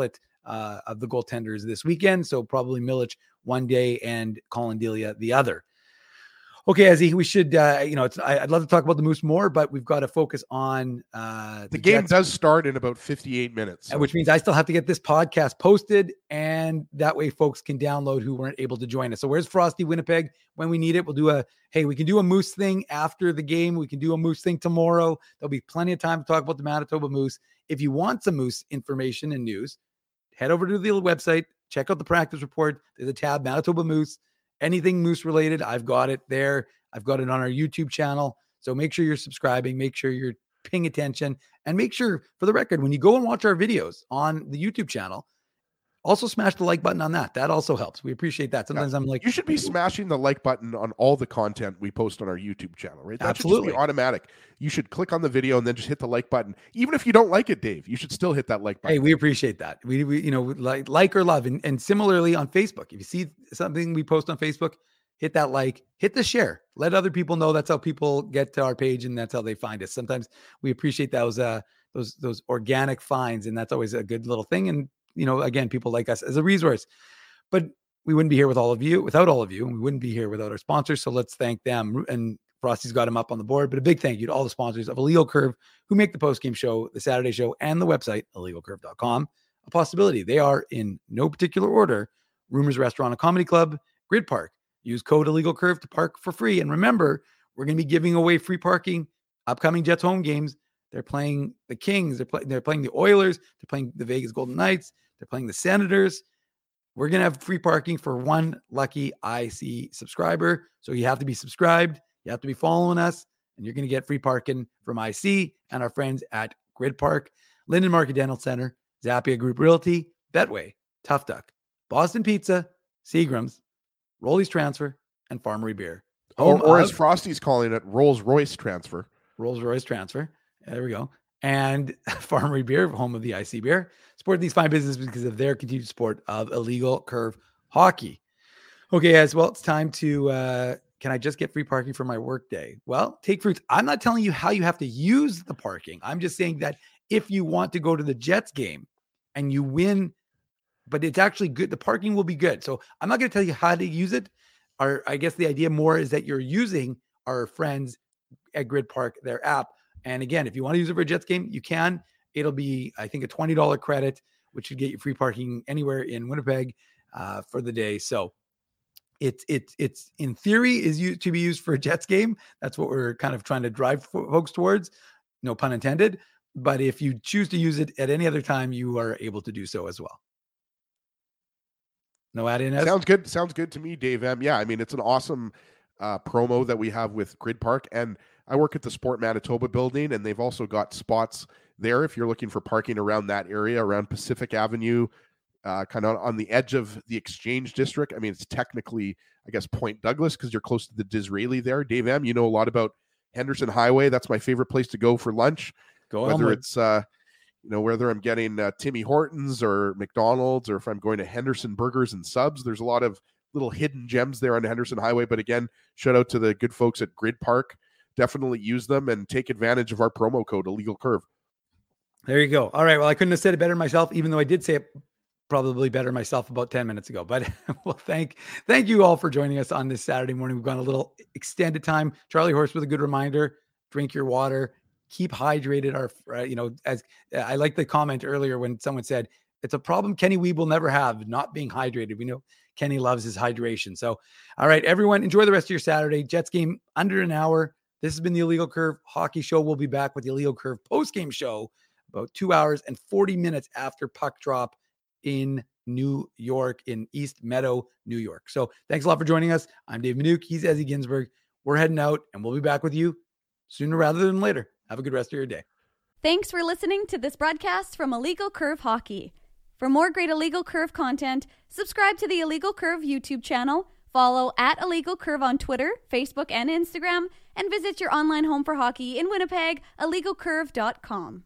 uh, of the goaltenders this weekend. So probably Milic one day and Colin Delia the other. Okay, Ezzy, we should, uh, you know, it's, I, I'd love to talk about the Moose more, but we've got to focus on uh, the, the game Jets. does start in about fifty-eight minutes, so. Which means I still have to get this podcast posted, and that way folks can download who weren't able to join us. So where's Frosty Winnipeg when we need it? We'll do a, hey, we can do a Moose thing after the game. We can do a Moose thing tomorrow. There'll be plenty of time to talk about the Manitoba Moose. If you want some Moose information and news, head over to the website, check out the practice report. There's a tab, Manitoba Moose. Anything Moose related, I've got it there. I've got it on our YouTube channel. So make sure you're subscribing, make sure you're paying attention, and make sure, for the record, when you go and watch our videos on the YouTube channel, also smash the like button on that. That also helps. We appreciate that. Sometimes yeah. I'm like, you should be smashing the like button on all the content we post on our YouTube channel, right? That absolutely. Should just be automatic. You should click on the video and then just hit the like button. Even if you don't like it, Dave, you should still hit that like button. Hey, we appreciate that. We, we you know, like, like or love. And, and similarly on Facebook, if you see something we post on Facebook, hit that like, hit the share, let other people know. That's how people get to our page, and that's how they find us. Sometimes we appreciate those, uh, those, those organic finds, and that's always a good little thing. And, you know, again, people like us as a resource, but we wouldn't be here with all of you, without all of you, and we wouldn't be here without our sponsors. So let's thank them. And Frosty's got them up on the board, but a big thank you to all the sponsors of Illegal Curve who make the postgame show, the Saturday show, and the website, illegal curve dot com, a possibility. They are, in no particular order, Rumors Restaurant and Comedy Club, Grid Park. Use code Illegal Curve to park for free. And remember, we're going to be giving away free parking upcoming Jets home games. They're playing the Kings. They're, play, they're playing the Oilers. They're playing the Vegas Golden Knights. They're playing the Senators. We're going to have free parking for one lucky I C subscriber. So you have to be subscribed. You have to be following us. And you're going to get free parking from I C and our friends at Grid Park, Linden Market Dental Center, Zappia Group Realty, Betway, Tough Duck, Boston Pizza, Seagram's, Rolly's Transfer, and Farmery Beer. Or, or as Frosty's calling it, Rolls Royce Transfer. Rolls Royce Transfer. There we go. And Farmery Beer, home of the I C Beer. Support these fine businesses because of their continued support of Illegal Curve Hockey. Okay, guys. Well, it's time to, uh, can I just get free parking for my work day? Well, take fruits. I'm not telling you how you have to use the parking. I'm just saying that if you want to go to the Jets game and you win, but it's actually good, the parking will be good. So I'm not going to tell you how to use it. Our, I guess the idea more is that you're using our friends at Grid Park, their app. And again, if you want to use it for a Jets game, you can. It'll be, I think, a twenty dollars credit, which should get you free parking anywhere in Winnipeg uh, for the day. So it's, it's, it's in theory is used to be used for a Jets game. That's what we're kind of trying to drive folks towards. No pun intended. But if you choose to use it at any other time, you are able to do so as well. No add in. Sounds good. Sounds good to me, Dave M. Yeah, I mean, it's an awesome uh, promo that we have with Grid Park. And I work at the Sport Manitoba building, and they've also got spots there if you're looking for parking around that area, around Pacific Avenue, uh, kind of on the edge of the Exchange District. I mean, it's technically, I guess, Point Douglas because you're close to the Disraeli there. Dave M., you know a lot about Henderson Highway. That's my favorite place to go for lunch. Go Whether on, it's... Uh, You know, whether I'm getting uh, Timmy Hortons or McDonald's, or if I'm going to Henderson Burgers and Subs, there's a lot of little hidden gems there on the Henderson Highway. But again, shout out to the good folks at Grid Park. Definitely use them and take advantage of our promo code, Illegal Curve. There you go. All right. Well, I couldn't have said it better myself, even though I did say it probably better myself about ten minutes ago. But well, thank thank you all for joining us on this Saturday morning. We've gone a little extended time. Charlie Horse with a good reminder: drink your water. Keep hydrated. Our, uh, you know, as uh, I like the comment earlier when someone said it's a problem Kenny Weeb will never have, not being hydrated. We know Kenny loves his hydration. So, all right, everyone, enjoy the rest of your Saturday. Jets game under an hour. This has been the Illegal Curve Hockey Show. We'll be back with the Illegal Curve post-game show about two hours and forty minutes after puck drop in New York, in East Meadow, New York. So thanks a lot for joining us. I'm Dave Minuk. He's Ezzy Ginsberg. We're heading out, and we'll be back with you sooner rather than later. Have a good rest of your day. Thanks for listening to this broadcast from Illegal Curve Hockey. For more great Illegal Curve content, subscribe to the Illegal Curve YouTube channel, follow at Illegal Curve on Twitter, Facebook, and Instagram, and visit your online home for hockey in Winnipeg, illegal curve dot com.